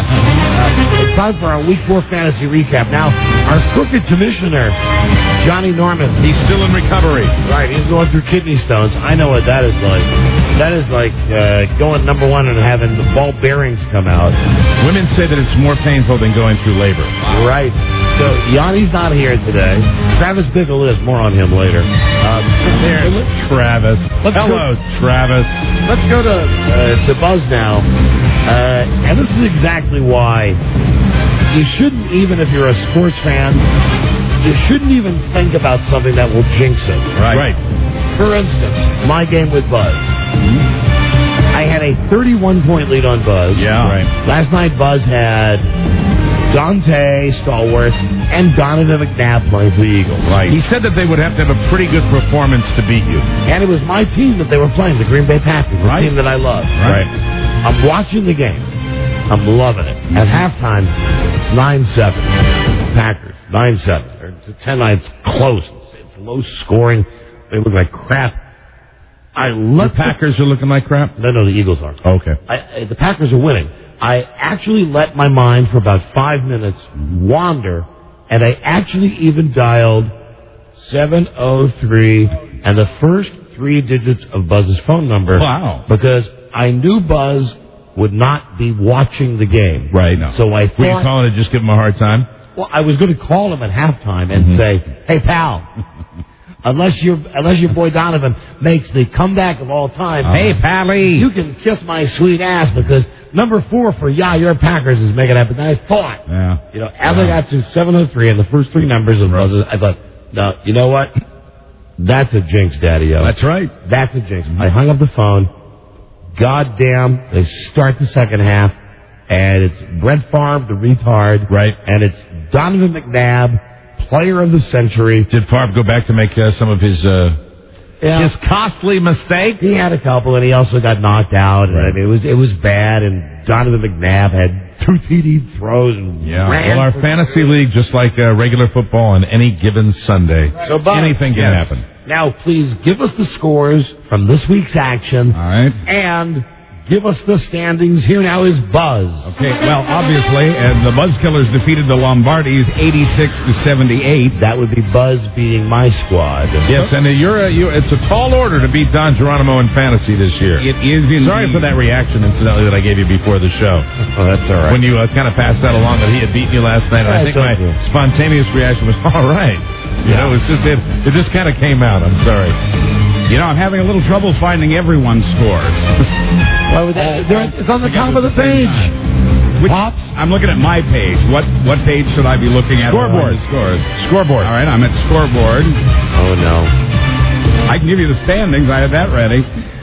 Uh, it's time for our Week Four fantasy recap. Now, our crooked commissioner, Johnny Norman. He's still in recovery. Right, he's going through kidney stones. I know what that is like. That is like uh, going number one and having the ball bearings come out. Women say that it's more painful than going through labor. Right. So Yanni's not here today. Travis Bickle is. More on him later. Um, There's Travis. Let's Hello, go. Travis. Let's go to uh, to Buzz now. Uh, and this is exactly why you shouldn't, even if you're a sports fan, you shouldn't even think about something that will jinx it. Right. Right. For instance, my game with Buzz. I had a thirty-one point lead on Buzz. Yeah. Right. Last night, Buzz had Dante Stallworth and Donovan McNabb playing for the Eagles. Right. He said that they would have to have a pretty good performance to beat you. And it was my team that they were playing, the Green Bay Packers, the Right. team that I love. Right. I'm watching the game. I'm loving it. At halftime, it's nine seven. Packers, nine seven. Or ten nine, it's close. It's low scoring. They look like crap. I let the Packers the, are looking like crap? No, no, the Eagles are. Okay. I, the Packers are winning. I actually let my mind for about five minutes wander, and I actually even dialed seven oh three and the first three digits of Buzz's phone number. Wow. Because I knew Buzz would not be watching the game. Right. No. So I thought... Were you calling to just give him a hard time? Well, I was going to call him at halftime and mm-hmm. say, hey, pal... Unless your unless your boy Donovan makes the comeback of all time, uh, hey Pally, you can kiss my sweet ass because number four for yeah your Packers is making it happen. And I thought, yeah. you know, as yeah. I got to seven oh three and the first three numbers of buzzes, I thought, no, you know what? That's a jinx, Daddy-O. That's right. That's a jinx. Mm-hmm. I hung up the phone. Goddamn, they start the second half, and it's Brett Favre, the retard, right? And it's Donovan McNabb. Player of the century. Did Favre go back to make uh, some of his uh, yeah. his costly mistakes? He had a couple, and he also got knocked out. And right. I mean, it was it was bad. And Donovan McNabb had two T D throws. And yeah. ran well, our fantasy league, just like uh, regular football, on any given Sunday, right. so, Bob, anything can yes. happen. Now, please give us the scores from this week's action. All right. And give us the standings. Here now is Buzz. Okay, well, obviously, and the Buzz Killers defeated the Lombardis eighty-six to seventy-eight. That would be Buzz beating my squad. Yes, and you're a, you, it's a tall order to beat Don Geronimo in fantasy this year. It is indeed. Sorry for that reaction, incidentally, that I gave you before the show. Oh, that's all right. When you uh, kind of passed that along that he had beaten you last night, and I, I think my you. spontaneous reaction was, all right. You yeah. know, it was just it, it just kind of came out. I'm sorry. You know, I'm having a little trouble finding everyone's scores. Well, it's on the top of the page. Which, Pops? I'm looking at my page. What what page should I be looking at? Scoreboard. Scores. Scoreboard. All right, I'm at scoreboard. Oh, no. I can give you the standings. I have that ready.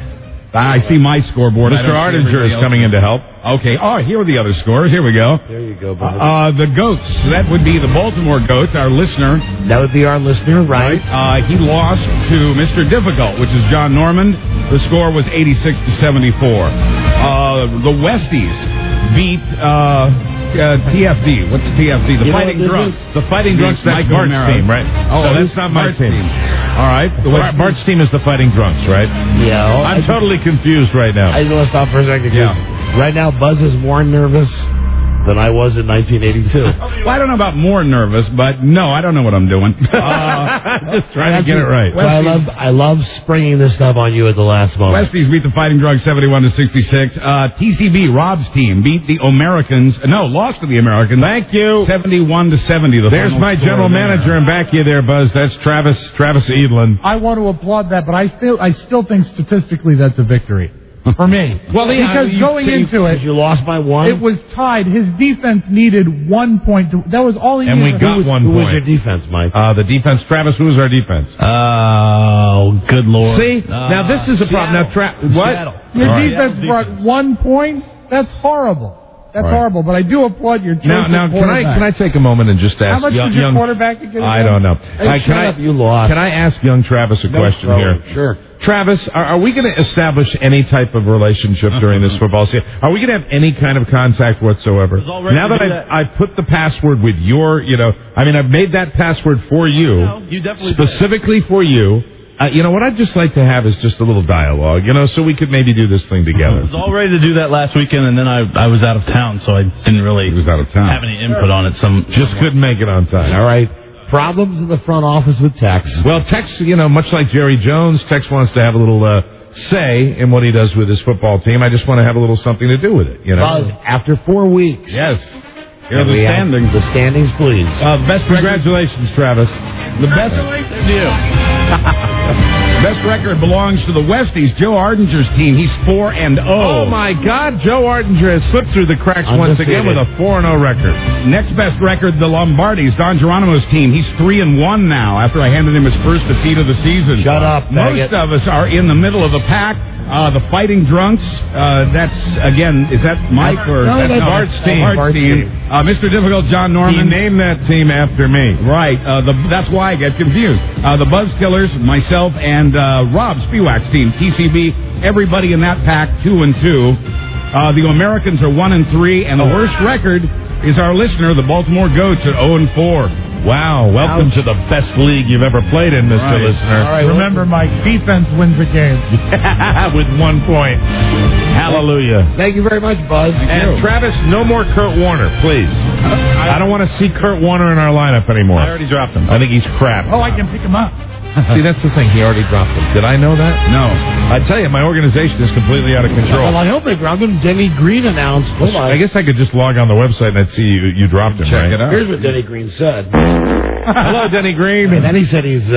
I see my scoreboard. Mister Ardinger is coming in to help. Okay. Oh, here are the other scores. Here we go. There you go, Bob. Uh, the Goats. That would be the Baltimore Goats, our listener. That would be our listener, right? Uh, he lost to Mister Difficult, which is John Normand. The score was eighty-six to seventy-four. Uh, the Westies beat uh, uh, T F D. What's T F D? The you Fighting Drunks. The Fighting Drunks, that's Bart's team, right? Oh, so that's not my team. team. All right. The Bart, Bart's team is the Fighting Drunks, right? Yeah. I'm I, totally confused right now. I just want to stop for a second. Yeah. Right now, Buzz is more nervous than I was in nineteen eighty-two. Well, I don't know about more nervous, but no, I don't know what I'm doing. Uh, just trying to get it right. So I love I love springing this stuff on you at the last moment. Westies beat the Fighting Drugs seventy-one to sixty-six. Uh, T C B, Rob's team, beat the Americans. No, lost to the Americans. Thank you. seventy-one to seventy. The There's my general manager and back you there, Buzz. That's Travis Travis Edlin. I want to applaud that, but I still I still think statistically that's a victory. For me. Well, yeah, because you, going so you, into it, you lost by one. It was tied. His defense needed one point. To, that was all he and needed. And we got who was, one who point. Who was your defense, Mike? Uh, the defense, Travis. Who was our defense? Oh, good lord! See, uh, now this is a problem. Now, Tra- what? Seattle. Your right. defense brought defense. one point. That's horrible. That's right. horrible. But I do applaud your choice now. Now, can I can I take a moment and just ask? How much young, did your young, quarterback get? I don't know. Hey, uh, can I? Up, you lost. Can I ask young Travis a no question problem. here? Sure. Travis, are, are we going to establish any type of relationship during this football season? Are we going to have any kind of contact whatsoever? Now that I've, I've put the password with your, you know, I mean, I've made that password for you, no, you definitely specifically did. for you. Uh, you know, what I'd just like to have is just a little dialogue, you know, so we could maybe do this thing together. I was all ready to do that last weekend, and then I I was out of town, so I didn't really he was out of town. have any input on it. Some Just couldn't make it on time. All right. Problems in the front office with Tex. Well, Tex, you know, much like Jerry Jones, Tex wants to have a little uh, say in what he does with his football team. I just want to have a little something to do with it, you know. Buzz, after four weeks. Yes. Here are the standings. The standings, please. Uh, best Congratulations, Travis. The best. Congratulations to you. Best record belongs to the Westies, Joe Ardinger's team. He's four and oh. Oh my God, Joe Ardinger has slipped through the cracks once again with a four and oh record. Next best record, the Lombardis, Don Geronimo's team. He's three and one now after I handed him his first defeat of the season. Shut up, Most of us are in the middle of the pack. Uh, the Fighting Drunks, uh, that's, again, is that Mike or no, that's that's Bart's team? Bart's, Bart's team. team. Uh, Mister Difficult, John Norman. He named that team after me. Right. Uh, the, that's why I get confused. Uh, the Buzz Killers, myself, and uh, Rob Spiewak's team, T C B. Everybody in that pack, two and two. Uh, the Americans are one and three, and the worst record is our listener, the Baltimore Goats, at oh and four. Wow, welcome to the best league you've ever played in, Mister Right. Listener. All right, remember, Mike, defense wins the game. With one point. Hallelujah. Thank you very much, Buzz. And Travis, no more Kurt Warner, please. I don't want to see Kurt Warner in our lineup anymore. I already dropped him. I think he's crap. Oh, I can pick him up. See, that's the thing. He already dropped him. Did I know that? No. I tell you, my organization is completely out of control. Well, I hope they ground him. Denny Green announced. Hold on. I guess I could just log on the website and I'd see you, you dropped him, Check right? it out. Here's what Denny Green said. Hello, Denny Green. And then he said he's,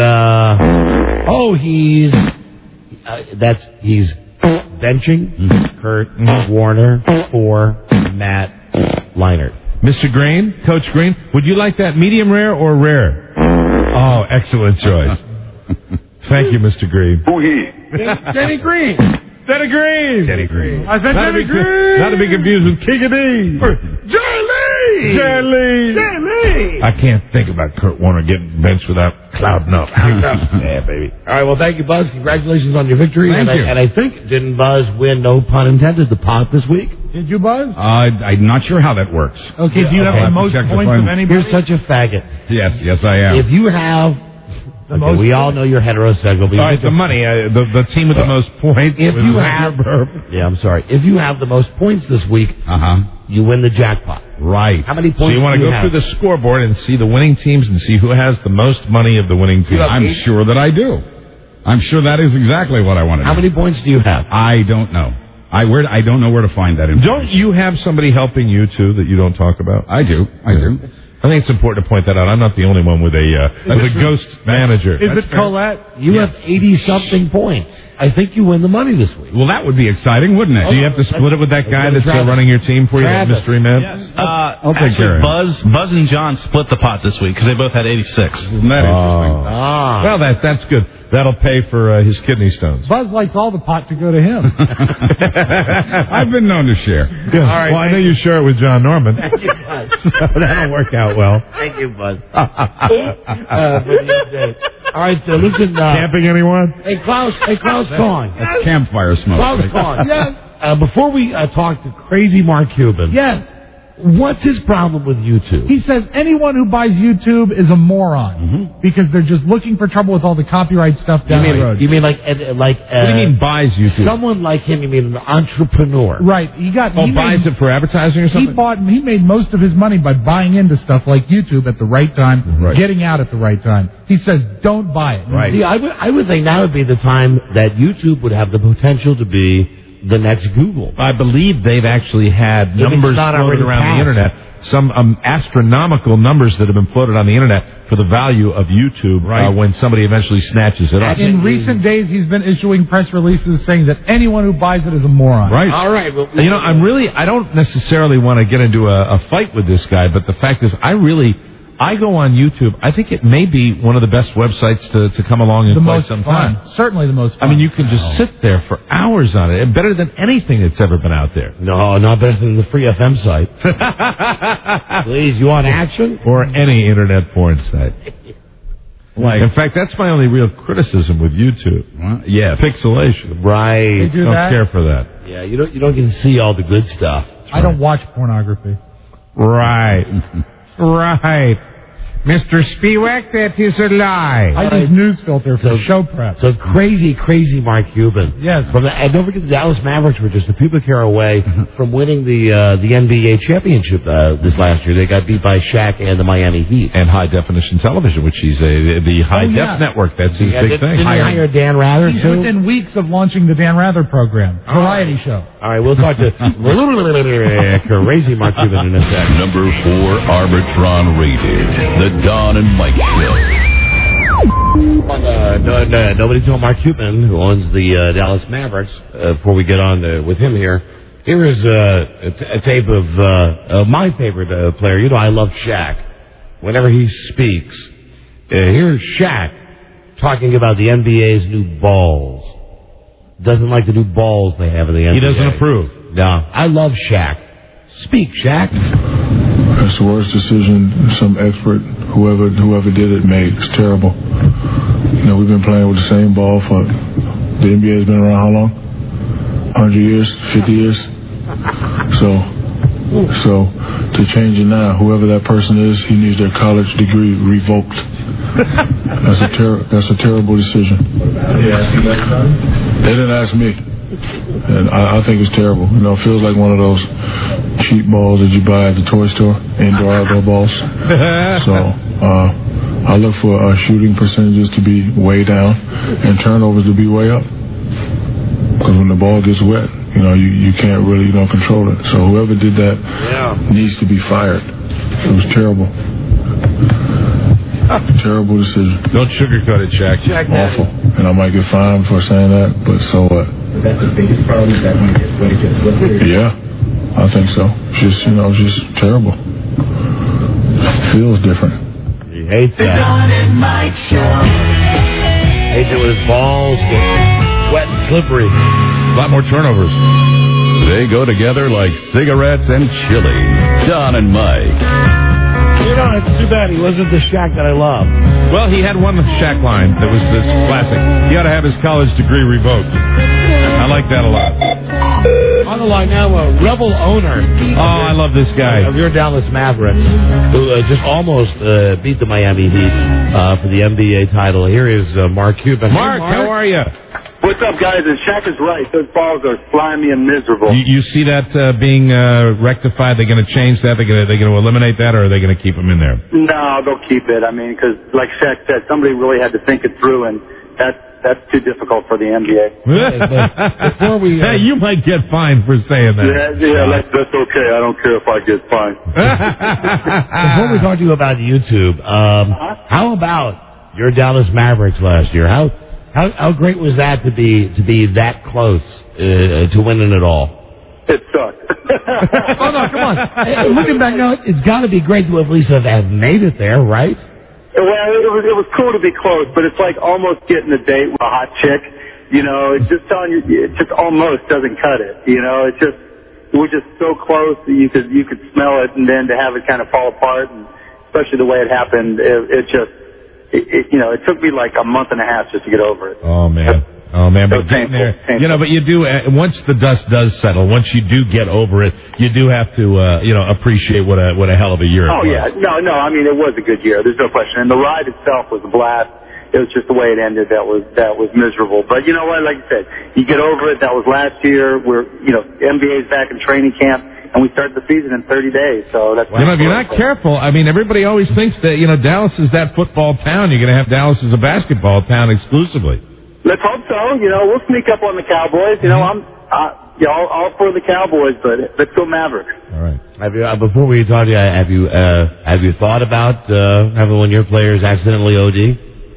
uh, oh, he's, uh, that's, he's benching Mm-hmm. Kurt Warner for Matt Leinart. Mister Green, Coach Green, would you like that medium rare or rare? Oh, excellent choice. Thank you, Mister Green. Who he? Denny Green. Denny Green. Denny Green. I said Denny Green. Not to be confused with King of D. Jelly! Jelly. Jelly! I can't think about Kurt Warner getting benched without clouding up. Yeah, baby. All right, well, thank you, Buzz. Congratulations on your victory. Thank and, you. I, and I think, didn't Buzz win, no pun intended, the pot this week? Did you, Buzz? Uh, I'm not sure how that works. Okay, do you okay. have the most Check the points phone. of anybody? You're such a faggot. Yes, yes, I am. If you have... The Okay, most we all know you're heterosexual. But All you right, think the money, uh, the, the team with the most points. If was you that have... your burp? Yeah, I'm sorry. If you have the most points this week, Uh-huh. you win the jackpot. Right. How many So points you want do to you go have? through the scoreboard and see the winning teams and see who has the most money of the winning team. have I'm eight? sure that I do. I'm sure that is exactly what I want to do. How many points do you have? I don't know. I where I don't know where to find that information. Don't you have somebody helping you, too, that you don't talk about? I do. I do. I think it's important to point that out. I'm not the only one with a uh, with a ghost manager. Is That's it fair. Colette? You have eighty-something points. I think you win the money this week. Well, that would be exciting, wouldn't it? Do you have to split it with that guy Let's that's go to uh, Travis. running your team for you, that Travis. mystery man? Yes. Uh, I'll take actually, care of it. Buzz, Buzz and John split the pot this week because they both had eighty-six. Isn't that interesting? Ah. Well, that that's good. That'll pay for uh, his kidney stones. Buzz likes all the pot to go to him. I've been known to share. Good. All right, well, I know thank you share it with John Norman. Thank you, Buzz. So that'll work out well. Thank you, Buzz. uh, but he did. All right, so listen. Uh, Camping anyone? hey, Klaus. Hey, Klaus Kahn. That's campfire smoke. Klaus Kahn. Yes. Uh, before we uh, talk to crazy Mark Cuban, Yes. what's his problem with YouTube? He says anyone who buys YouTube is a moron because they're just looking for trouble with all the copyright stuff You down the mean, road. you mean like uh, like uh, What do you mean buys YouTube? someone like him? You mean an entrepreneur? Right. He got. Oh, he buys made, it for advertising or He something? bought. He made most of his money by buying into stuff like YouTube at the right time, Right. getting out at the right time. He says, "Don't buy it." Right. See, I would I would think now would be the time that YouTube would have the potential to be the next Google. I believe they've actually had If it's numbers not floated already around passed. the internet. Some um, astronomical numbers that have been floated on the internet for the value of YouTube Right. uh, when somebody eventually snatches it up. In recent days, he's been issuing press releases saying that anyone who buys it is a moron. Right. All right. Well, You know, I'm really, I don't necessarily want to get into a, a fight with this guy, but the fact is, I really, I go on YouTube. I think it may be one of the best websites to, to come along in The quite most some fun. time. Certainly the most fun. I mean, you can just sit there for hours on it, and better than anything that's ever been out there. no, not better than the Free F M site. Please, you want action? Or any internet porn site. Like, In fact, that's my only real criticism with YouTube. well, yes. Pixelation. Right. They do Don't that? care for that. Yeah, you don't you don't get to see all the good stuff. I don't watch pornography. Right. Right. Mister Spiewak, that is a lie. I use news filter for show prep. So crazy, crazy Mark Cuban. Yes. From the, and don't forget the Dallas Mavericks were just a pubic hair away from winning the uh, the N B A championship uh, this last year. They got beat by Shaq and the Miami Heat. And high definition television, which he's a the high Oh, def yeah. network. That's his Yeah, big did, thing. Didn't he hire Dan Rather He's too? within weeks of launching the Dan Rather program, variety show. All right, we'll talk to crazy Mark Cuban in a second. Number four Arbitron rated, the Don and Mike Show. Uh, no, no, nobody told Mark Cuban, who owns the uh, Dallas Mavericks, uh, before we get on uh, with him here. Here is uh, a, t- a tape of, uh, of my favorite uh, player. You know, I love Shaq. Whenever he speaks, uh, here's Shaq talking about the N B A's new balls. Doesn't like the new balls they have in the N B A. He doesn't approve. No, I love Shaq. Speak, Shaq. That's the worst decision some expert, whoever whoever did it, made. It's terrible. You know, we've been playing with the same ball for, the N B A has been around how long? one hundred years? fifty years? So, so to to change it now. Whoever that person is, he needs their college degree revoked. That's a ter- that's a terrible decision. They didn't ask me, and I, I think it's terrible. You know, it feels like one of those cheap balls that you buy at the toy store, indoor outdoor balls. So uh, I look for uh, shooting percentages to be way down and turnovers to be way up. Because when the ball gets wet, you know, you, you can't really, you know, control it. So whoever did that yeah. needs to be fired. It was terrible. Terrible decision. Don't sugarcoat it, Shaq. Shaq Awful. And I might get fined for saying that, but so what? That's the biggest problem, is that when it gets, when it gets slippery. Yeah, I think so. Just, you know, just terrible. It feels different. He hates that. Hates it when his balls get wet and slippery. A lot more turnovers. They go together like cigarettes and chili. Don and Mike. You know, it's too bad he wasn't the Shaq that I love. Well, he had one Shaq line that was this classic. He ought to have his college degree revoked. I like that a lot. On the line now, a rebel owner. Oh, I love this guy. Of your Dallas Mavericks, who uh, just almost uh, beat the Miami Heat uh, for the N B A title. Here is uh, Mark Cuban. Mark, hey, Mark, how are you? What's up, guys? And Shaq is right. Those balls are slimy and miserable. You, you see that uh, being uh, rectified? They're going to change that? They're going to they're going to eliminate that, or are they going to keep them in there? No, they'll keep it. I mean, because like Shaq said, somebody really had to think it through, and that's that's too difficult for the N B A. Before we, uh, hey, you might get fined for saying that. Yeah, yeah, that's, that's okay. I don't care if I get fined. Before we talk to you about YouTube, um, uh-huh. how about your Dallas Mavericks last year? How How, how great was that to be to be that close uh, to winning it all? It sucked. Oh no, come on! Hey, looking back now, it's got to be great to at least have made it there, right? Well, it was it was cool to be close, but it's like almost getting a date with a hot chick. You know, it's just telling you, it just almost doesn't cut it. You know, it just we're just so close that you could you could smell it, and then to have it kind of fall apart, and especially the way it happened, it, it just. It, it, you know, it took me like a month and a half just to get over it. Oh man, oh man, but painful, there, painful. you know, but you do uh, once the dust does settle, once you do get over it, you do have to, uh, you know, appreciate what a what a hell of a year. Oh it was. yeah, no, no, I mean it was a good year. There's no question, and the ride itself was a blast. It was just the way it ended that was that was miserable. But you know what? Like I said, you get over it. That was last year. We're, you know, N B A's back in training camp. And we start the season in thirty days, so that's... You know, if you're not careful, I mean, everybody always thinks that, you know, Dallas is that football town. You're going to have Dallas as a basketball town exclusively. Let's hope so. You know, we'll sneak up on the Cowboys. You know, I'm... Uh, you know, all, all for the Cowboys, but let's go Mavericks. All right. Have you, uh, before we talk to you, have you, uh, have you thought about uh, having one of your players accidentally O D?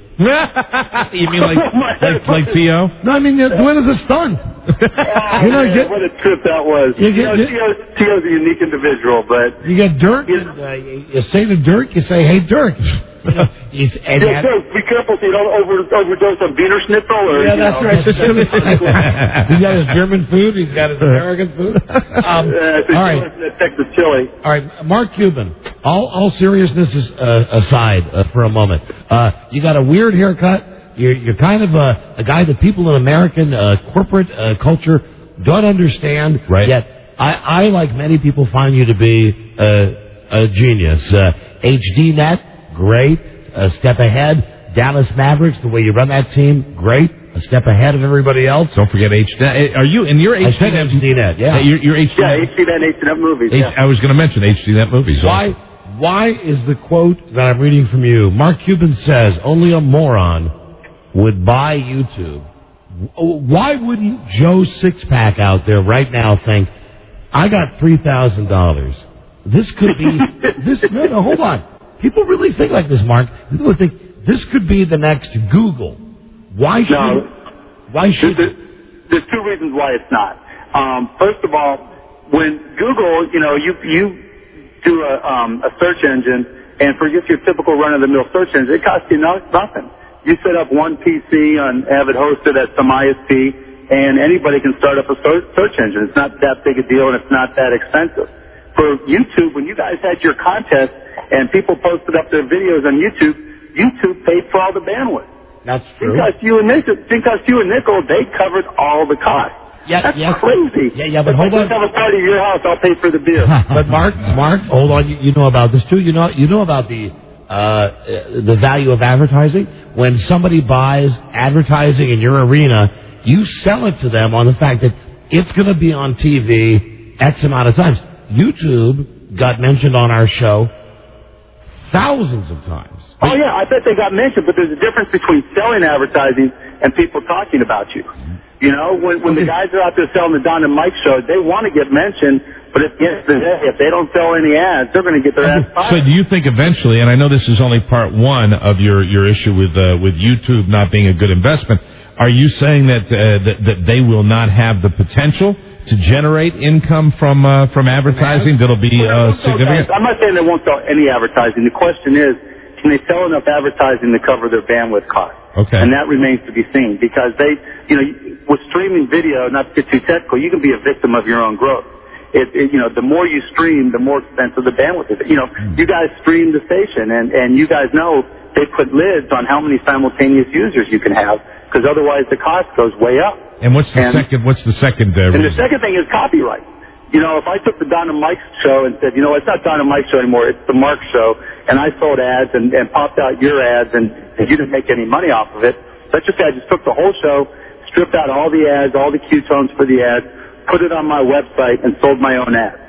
You mean like like, like T O? No, I mean, doing it as a stunt. Oh, you know, man, get, what a trip that was. You get, you know, T O's a unique individual, but... You get Dirk, you, and, uh, you, you say to Dirk, you say, hey, Dirk. You know, he's, and yeah, Dirk, be careful so you don't over, overdose on Wiener Schnitzel. Or, yeah, that's know. right. He's got his German food. He's got his American food. Um, uh, all right. Texas chili. All right, Mark Cuban, all, all seriousness is, uh, aside uh, for a moment. Uh, you got a weird haircut. You're, you're kind of a, a guy that people in American uh, corporate uh, culture don't understand. Right. Yet, I, I, like many people, find you to be uh, a genius. Uh, H D net, great. A step ahead. Dallas Mavericks, the way you run that team, great. A step ahead of everybody else. Don't forget H D net. Are you in your H D net? I said H D net, yeah. Your, your H D net. Yeah, H D net, H D net movies. H- yeah. I was going to mention H D net movies. Why? Why is the quote that I'm reading from you? Mark Cuban says, "Only a moron would buy YouTube." Why wouldn't Joe Sixpack out there right now think, I got three thousand dollars. This could be, this, no, no, hold on. People really think like this, Mark. People think this could be the next Google. Why should, no, why should, there's, there's two reasons why it's not. Um, first of all, when Google, you know, you, you do a, um, a search engine, and for just your typical run-of-the-mill search engine, it costs you no, nothing. You set up one P C and have it hosted at some I S P, and anybody can start up a search engine. It's not that big a deal, and it's not that expensive. For YouTube, when you guys had your contest and people posted up their videos on YouTube, YouTube paid for all the bandwidth. That's true. Didn't cost you a nickel. Didn't cost you a nickel. They covered all the costs. Yeah, That's yes. crazy. Yeah, yeah, but if hold I on. just have a party at your house, I'll pay for the beer. But Mark, Mark, hold on. You, you know about this too. You know, you know about the uh, the value of advertising. When somebody buys advertising in your arena, you sell it to them on the fact that it's going to be on T V X amount of times. YouTube got mentioned on our show thousands of times. Oh yeah, I bet they got mentioned, but there's a difference between selling advertising and people talking about you. You know, when when the guys are out there selling the Don and Mike show, they want to get mentioned, but at the end of the day, if they don't sell any ads, they're going to get their ass fired. So do you think eventually, and I know this is only part one of your, your issue with uh, with YouTube not being a good investment, are you saying that, uh, that that they will not have the potential to generate income from uh, from advertising that'll be uh, significant? I'm not saying they won't sell any advertising. The question is, can they sell enough advertising to cover their bandwidth costs? Okay. And that remains to be seen because they, you know, with streaming video, not to get too technical, you can be a victim of your own growth. It, it, you know, the more you stream, the more expensive the bandwidth is. You know, mm. you guys stream the station, and, and you guys know they put lids on how many simultaneous users you can have because otherwise the cost goes way up. And what's the and, second? What's the second? Uh, and the second thing is copyright. You know, if I took the Don and Mike show and said, you know, it's not Don and Mike show anymore, it's the Mark show, and I sold ads and, and popped out your ads and, and you didn't make any money off of it, let's just say I just took the whole show, stripped out all the ads, all the cue tones for the ads, put it on my website, and sold my own ads.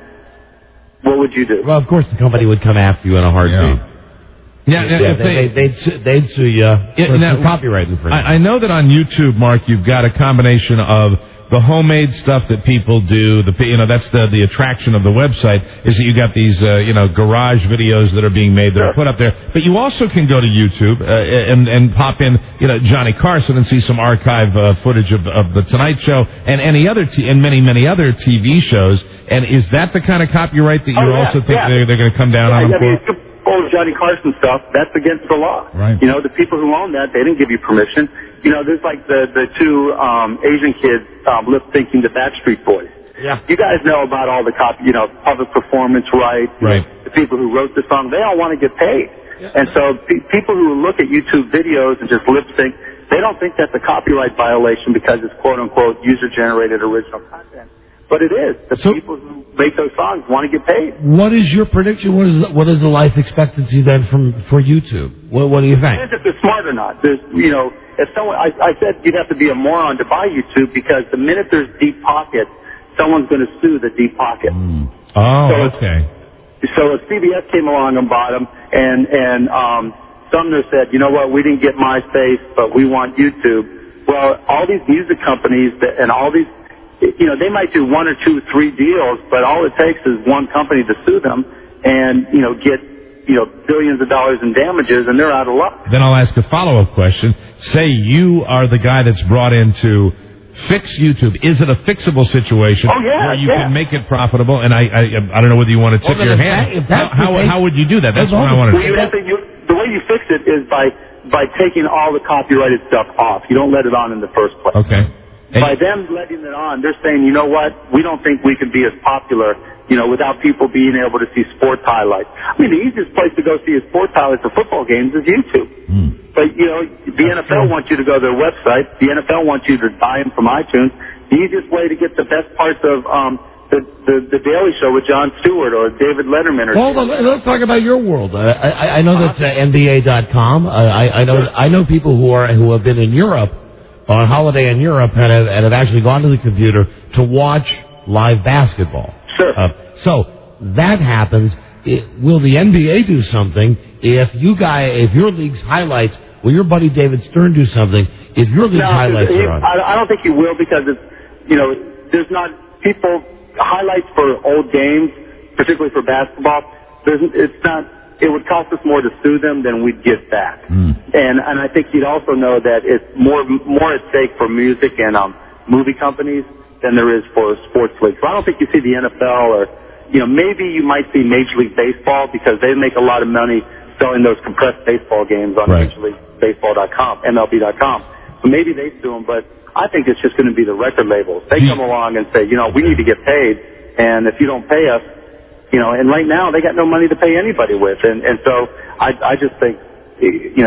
What would you do? Well, of course the company would come after you in a heartbeat. Yeah. Yeah, yeah, if they, they, they'd, sue, they'd sue you it, for, now, for copyright infringement. I, I know that on YouTube, Mark, you've got a combination of the homemade stuff that people do. The you know that's the the attraction of the website is that you got these uh, you know garage videos that are being made that are put up there. But you also can go to YouTube uh, and and pop in you know Johnny Carson and see some archive uh, footage of of the Tonight Show and any other t- and many many other T V shows. And is that the kind of copyright that you oh, yeah, also think yeah. they're, they're going to come down yeah, on I them mean, for? Old Johnny Carson stuff, that's against the law. Right. You know, the people who own that, they didn't give you permission. You know, there's like the, the two um, Asian kids um, lip-syncing the Backstreet Boys. Yeah. You guys know about all the copy, you know, public performance rights. Right. The people who wrote the song, they all want to get paid. Yeah. And so pe- people who look at YouTube videos and just lip-sync, they don't think that's a copyright violation because it's quote-unquote user-generated original content. But it is. The so, people who make those songs want to get paid. What is your prediction? What is what is the life expectancy then from for YouTube? What, what do you think? It depends if they're smart or not. There's, you know, if someone, I, I said you'd have to be a moron to buy YouTube because the minute there's deep pockets, someone's going to sue the deep pocket. Mm. Oh, so okay. If, so if C B S came along and bought them, and and um, Sumner said, you know what, we didn't get MySpace, but we want YouTube. Well, all these music companies that, and all these. You know, they might do one or two, three deals, but all it takes is one company to sue them and, you know, get, you know, billions of dollars in damages, and they're out of luck. Then I'll ask a follow-up question. Say you are the guy that's brought in to fix YouTube. Is it a fixable situation oh, yeah, where you yeah. can make it profitable? And I, I I don't know whether you want to tip well, your if hand. That, if that's how, how, how would you do that? That's what I want to well, know. You, the way you fix it is by, by taking all the copyrighted stuff off. You don't let it on in the first place. Okay. By them letting it on, they're saying, you know what, we don't think we can be as popular, you know, without people being able to see sports highlights. I mean, the easiest place to go see a sports highlights of football games is YouTube. Mm. But, you know, the N F L wants you to go to their website. The N F L wants you to buy them from iTunes. The easiest way to get the best parts of um, the, the the Daily Show with Jon Stewart or David Letterman. Or well, let's talk about your world. Uh, I, I know that uh, N B A dot com. Uh, I, I know I know people who are who have been in Europe. On holiday in Europe and have, and have actually gone to the computer to watch live basketball. Sure. Uh, so that happens. It, will the N B A do something if you guy, if your league's highlights, will your buddy David Stern do something if your league's no, highlights he, are on? I, I don't think he will because it's, you know, there's not people, highlights for old games, particularly for basketball, there's, it's not, it would cost us more to sue them than we'd get back. Mm. And and I think you'd also know that it's more more at stake for music and um, movie companies than there is for sports leagues. So I don't think you see the N F L or, you know, maybe you might see Major League Baseball because they make a lot of money selling those compressed baseball games on right. Major League Baseball dot com, M L B dot com. So maybe they sue them, but I think it's just going to be the record labels. They come along and say, you know, we need to get paid, and if you don't pay us, you know, and right now they got no money to pay anybody with, and and so I I just think, you know,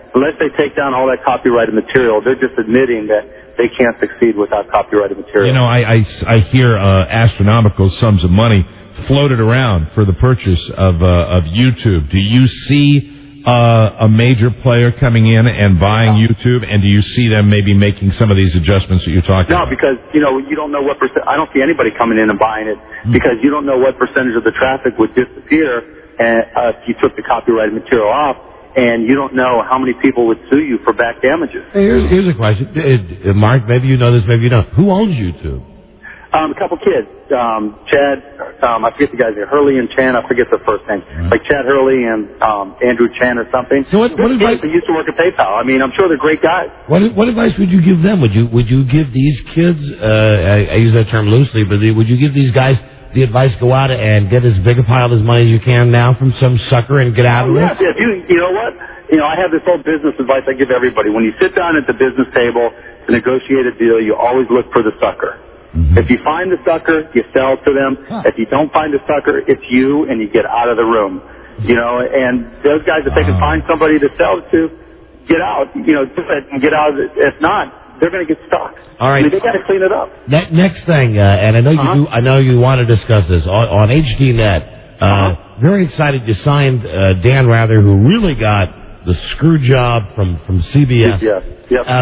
unless they take down all that copyrighted material, they're just admitting that they can't succeed without copyrighted material. You know, I, I, I hear uh, astronomical sums of money floated around for the purchase of uh, of YouTube. Do you see uh, a major player coming in and buying YouTube, and do you see them maybe making some of these adjustments that you're talking No, about? because, you know, you don't know what percent. I don't see anybody coming in and buying it because you don't know what percentage of the traffic would disappear and, uh, if you took the copyrighted material off, and you don't know how many people would sue you for back damages. Hey, here's, here's a question. Uh, Mark, maybe you know this, maybe you don't. Who owns YouTube? Um, a couple kids, um, Chad, um, I forget the guy's name, Hurley and Chan, I forget their first name, right. Like Chad Hurley and um, Andrew Chan or something. So what, what advice? They used to work at PayPal. I mean, I'm sure they're great guys. What what advice would you give them? Would you would you give these kids? Uh, I, I use that term loosely, but the, would you give these guys the advice? Go out and get as big a pile of money as you can now from some sucker and get out of yeah, this. Yeah, you you know what? You know, I have this old business advice I give everybody. When you sit down at the business table to negotiate a deal, you always look for the sucker. Mm-hmm. If you find the sucker, you sell to them. Huh. If you don't find the sucker, it's you, and you get out of the room. You know, and those guys, if they can find somebody to sell to, get out. You know, do it and get out of it. If not, they're going to get stuck. All right. I mean, they got to clean it up. Ne- next thing, uh, and I know you uh-huh. do, I know you want to discuss this on, on H D net. Uh, uh-huh. Very excited you signed uh, Dan Rather, who really got the screw job from from C B S. Yeah. Yep. Uh,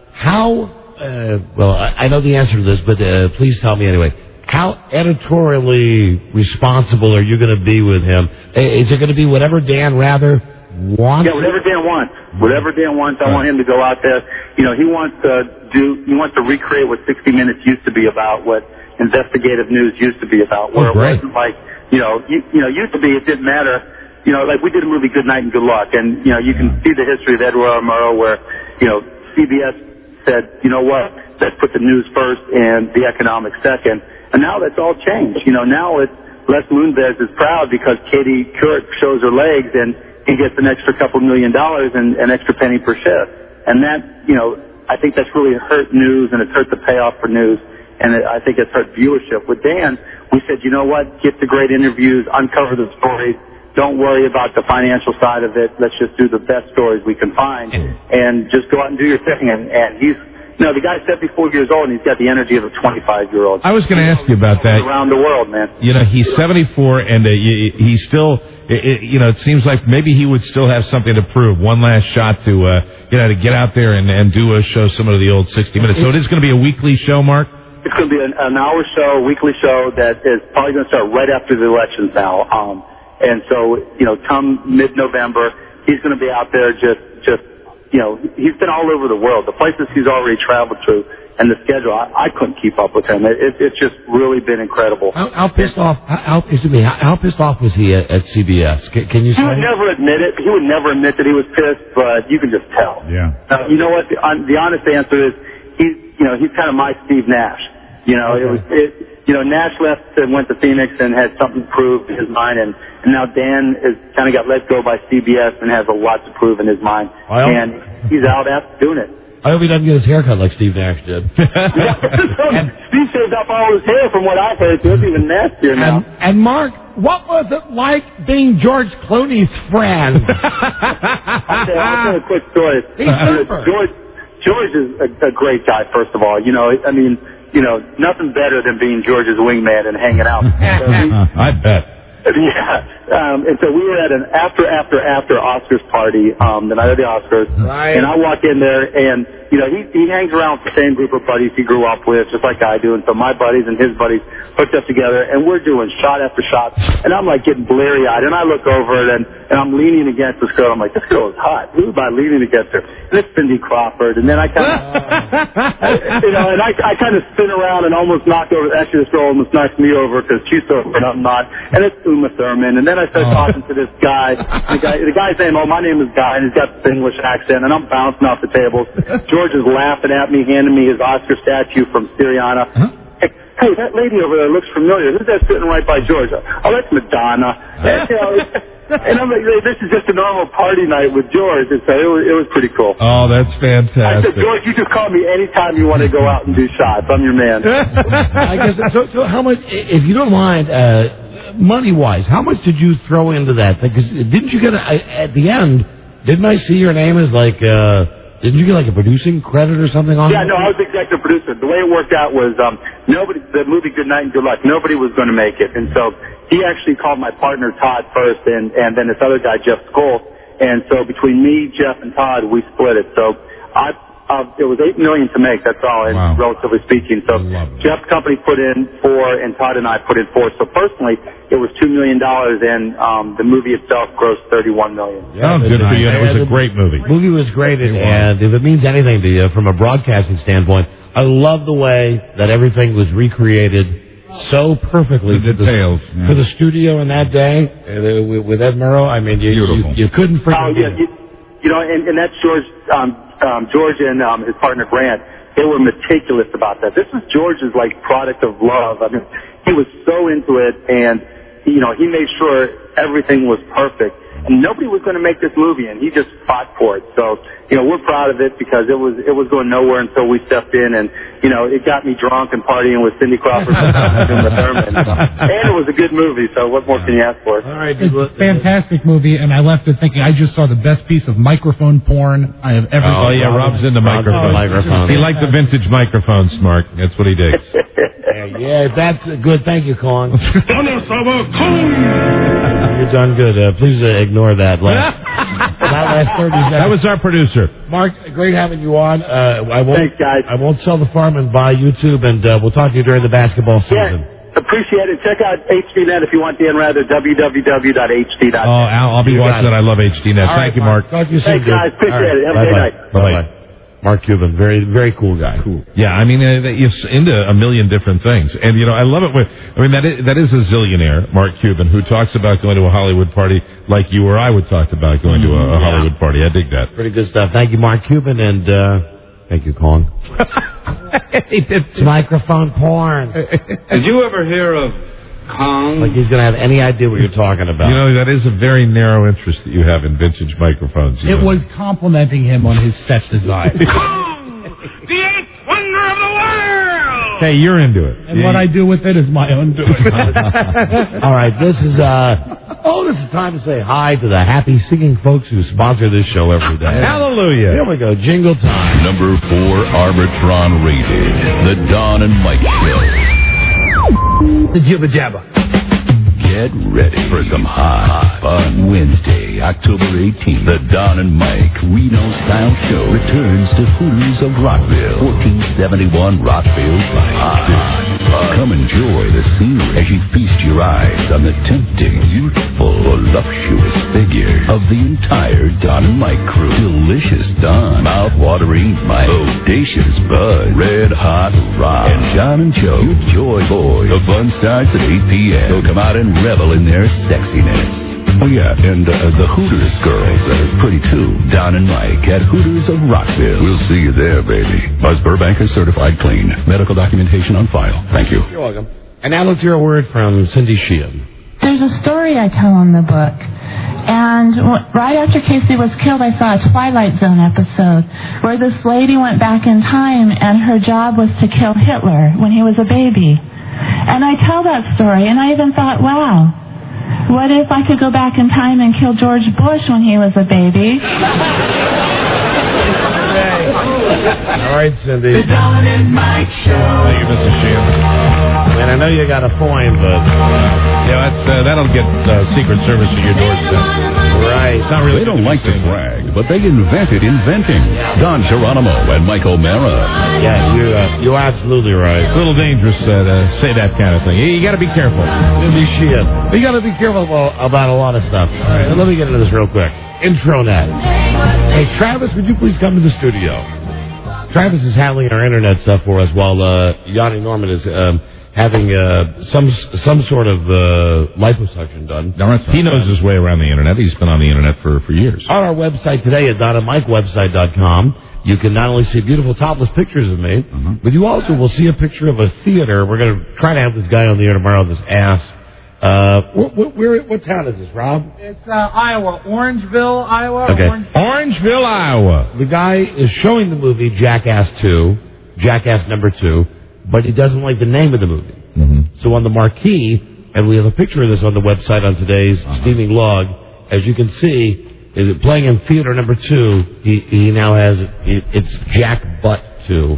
how? Uh, well, I, I know the answer to this, but uh, please tell me anyway. How editorially responsible are you going to be with him? Is it going to be whatever Dan Rather wants? Yeah, whatever Dan wants. Whatever Dan wants, I want him to go out there. You know, he wants to do. He wants to recreate what sixty minutes used to be about, what investigative news used to be about, where oh, it wasn't like, you know, you, you know, used to be it didn't matter. You know, like we did a movie, Good Night and Good Luck, and you know, you can see the history of Edward R. Murrow, where you know, C B S said, you know what, let's put the news first and the economics second. And now that's all changed. You know, now it's Les Moonves is proud because Katie Couric shows her legs and he gets an extra couple million dollars and an extra penny per shift. And that, you know, I think that's really hurt news and it's hurt the payoff for news. And it, I think it's hurt viewership. With Dan, we said, you know what, get the great interviews, uncover the stories. Don't worry about the financial side of it. Let's just do the best stories we can find and just go out and do your thing. And, and he's, you know, the guy's seventy-four years old and he's got the energy of a twenty-five-year-old. I was going to ask you about that. Around the world, man. You know, he's seventy-four and uh, he's still, it, you know, it seems like maybe he would still have something to prove. One last shot to, uh, you know, to get out there and, and do a show similar to the old sixty minutes. So it is going to be a weekly show, Mark? It's going to be an, an hour show, weekly show that is probably going to start right after the elections now. Um, And so, you know, come mid-November, he's going to be out there just, just, you know, he's been all over the world. The places he's already traveled to and the schedule, I, I couldn't keep up with him. It, it, it's just really been incredible. How, how pissed off, how, excuse me, how, how pissed off was he at, at C B S? Can, can you say? He would never admit it. He would never admit that he was pissed, but you can just tell. Yeah. Uh, you know what? The, on, the honest answer is he's, you know, he's kind of my Steve Nash. You know, okay. it was, it, you know, Nash left and went to Phoenix and had something to prove in his mind, and, and now Dan has kind of got let go by C B S and has a lot to prove in his mind, and he's out after doing it. I hope he doesn't get his hair cut like Steve Nash did. and, Steve shaved off all his hair from what I've heard, so it's even nastier now. And, and Mark, what was it like being George Clooney's friend? I'll, tell, I'll tell a quick story. He's super. George, George is a, a great guy, first of all. You know, I mean, you know, nothing better than being George's wingman and hanging out. So we, I bet. Yeah, um, and so we were at an after, after, after Oscars party, um, the night of the Oscars. Right. And I walk in there, and, you know, he, he hangs around with the same group of buddies he grew up with, just like I do. And so my buddies and his buddies hooked up together, and we're doing shot after shot. And I'm, like, getting bleary-eyed. And I look over it, and, and I'm leaning against this girl. I'm like, this girl is hot. Who am I leaning against her? And it's Cindy Crawford. And then I kind of, you know, and I, I kind of spin around and almost knock over. Actually, this girl almost knocks me over because she's so, and I'm not. And it's Uma Thurman, and then I start talking to this guy. The guy, the guy's name, oh, my name is Guy, and he's got this English accent, and I'm bouncing off the tables. George is laughing at me, handing me his Oscar statue from Syriana. Hey, hey, that lady over there looks familiar. Who's that sitting right by George? Oh, that's Madonna. And, you know, and I'm like, this is just a normal party night with George, and so it was, it was pretty cool. Oh, that's fantastic. I said, George, you just call me anytime you want to go out and do shots. I'm your man. I guess, so, so how much, if you don't mind, uh, money-wise, how much did you throw into that? Because didn't you get, a, at the end, Didn't I see your name as like, uh, didn't you get like a producing credit or something on it? Yeah, no, I was executive producer. The way it worked out was um, nobody. The movie Good Night and Good Luck, nobody was going to make it. And so he actually called my partner Todd first and, and then this other guy, Jeff Skoll. And so between me, Jeff, and Todd, we split it. So I, uh, it was eight million to make. That's all, and Wow. relatively speaking. So Jeff's company put in four, and Todd and I put in four. So personally, it was two million dollars, and um, the movie itself grossed thirty-one million. Oh, good for you. It was a great movie. The movie was great, and, and if it means anything to you from a broadcasting standpoint, I love the way that everything was recreated so perfectly. The details. For the, yeah. for the studio in that day, uh, with, with Ed Murrow, I mean, you, you, you couldn't forget. Oh, yeah, you, you know, and, and that's George, um, um, George and um, his partner Grant. They were meticulous about that. This was George's, like, product of love. I mean, he was so into it, and, you know, he made sure everything was perfect. And nobody was going to make this movie, and he just fought for it. So, you know, we're proud of it because it was it was going nowhere until we stepped in, and, you know, it got me drunk and partying with Cindy Crawford and with Thurman. And it was a good movie, so what more can you ask for? All right, it's a fantastic movie, and I left it thinking I just saw the best piece of microphone porn I have ever seen. Oh, yeah, Rob's into microphones. microphone. He liked the vintage microphones, Mark. That's what he digs. yeah, yeah, that's good. Thank you, Colin. You're done good. Uh, please uh, ignore that last, that last thirty seconds. That was our producer. Mark, great having you on. Uh, I won't, Thanks, guys. I won't sell the farm and buy YouTube, and uh, we'll talk to you during the basketball season. Yeah, appreciate it. Check out H D net if you want, Dan Rather, w w w dot h d dot net. Oh, Al, I'll be You watching got it. I love H D net. All Thank right, you, Mark. Talk to you soon, Thanks, guys. dude. Appreciate All it. Have a right. great Bye-bye. night. Bye-bye. Mark Cuban, very, very cool guy. Cool. Yeah, I mean, uh, he's into a million different things. And, you know, I love it when, I mean, that is, that is a zillionaire, Mark Cuban, who talks about going to a Hollywood party like you or I would talk about going to a, a Yeah. Hollywood party. I dig that. Pretty good stuff. Thank you, Mark Cuban, and uh, thank you, Colin. It's microphone porn. Did you ever hear of Kong? Like he's going to have any idea what you're talking about. You know, that is a very narrow interest that you have in vintage microphones. you It know. was complimenting him on his set design. The eighth wonder of the world! Hey, you're into it. And what I do with it is my own doing. All right, this is uh oh, this is time to say hi to the happy singing folks who sponsor this show every day. Hallelujah. Here we go, jingle time. Number four, Arbitron rated. The Don and Mike Show. The Jibba Jabba. Get ready for some hot, fun Wednesday, October eighteenth. The Don and Mike Reno Style Show returns to Hooters of Rockville. fourteen seventy-one Rockville Drive. Hot, fun. Come enjoy the scenery as you feast your eyes on the tempting, youthful, voluptuous figure of the entire Don and Mike crew. Delicious Don, mouth-watering Mike, audacious Bud, red hot Rob, and John and Joe, your joy boys. The fun starts at eight p.m. So come out and revel in their sexiness. Oh, yeah, and uh, the Hooters girls are pretty, too. Don and Mike at Hooters of Rockville. We'll see you there, baby. Buzz Burbank is certified clean. Medical documentation on file. Thank you. You're welcome. And now let's hear a word from Cindy Sheehan. There's a story I tell in the book. And w- right after Casey was killed, I saw a Twilight Zone episode where this lady went back in time and her job was to kill Hitler when he was a baby. And I tell that story, and I even thought, wow, what if I could go back in time and kill George Bush when he was a baby? All right, Cindy. The Don and Mike Show. Thank you, Missus Sheehan. And I know you got a point, but Yeah, that's, uh, that'll get uh, Secret Service to your doorstep. right. It's not really They don't like to brag, but they invented inventing. Don Geronimo and Mike O'Mara. Yeah, you uh, you're absolutely right. It's a little dangerous uh, to say that kind of thing. You, you got to be careful. Cindy Sheehan. We got to be careful about, about a lot of stuff. All right, let me get into this real quick. Intronet. Hey, Travis, would you please come to the studio? Travis is handling our internet stuff for us while uh, Yanni Norman is um, having uh, some some sort of uh, liposuction done. No, that's he knows his way around the internet. He's been on the internet for, for years. On our website today at don and mike website dot com, you can not only see beautiful topless pictures of me, Mm-hmm. but you also will see a picture of a theater. We're going to try to have this guy on the air tomorrow, this ass. Uh, what, what, where, what town is this, Rob? It's uh, Iowa, Orangeville, Iowa. Okay. Orange- Orangeville, Iowa. The guy is showing the movie Jackass two, Jackass number two, but he doesn't like the name of the movie. Mm-hmm. So on the marquee, and we have a picture of this on the website on today's Uh-huh. steaming log, as you can see, is playing in theater number two. He he now has it, it's Jack Butt two.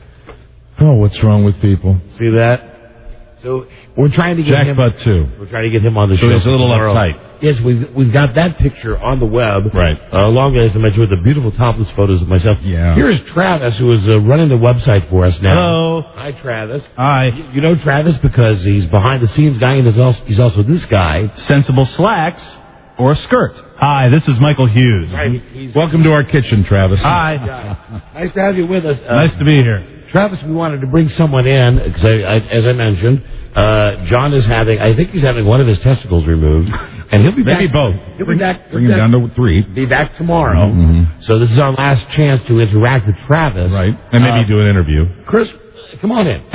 Oh, what's wrong with people? See that? So we're trying to get Jack him. Butt two. We're trying to get him on the So show. he's a little tomorrow. uptight. Yes, we've we've got that picture on the web. Right. Uh, along as I mentioned with the beautiful topless photos of myself. Yeah. Here is Travis, who is uh, running the website for us now. Hello. Hi, Travis. Hi. You, you know Travis because he's behind the scenes guy, and he's also, he's also this guy. Sensible slacks or a skirt. Hi, this is Michael Hughes. Right. He's, Welcome to our kitchen, Travis. Hi. nice to have you with us. Uh, Nice to be here. Travis, we wanted to bring someone in, because I, I, as I mentioned, uh, John is having, I think he's having one of his testicles removed, and he'll be Maybe back. both. He'll be back. Bring him down to three. Be back tomorrow. Mm-hmm. So this is our last chance to interact with Travis. Right. And maybe Uh, do an interview. Chris, come on in.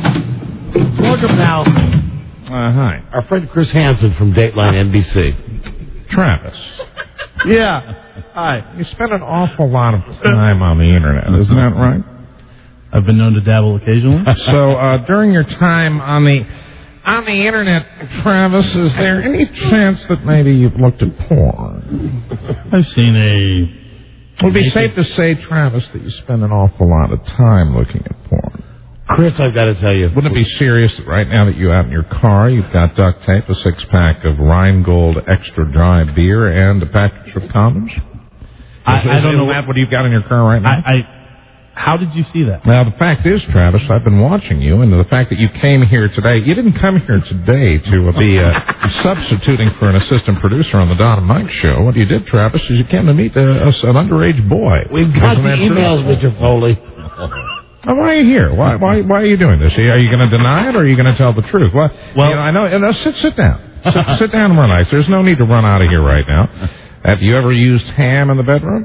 Welcome now, Uh, hi. our friend Chris Hansen from Dateline N B C. Travis. Yeah. Hi. You spend an awful lot of time on the internet, isn't that right? I've been known to dabble occasionally. So, uh, during your time on the on the internet, Travis, is there any chance that maybe you've looked at porn? I've seen a... It would be safe to say, Travis, that you spend an awful lot of time looking at porn. Chris, I've got to tell you. Wouldn't it be serious that right now that you're out in your car, you've got duct tape, a six-pack of Rheingold extra dry beer, and a package of condoms? I, Is- I is don't know that what you've got in your car right now? I, I. How did you see that? Now, the fact is, Travis, I've been watching you, and the fact that you came here today, you didn't come here today to uh, be uh, substituting for an assistant producer on the Don and Mike show. What you did, Travis, is you came to meet uh, us, an underage boy. We've got Isn't the that true? emails, Mister Foley. Well, why are you here? Why, why, why are you doing this? Are you going to deny it, or are you going to tell the truth? Well, well you know, I know. And, uh, sit, sit down. Sit, sit down and relax. There's no need to run out of here right now. Have you ever used ham in the bedroom?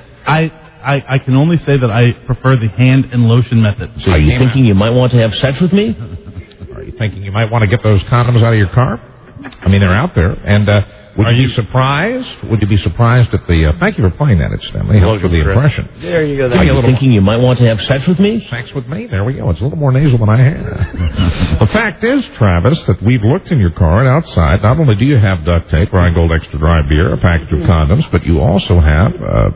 I, I, I can only say that I prefer the hand and lotion method. So are you thinking you might want to have sex with me? Are you thinking you might want to get those condoms out of your car? I mean, they're out there. And uh, would you be surprised? Would you be surprised at the... Uh, thank you for playing that, incidentally. Helps with the impression. There you go. Are you thinking you might want to have sex with me? Sex with me? There we go. It's a little more nasal than I had. The fact is, Travis, that we've looked in your car and outside. Not only do you have duct tape, Rheingold extra dry beer, a package of condoms, but you also have uh,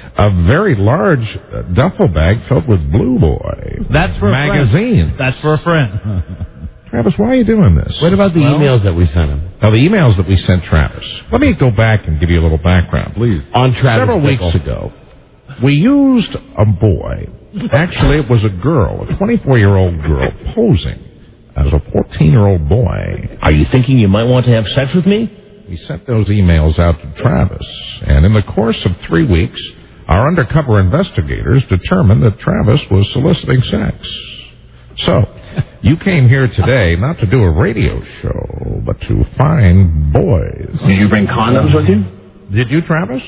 a very large uh, duffel bag filled with Blue Boy. That's for magazine. a friend. That's for a friend. Travis, why are you doing this? What about the Well- emails that we sent him? Now, the emails that we sent Travis. Let me go back and give you a little background, please. On Travis Several Bickle. weeks ago, we used a boy. Actually, it was a girl, a twenty-four-year-old girl, posing as a fourteen-year-old boy. Are you thinking you might want to have sex with me? We sent those emails out to Travis, and in the course of three weeks, our undercover investigators determined that Travis was soliciting sex. So, you came here today not to do a radio show, but to find boys. Did you bring condoms with you? Did you, Travis?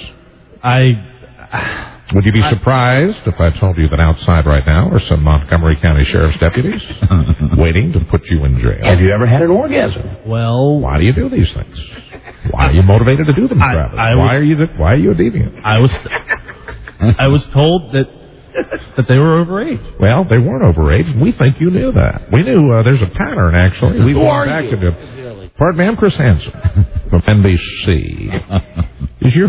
I... Would you be surprised if I told you that outside right now are some Montgomery County Sheriff's deputies waiting to put you in jail? Have you ever had an orgasm? Well... Why do you do these things? Why are you motivated to do them, I- Travis? I why was- are you the, Why are you a deviant? I was... I was told that that they were overage. Well, they weren't overage. We think you knew that. We knew uh, there's a pattern, actually. We've Who gone are back you? to the... Pardon me, I'm Chris Hansen from N B C. Is your...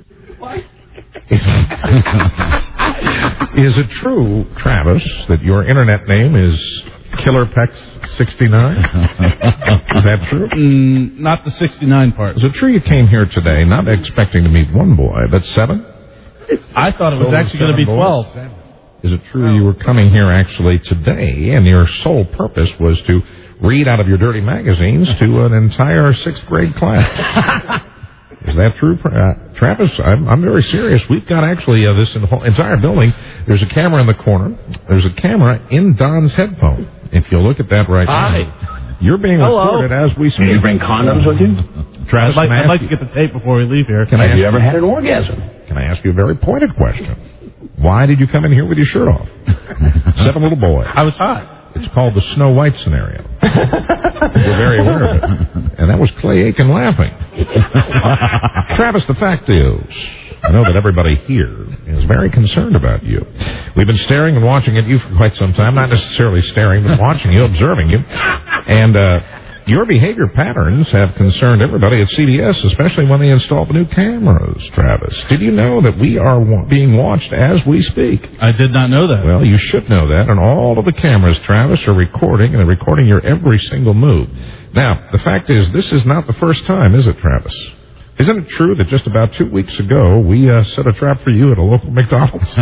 Is it true, Travis, that your internet name is KillerPex sixty-nine? Is that true? Mm, not the sixty-nine part. Is it true you came here today not expecting to meet one boy, but seven? I thought it was Total actually going to be seven twelve. boys? Is it true you were coming here actually today, and your sole purpose was to read out of your dirty magazines to an entire sixth grade class? Is that true, uh, Travis? I'm, I'm very serious. We've got actually uh, this in the whole entire building. There's a camera in the corner. There's a camera in Don's headphone. If you look at that right Hi. now, you're being Hello. recorded as we speak. Did you bring condoms with you? Travis, I'd like, can I I'd ask like to you- get the tape before we leave here. Can I Have ask you ever had an orgasm? Can I ask you a very pointed question? Why did you come in here with your shirt off? Seven little boy. I was hot. It's called the Snow White scenario. You're very aware of it. And that was Clay Aiken laughing. Travis, the fact is, I know that everybody here is very concerned about you. We've been staring and watching at you for quite some time. Not necessarily staring, but watching you, observing you. And uh, your behavior patterns have concerned everybody at C B S, especially when they install the new cameras, Travis. Did you know that we are wa- being watched as we speak? I did not know that. Well, you should know that, and all of the cameras, Travis, are recording, and they're recording your every single move. Now, the fact is, this is not the first time, is it, Travis? Isn't it true that just about two weeks ago, we uh, set a trap for you at a local McDonald's?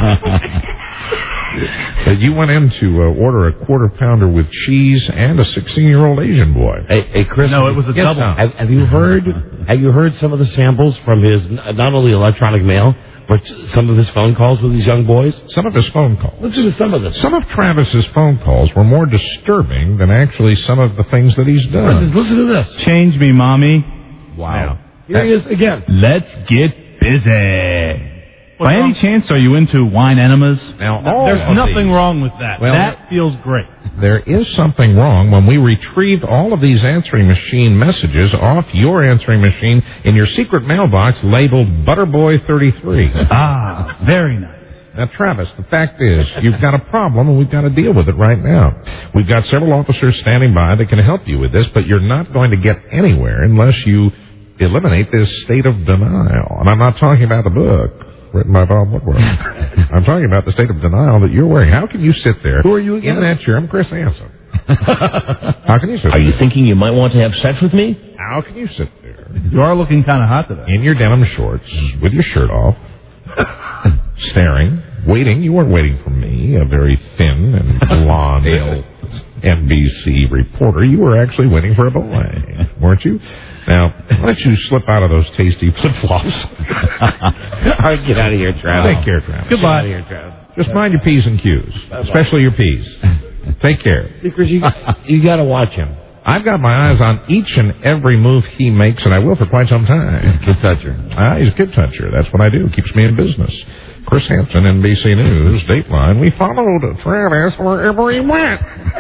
That you went in to uh, order a quarter pounder with cheese and a sixteen-year-old Asian boy. Hey, hey Chris. No, it was a yes, double. Have, have you heard? Have you heard some of the samples from his not only electronic mail, but some of his phone calls with these young boys? Some of his phone calls. Listen to some of this. Some of Travis's phone calls were more disturbing than actually some of the things that he's done. Listen, listen to this. Change me, mommy. Wow. Here he is again. Let's get busy. By any chance, are you into wine enemas? Now, all There's of nothing these. wrong with that. Well, that feels great. There is something wrong when we retrieved all of these answering machine messages off your answering machine in your secret mailbox labeled Butterboy thirty-three. Ah, very nice. Now, Travis, the fact is, you've got a problem, and we've got to deal with it right now. We've got several officers standing by that can help you with this, but you're not going to get anywhere unless you eliminate this state of denial. And I'm not talking about the book written by Bob Woodward. I'm talking about the state of denial that you're wearing. How can you sit there Who are you again? in that chair? I'm Chris Hansen. How can you sit Are there? you thinking you might want to have sex with me? How can you sit there You are looking kind of hot today. in your denim shorts with your shirt off, staring, waiting? You weren't waiting for me, a very thin and blonde N B C reporter. You were actually waiting for a boy, weren't you? Now, why don't you slip out of those tasty flip-flops? All right, get out of here, Travis. Take care, Travis. Get out of here, Travis. Just mind your P's and Q's, especially your P's. Take care. Because you, you got to watch him. I've got my eyes on each and every move he makes, and I will for quite some time. Kid toucher. Ah, he's a kid toucher. That's what I do. Keeps me in business. Chris Hansen, N B C News, Dateline. We followed Travis wherever he went.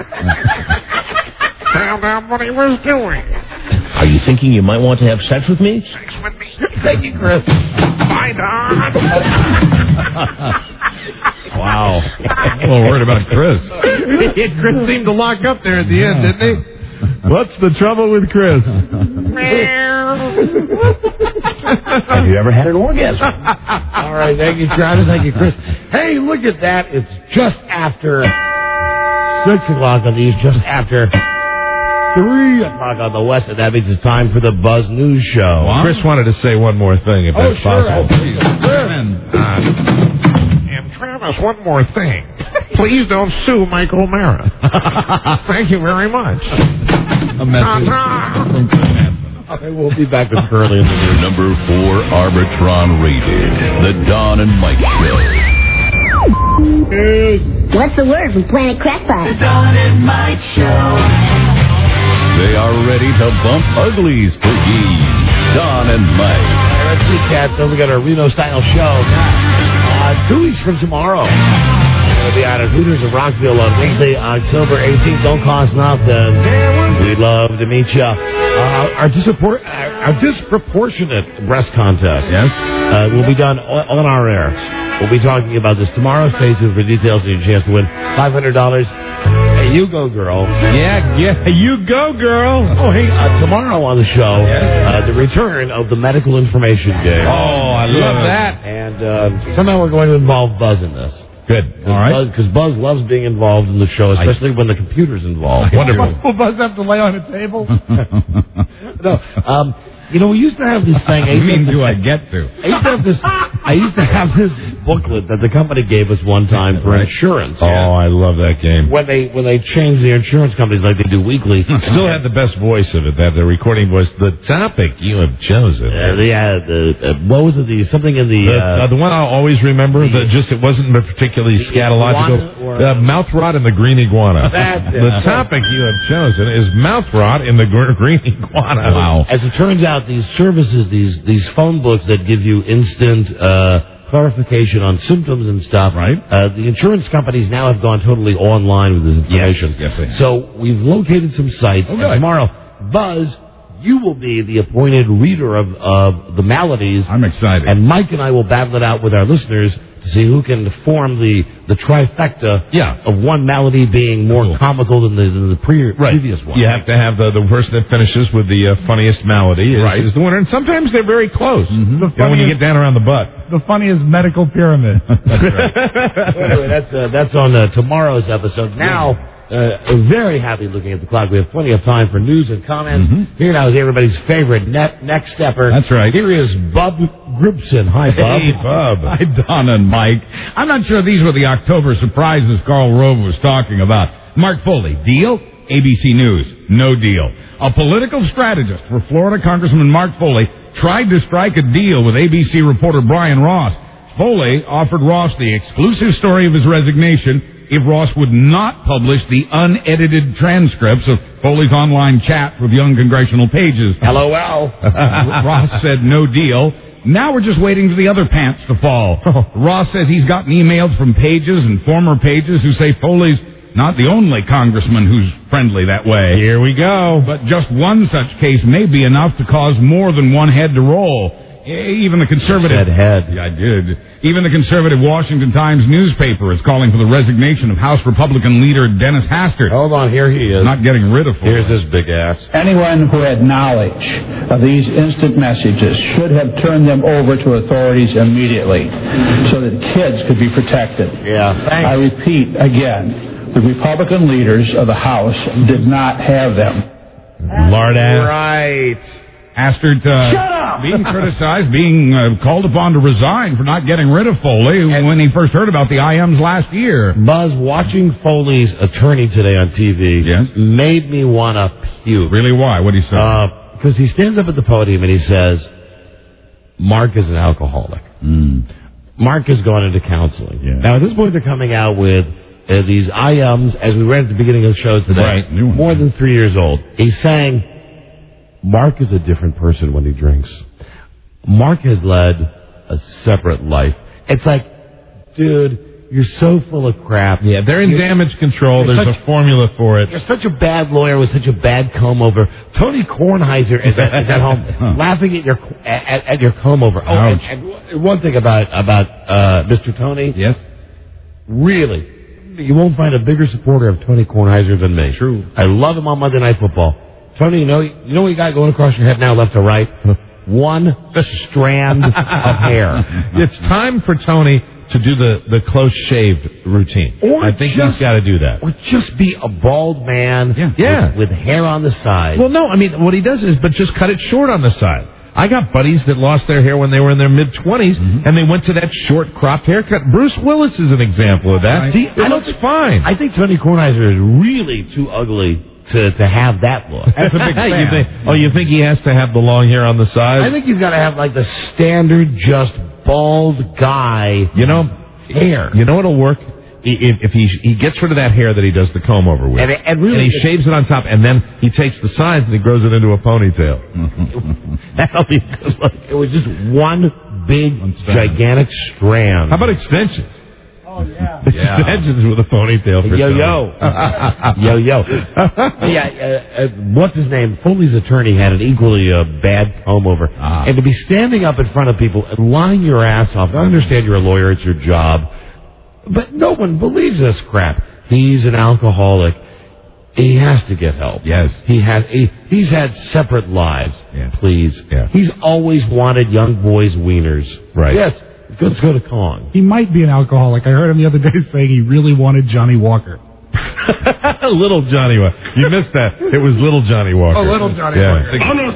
Found out what he was doing. Are you thinking you might want to have sex with me? Sex with me. Thank you, Chris. Bye, Don. Wow. I'm a little worried about Chris. Chris seemed to lock up there at the end, didn't he? What's the trouble with Chris? Have you ever had an orgasm? All right, thank you, Travis. Thank you, Chris. Hey, look at that. It's just after six o'clock on the east, just after three o'clock on the west, and that means it's time for the Buzz News Show. Wow. Chris wanted to say one more thing, if Oh, that's sure. possible. Please. Uh, and Travis, one more thing. Please don't sue Mike O'Mara. Thank you very much. A message from Chris Hansen. Okay, we'll be back with Curly in the news. Number four Arbitron rated. The Don and Mike Show. What's the word from Planet Crackpot? The Don and Mike Show. They are ready to bump uglies for ye. Don and Mike. Hey, let's see, cats. Then we got our Reno-style show. Uh, two weeks from tomorrow. We're going to be out at Hooters of Rockville on Wednesday, October eighteenth. Don't cost nothing. We'd love to meet you. Uh, our, disappor- our disproportionate breast contest. Yes. Uh, will be done on on our air. We'll be talking about this tomorrow. Stay tuned for details and your chance to win five hundred dollars. Hey, you go, girl. Yeah, yeah, you go, girl. Oh, hey, uh, tomorrow on the show, Yes. uh, the return of the medical information game. Oh, I love that. And uh, somehow we're going to involve Buzz in this. Good. All right. Because Buzz, Buzz loves being involved in the show, especially when the computer's involved. Wonderful. Will Buzz have to lay on a table? No, um, you know, we used to have this thing. I mean, do I get to? I used to have this. I used to have this booklet that the company gave us one time for insurance. Oh, I love that game. When they when they changed the insurance companies like they do weekly. Still had the best voice of it, that the recording voice. The topic you have chosen. Uh, the, uh, the uh, what was it? The something in the The, uh, uh, the one I'll always remember, that just it wasn't particularly The scatological. iguana or- The mouth rot and the green iguana. That's it. The topic you have chosen is mouth rot in the gr- green iguana. Wow. As it turns out, these services, these these phone books that give you instant uh, clarification on symptoms and stuff, Right. Uh, the insurance companies now have gone totally online with this information. Yes, yes, they have. So we've located some sites. Oh, and good. tomorrow, Buzz, you will be the appointed reader of, of the maladies. I'm excited. And Mike and I will battle it out with our listeners to see who can form the, the trifecta yeah. of one malady being more cool. comical than the, than the pre- right. previous one. You have to have the, the person that finishes with the uh, funniest malady is, right. is the winner. And sometimes they're very close. Mm-hmm. The you know, when you get down around the butt. The funniest medical pyramid. That's right. So anyway, that's, uh, that's on uh, tomorrow's episode. Now... Uh, very happy looking at the clock. We have plenty of time for news and comments. Mm-hmm. Here now is everybody's favorite net, next stepper. That's right. Here is Bub Gribson. Hi, Bub. Hey, Bub. Hi, Don and Mike. I'm not sure these were the October surprises Karl Rove was talking about. Mark Foley, deal? A B C News, no deal. A political strategist for Florida Congressman Mark Foley tried to strike a deal with A B C reporter Brian Ross. Foley offered Ross the exclusive story of his resignation if Ross would not publish the unedited transcripts of Foley's online chats with young congressional pages. LOL. Ross said no deal. Now we're just waiting for the other pants to fall. Ross says he's gotten emails from pages and former pages who say Foley's not the only congressman who's friendly that way. Here we go. But just one such case may be enough to cause more than one head to roll. Even the conservative... Said head. Yeah, I did. Even the conservative Washington Times newspaper is calling for the resignation of House Republican leader Dennis Hastert. Hold on, here he is. Not getting rid of Foley. Here's his big ass. Anyone who had knowledge of these instant messages should have turned them over to authorities immediately so that kids could be protected. Yeah, thanks. I repeat again, the Republican leaders of the House did not have them. Lard ass. Right. Hastert uh, being criticized, being uh, called upon to resign for not getting rid of Foley and when he first heard about the I Ms last year. Buzz, watching Foley's attorney today on T V yes? made me want to puke. Really? Why? What did he say? Because uh, he stands up at the podium and he says, Mark is an alcoholic. Mm. Mark has gone into counseling. Yeah. Now, at this point, they're coming out with uh, these I Ms, as we read at the beginning of the show today, right. more than three years old. He's saying, Mark is a different person when he drinks. Mark has led a separate life. It's like, dude, you're so full of crap. Yeah, they're in you're, damage control. There's such, a formula for it. You're such a bad lawyer with such a bad comb-over. Tony Kornheiser is at, is at home huh. laughing at your at, at your comb-over. Oh, and, and one thing about, about uh, Mister Tony. Yes? Really, you won't find a bigger supporter of Tony Kornheiser than me. True. I love him on Monday Night Football. Tony, you know, you know what you got going across your head now, left to right? One strand of hair. It's time for Tony to do the, the close-shaved routine. Or I think just, he's got to do that. Or just be a bald man yeah. Yeah. With, with hair on the side. Well, no, I mean, what he does is, but just cut it short on the side. I got buddies that lost their hair when they were in their mid-twenties, mm-hmm. and they went to that short cropped haircut. Bruce Willis is an example of that. Right. See, it looks fine. I think Tony Kornheiser is really too ugly to to have that look. That's a big fan. you think, oh, you think he has to have the long hair on the side? I think he's got to have like the standard, just bald guy. You know, hair. You know what'll work? If, if he he gets rid of that hair that he does the comb over with, and, and, really and he shaves it on top, and then he takes the sides and he grows it into a ponytail. That'll be good look. It was just one big, one gigantic strand. How about extensions? Oh, yeah. Extensions with a ponytail for Yo, yo. yo, yo. Yeah, uh, uh, what's his name? Foley's attorney had an equally uh, bad comb over. Ah. And to be standing up in front of people and lying your ass off, I understand you're a lawyer, it's your job, but no one believes this crap. He's an alcoholic. He has to get help. Yes. He has. He, he's had separate lives. Yes. Please. Yeah. He's always wanted young boys' wieners. Right. Yes. Let's go to Kong. He might be an alcoholic. I heard him the other day saying he really wanted Johnny Walker. Little Johnny Walker. You missed that. It was Little Johnny Walker. Oh, Little Johnny yeah. Walker.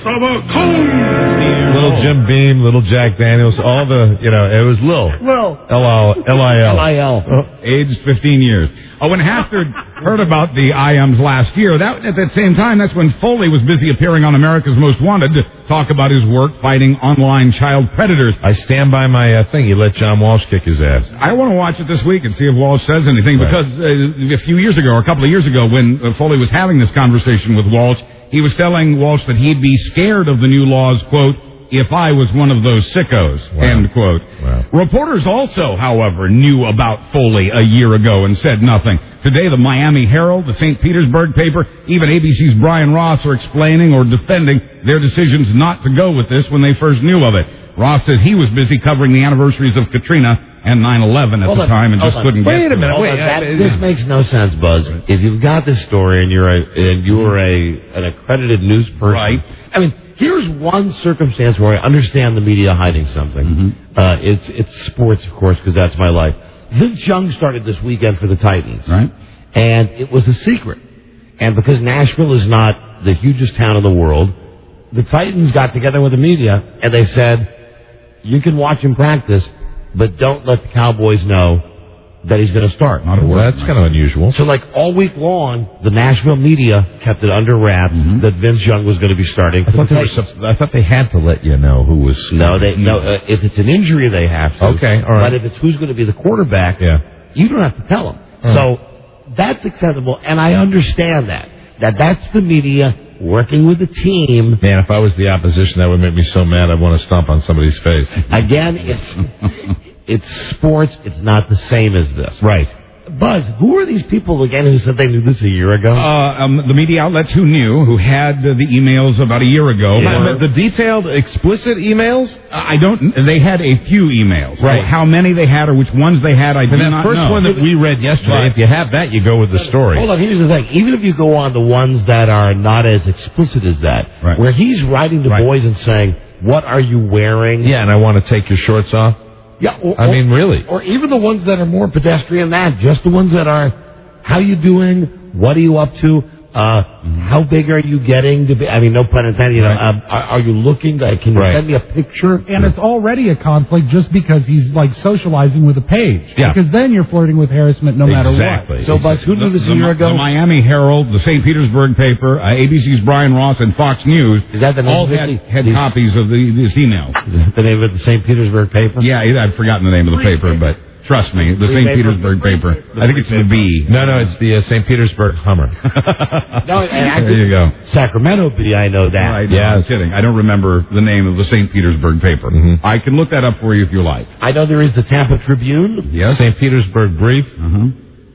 Little Jim Beam, Little Jack Daniels, all the, you know, it was Lil. Lil. L I L. L I L. Oh, aged fifteen years. Oh, when Hastert heard about the I Ms last year, that at the same time, that's when Foley was busy appearing on America's Most Wanted to talk about his work fighting online child predators. I stand by my uh, thing. He let John Walsh kick his ass. I want to watch it this week and see if Walsh says anything, right. because uh, a few years ago, or a couple of years ago, when uh, Foley was having this conversation with Walsh, he was telling Walsh that he'd be scared of the new laws, quote, if I was one of those sickos, Wow. end quote. Wow. Reporters also, however, knew about Foley a year ago and said nothing. Today, the Miami Herald, the Saint Petersburg paper, even A B C's Brian Ross are explaining or defending their decisions not to go with this when they first knew of it. Ross says he was busy covering the anniversaries of Katrina and nine eleven at Hold the on, time and hold just on. couldn't Wait get a to minute. it. Wait, that, this makes no sense, Buzz. If you've got this story and you're a and you're a an accredited news person, Right. I mean, here's one circumstance where I understand the media hiding something. Mm-hmm. Uh, it's it's sports, of course, because that's my life. Vince Young started this weekend for the Titans, right? And it was a secret. And because Nashville is not the hugest town in the world, the Titans got together with the media and they said, "You can watch him practice, but don't let the Cowboys know that he's going to start." Not well, that's kind of unusual. So, like, all week long, the Nashville media kept it under wraps Mm-hmm. that Vince Young was going to be starting. I for thought, the they were, Titans. sup- I thought they had to let you know who was. No, they no. Uh, if it's an injury, they have to. Okay, all right. But if it's who's going to be the quarterback, Yeah. you don't have to tell them. All So that's acceptable, and I understand that. That that's the media working with the team. Man, if I was the opposition, that would make me so mad. I'd want to stomp on somebody's face. Again, it's it's sports. It's not the same as this. Right. Buzz, who are these people again who said they knew this a year ago? Uh, um, the media outlets who knew, who had uh, the emails about a year ago. Yeah. The, the detailed, explicit emails? Uh, I don't. They had a few emails. Right. So how many they had or which ones they had, I do And that not first know. one that we read yesterday, Right. if you have that, you go with the story. Hold on, here's the thing. Even if you go on the ones that are not as explicit as that, Right. where he's writing to Right. boys and saying, "What are you wearing?" Yeah, and I want to take your shorts off. Yeah, or, I mean, really. Or even the ones that are more pedestrian than that, just the ones that are, how you doing? What are you up to? Uh, how big are you getting to be? I mean, no pun intended. You know, Right. um, are, are you looking? Uh, can you Right. send me a picture? And it's already a conflict just because he's like socializing with a page. Yeah. Because then you're flirting with harassment no matter Exactly. what. So, Buzz, who knew The, this the, a year ago? the Miami Herald, the Saint Petersburg paper, uh, A B C's Brian Ross, and Fox News Is that the name all of it? had, The- had these- copies of the, this email. Is that the name of the Saint Petersburg paper? Yeah, I've forgotten the name of the paper, but trust me, the Free Saint paper? Petersburg paper. I think it's the B. No, no, it's the uh, Saint Petersburg Hummer. No, and actually, There you go. Sacramento Bee, I know that. Right, yeah, I'm kidding. I don't remember the name of the Saint Petersburg paper. Mhm. I can look that up for you if you like. I know there is the Tampa Tribune. Yes. Saint Petersburg Brief. Uh-huh.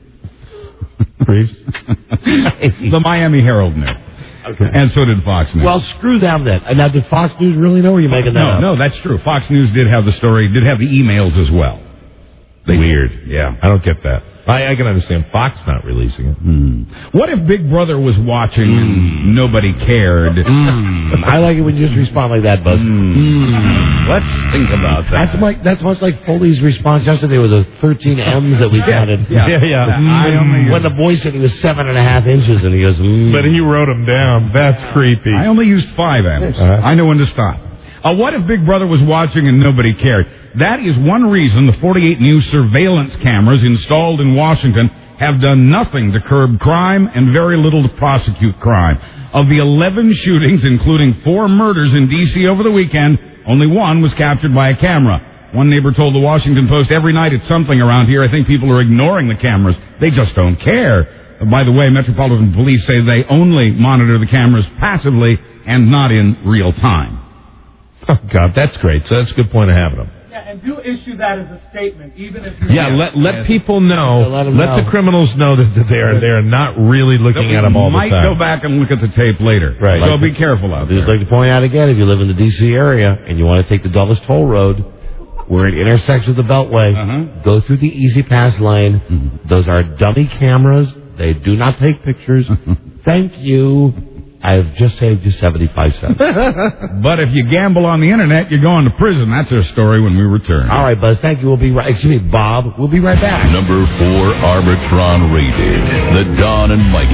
Brief. The Miami Herald knew. Okay. And so did Fox News. Well, screw them then. And now, did Fox News really know, or are you making that no, up? no, that's true. Fox News did have the story, did have the emails as well. They, Weird. Yeah. I don't get that. I, I can understand Fox not releasing it. Hmm. What if Big Brother was watching and nobody cared? I like it when you just respond like that, Buzz. Let's think about that. That's like that's much like Foley's response yesterday with the thirteen M's that we counted. Yeah, Yeah, yeah. I only When the boy said he was seven and a half inches, and he goes, mm. But he wrote them down. That's creepy. I only used five M's. Uh-huh. I know when to stop. Uh, what if Big Brother was watching and nobody cared? That is one reason the forty-eight new surveillance cameras installed in Washington have done nothing to curb crime and very little to prosecute crime. Of the eleven shootings, including four murders in D C over the weekend, only one was captured by a camera. One neighbor told the Washington Post, "Every night it's something around here. I think people are ignoring the cameras. They just don't care." Uh, by the way, Metropolitan Police say they only monitor the cameras passively and not in real time. Oh, God, that's great. So that's a good point of having them. Yeah, and do issue that as a statement, even if you're... Yeah, let let people know. Let 'em Let know. the criminals know that that they're they're not really looking at them all the might time. go back and look at the tape later. Right. So Like be the- careful out I'd just there. like to point out again, if you live in the D C area and you want to take the Dulles Toll Road, where it intersects with the Beltway, Uh-huh. go through the Easy Pass lane. Those are dummy cameras. They do not take pictures. Thank you. I've just saved you seventy-five cents. But if you gamble on the internet, you're going to prison. That's our story when we return. All right, Buzz. Thank you. We'll be right. Excuse me, Bob. We'll be right back. Number four Arbitron rated. The Don and Mike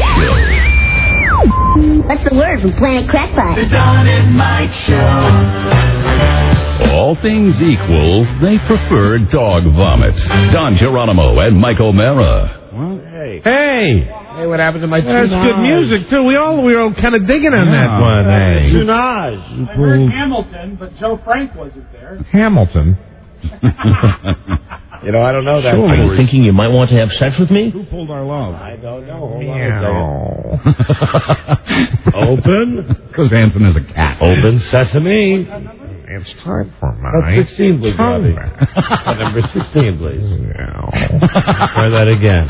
Show. What's the word from Planet Crackpot? The Don and Mike Show. All things equal, they prefer dog vomit. Don Geronimo and Mike O'Mara. Hey. Hey, Hey, what happened to my that's tunage? good music too. We all we were all kind of digging on that Yeah. one. Hey, Tunage. I heard Hamilton, but Joe Frank wasn't there. Hamilton. You know, I don't know that. Are you thinking you might want to have sex with me? Who pulled our love? I don't know. Hold on a second. Open. Because Hanson is a cat. Open sesame. It's time for my That's sixteen, please, Robbie. Number sixteen, please. Try that again.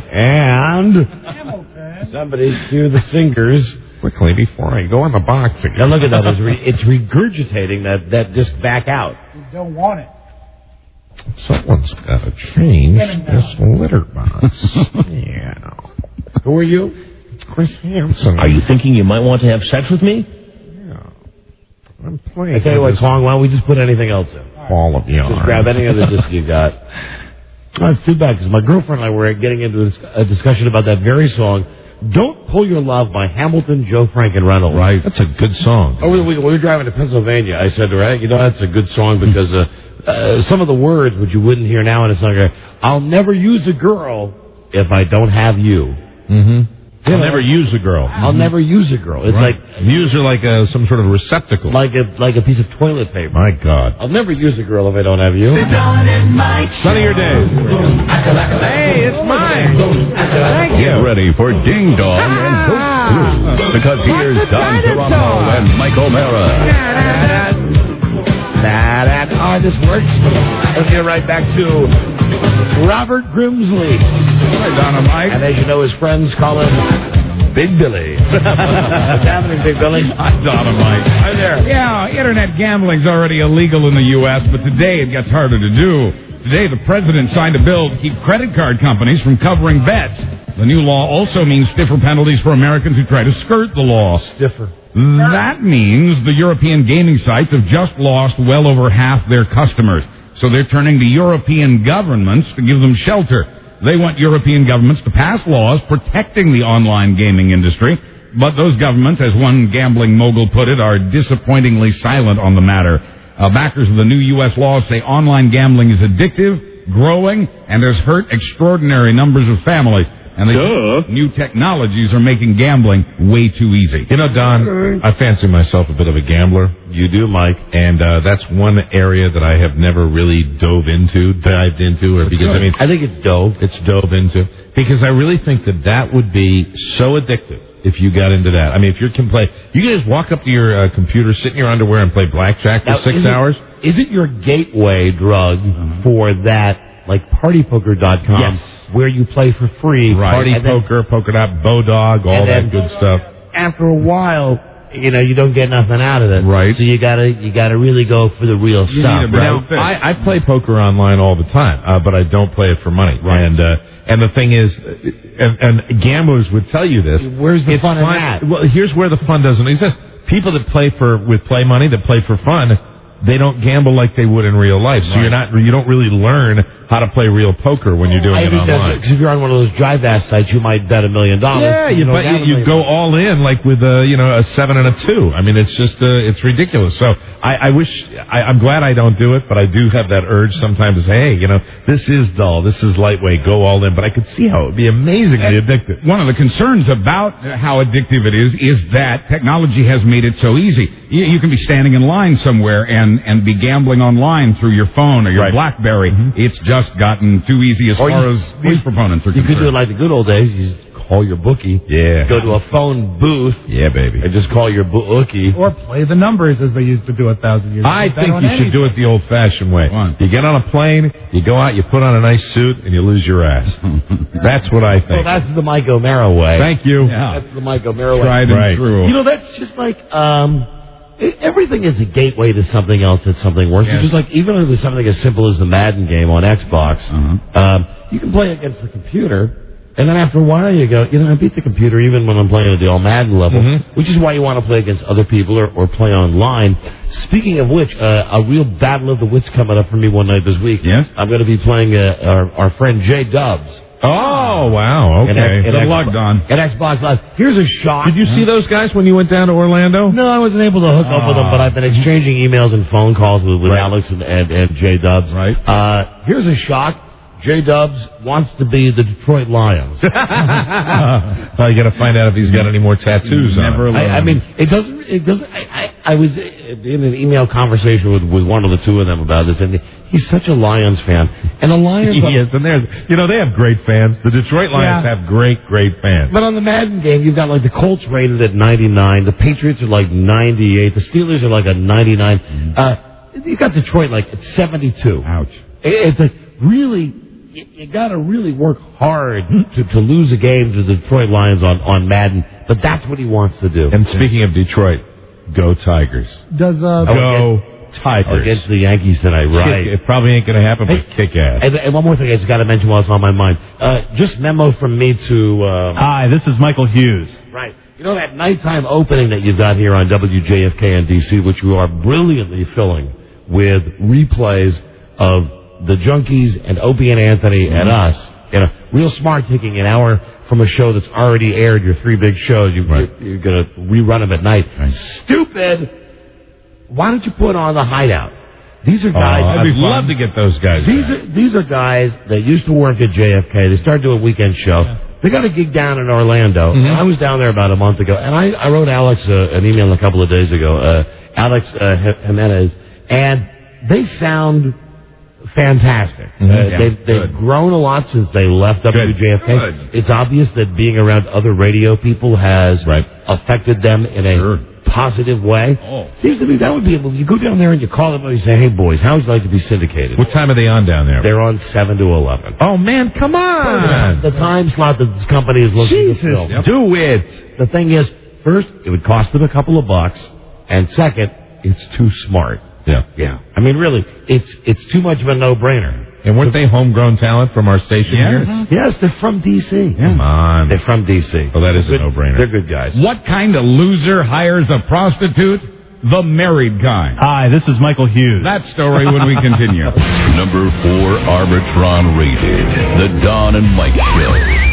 And somebody cue the singers. Quickly before I go in the box again. Now look at that. It's, re- it's regurgitating that, that disc back out. You don't want it. Someone's got to change this litter box. Yeah. Who are you? Chris Hansen. Are you thinking you might want to have sex with me? Yeah. I'm playing. I tell you what, Song, why don't we just put anything else in? Ball of yarn. Just grab any other disc you got. Oh, it's too bad, because my girlfriend and I were getting into a discussion about that very song, Don't Pull Your Love by Hamilton, Joe Frank, and Reynolds. Right. That's a good song. Over the weekend, when we were driving to Pennsylvania, I said to her, hey, you know, that's a good song because uh, uh, some of the words, which you wouldn't hear now in a song, are, I'll never use a girl if I don't have you. Mm-hmm. I'll never use a girl. I'll never use a girl. It's right. like... Use her like a, some sort of receptacle. Like a like a piece of toilet paper. My God. I'll never use a girl if I don't have you. Sunnier days. Hey, it's mine. Thank you. Get ready for Ding Dong and Hook Crew, because here's Don Geronimo and Mike O'Mara. Oh, this works. Let's get right back to Robert Grimsley. Hi, Donna Mike. And as you know, his friends call him Big Billy. What's happening, Big Billy? Hi, Donna Mike. Hi there. Yeah, internet gambling's already illegal in the U S, but today it gets harder to do. Today, the president signed a bill to keep credit card companies from covering bets. The new law also means stiffer penalties for Americans who try to skirt the law. Stiffer. That means the European gaming sites have just lost well over half their customers. So they're turning to European governments to give them shelter. They want European governments to pass laws protecting the online gaming industry. But those governments, as one gambling mogul put it, are disappointingly silent on the matter. Uh, backers of the new U S laws say online gambling is addictive, growing, and has hurt extraordinary numbers of families. And they Duh. new technologies are making gambling way too easy. You know, Don, I fancy myself a bit of a gambler. You do, Mike. And uh, that's one area that I have never really dove into, dived into, or That's because, good. I mean... I think it's dove. It's dove into. Because I really think that that would be so addictive if you got into that. I mean, if you can play... You can just walk up to your uh, computer, sit in your underwear, and play blackjack for Now, six is it- hours. Is it your gateway drug Mm-hmm. for that, like party poker dot com, Yes. where you play for free? Right. Party and then- poker, polka dot, Bodog, all and that then good stuff. After a while, you know, you don't get nothing out of it. Right. So you gotta, you gotta really go for the real You stuff. need a Right? better Now, I, I play poker online all the time, uh, but I don't play it for money. Right. And uh, and the thing is, uh, and, and gamblers would tell you this. Where's the it's fun in that? Well, here's where the fun doesn't exist. People that play for with play money, that play for fun, they don't gamble like they would in real life. So Right. you're not, you don't really learn how to play real poker when you're doing I it think that's online. because if you're on one of those drive ass sites, you might bet a million dollars. Yeah, you, don't bet, have a you, you million go dollars. all in like with a you know a seven and a two. I mean, it's just uh, it's ridiculous. So I, I wish I, I'm glad I don't do it, but I do have that urge sometimes to say, hey, you know, this is dull, this is lightweight, go all in. But I could see how it would be amazingly addictive. One of the concerns about how addictive it is is that technology has made it so easy. You, you can be standing in line somewhere and, and be gambling online through your phone or your Right. BlackBerry. Mm-hmm. It's just gotten too easy as Or far you- as these proponents are You concerned. could do it like the good old days. You just call your bookie. Yeah. Go to a phone booth. Yeah, baby. And just call your bookie. Or play the numbers as they used to do a thousand years ago. I Bet think on you should do it the old-fashioned way. You get on a plane, you go out, you put on a nice suit, and you lose your ass. That's what I think. Well, that's the Mike O'Mara way. Thank you. That's the Mike O'Mara way. Tried and Right. true. You know, that's just like, um, e- everything is a gateway to something else that's something worse. Yes. It's just like, even if it's something as simple as the Madden game on Xbox, Uh-huh. um, you can play against the computer, and then after a while you go, you know, I beat the computer even when I'm playing at the all Madden level, Mhm. which is why you want to play against other people or, or play online. Speaking of which, uh, a real battle of the wits coming up for me one night this week. Yes? I'm going to be playing uh, our, our friend Jay Dubs. Oh, wow. Okay. And X- and Good X- luck, Don. At Xbox Live. Here's a shock. Did you see those guys when you went down to Orlando? No, I wasn't able to hook up with them, but I've been exchanging emails and phone calls with, with Right. Alex and, and, and J Dubs. Right. Uh, here's a shock. J Dubs wants to be the Detroit Lions. Well, you got to find out if he's got any more tattoos Never on him. alone. I, I mean, it doesn't. It doesn't. I, I, I was in an email conversation with, with one of the two of them about this, and he's such a Lions fan. And the Lions, Yes, and they're, you know, they have great fans. The Detroit Lions Yeah. have great, great fans. but on the Madden game, you've got like the Colts rated at ninety-nine, the Patriots are like ninety-eight, the Steelers are like a ninety-nine. Uh, you got Detroit like at seventy-two. Ouch. It's a really, you, you got to really work hard to, to lose a game to the Detroit Lions on, on Madden, but that's what he wants to do. And speaking of Detroit, go Tigers. Does uh, Go Tigers. Against the Yankees tonight, right? Kick, it probably ain't going to happen, but kick ass. And, and one more thing I just got to mention while it's on my mind. Uh, just memo from me to... Uh, Hi, this is Michael Hughes. Right. You know that nighttime opening that you've got here on W J F K in D C, which you are brilliantly filling with replays of the Junkies and Opie and Anthony mm-hmm. and us. You know, real smart taking an hour from a show that's already aired, your three big shows. You, right. You're, you're going to rerun them at night. Right. Stupid! Why don't you put on the Hideout? These are guys... Oh, I'd love to get those guys These back. are, these are guys that used to work at J F K. They started doing a weekend show. Yeah. They got a gig down in Orlando. Mm-hmm. I was down there about a month ago, and I, I wrote Alex uh, an email a couple of days ago, uh, Alex uh, Jimenez, and they sound fantastic. Mm-hmm. Uh, yeah, they've they've grown a lot since they left W J F K. Good. It's obvious that being around other radio people has right. affected them in a sure. positive way. Oh. Seems to me that would be able. You go down there and you call them and you say, "Hey boys, how would you like to be syndicated?" What time are they on down there? They're on seven to eleven. Oh man, come on! The time slot that this company is looking Jesus, to fill. yep. Do it. The thing is, first, it would cost them a couple of bucks, and second, it's too smart. Yeah, yeah. I mean, really, it's it's too much of a no-brainer. And weren't they homegrown talent from our station yes. here? Mm-hmm. Yes, they're from D C. Yeah. Come on. They're from D C. Well, that is good, a no-brainer. They're good guys. What kind of loser hires a prostitute? The married kind. Hi, this is Michael Hughes. That story when we continue. Number four, Arbitron rated. The Don and Mike Show.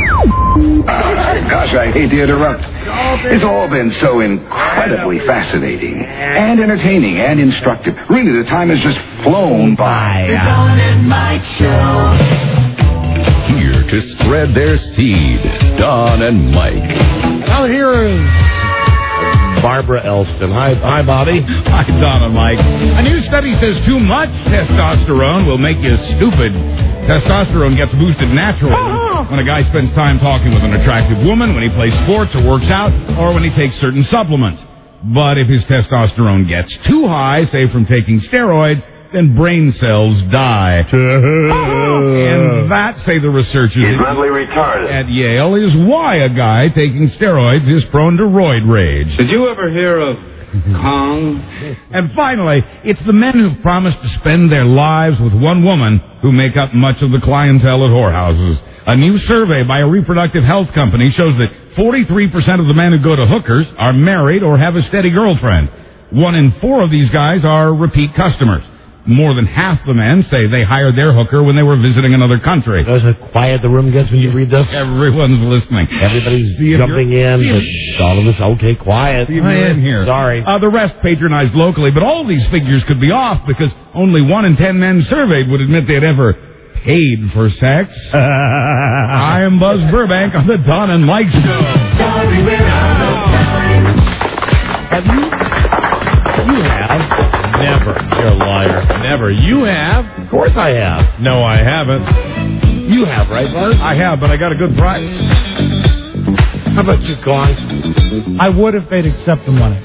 Gosh, I hate to interrupt. It's all been so incredibly fascinating and entertaining and instructive. Really, the time has just flown by. The Don and Mike Show. Here to spread their seed, Don and Mike. Now here is Barbara Elston. Hi, hi, Bobby. Hi, Don and Mike. A new study says too much testosterone will make you stupid. Testosterone gets boosted naturally when a guy spends time talking with an attractive woman, when he plays sports or works out, or when he takes certain supplements. But if his testosterone gets too high, say from taking steroids, then brain cells die. And that, say the researchers He's mentally retarded. at Yale, is why a guy taking steroids is prone to roid rage. Did you ever hear of Kong? And finally, it's the men who've promised to spend their lives with one woman who make up much of the clientele at whorehouses. A new survey by a reproductive health company shows that forty-three percent of the men who go to hookers are married or have a steady girlfriend. One in four of these guys are repeat customers. More than half the men say they hired their hooker when they were visiting another country. Notice how quiet the room gets when you read this? Everyone's listening. Everybody's jumping in. But all of us, okay, quiet. I am here. Sorry. Uh, the rest patronized locally, but all these figures could be off because only one in ten men surveyed would admit they'd ever paid for sex. I am Buzz Burbank on the Don and Mike Show. Sorry, we're out of time. Have you? You have. Never. You're a liar. Never. You have? Of course I have. No, I haven't. You have, right, Buzz? I have, but I got a good price. How about you, Gong? I would if they'd accept the money.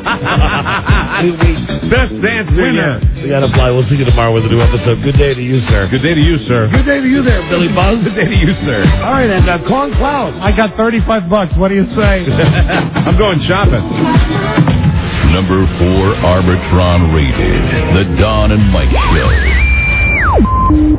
Best answer Winner. yet. We got to fly. We'll see you tomorrow with a new episode. Good day to you, sir. Good day to you, sir. Good day to you there, Billy Buzz. Good day to you, sir. All right, and uh, Kong Klaus. I got thirty-five bucks. What do you say? I'm going shopping. Number four, Arbitron rated. The Don and Mike Show.